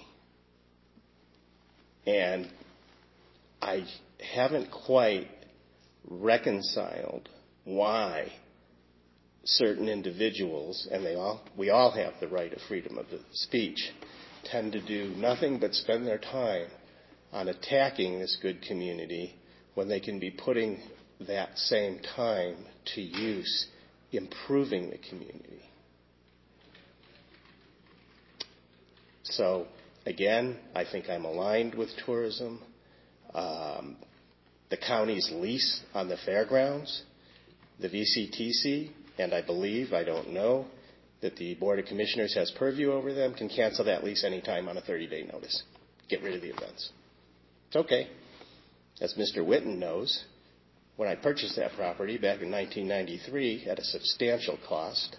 And I haven't quite reconciled why certain individuals, and we all have the right of freedom of speech, tend to do nothing but spend their time on attacking this good community when they can be putting that same time to use improving the community. So, again, I think I'm aligned with tourism. The county's lease on the fairgrounds, the VCTC, and I believe, I don't know, that the Board of Commissioners has purview over them, can cancel that lease anytime on a 30-day notice. Get rid of the events. It's okay. As Mr. Witten knows, when I purchased that property back in 1993 at a substantial cost,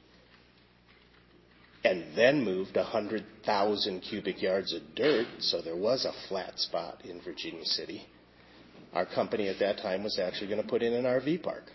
and then moved 100,000 cubic yards of dirt, so there was a flat spot in Virginia City, our company at that time was actually going to put in an RV park.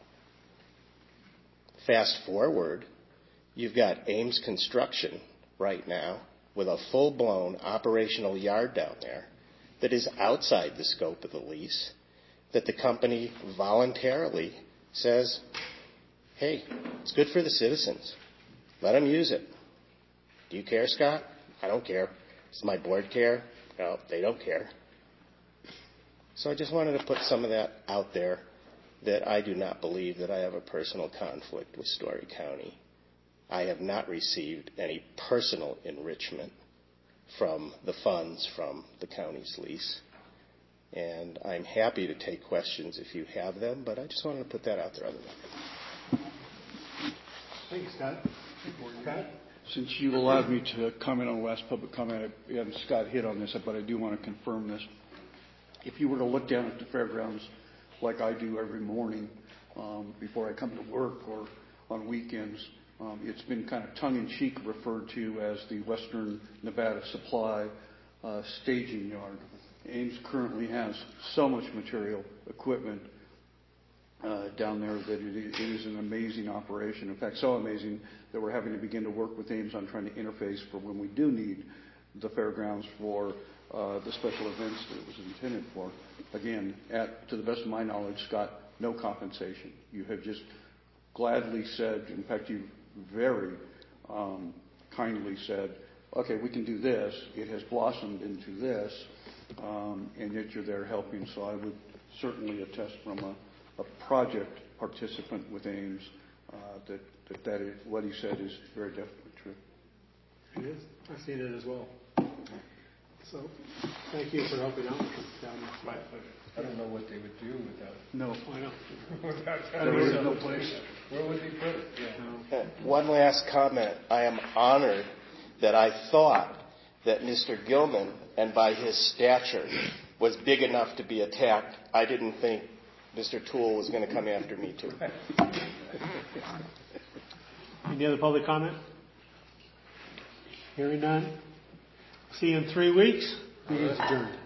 Fast forward, you've got Ames Construction right now with a full-blown operational yard down there that is outside the scope of the lease, that the company voluntarily says, hey, it's good for the citizens. Let them use it. Do you care, Scott? I don't care. Does my board care? No, they don't care. So I just wanted to put some of that out there, that I do not believe that I have a personal conflict with Story County. I have not received any personal enrichment from the funds from the county's lease. And I'm happy to take questions if you have them, but I just wanted to put that out there on the record. Thank you, Scott. Scott? Since you allowed me to comment on the last public comment, and Scott hit on this, but I do want to confirm this. If you were to look down at the fairgrounds like I do every morning before I come to work or on weekends, it's been kind of tongue-in-cheek referred to as the Western Nevada Supply Staging Yard. Ames currently has so much material, equipment down there that it is an amazing operation. In fact, so amazing that we're having to begin to work with Ames on trying to interface for when we do need the fairgrounds for the special events that it was intended for. Again, to the best of my knowledge, Scott, no compensation. You have just gladly said, in fact, you very kindly said, okay, we can do this. It has blossomed into this, and yet you're there helping. So I would certainly attest from a project participant with Ames that is, what he said is very definitely true. It is. I've seen it as well. So, thank you for helping out. My pleasure. I don't know what they would do without. No, I know. Without There is no place. Where would they put it? Yeah. One last comment. I am honored that I thought that Mr. Gilman, and by his stature, was big enough to be attacked. I didn't think Mr. Toole was going to come after me, too. Any other public comment? Hearing none. See you in 3 weeks. Meeting is adjourned.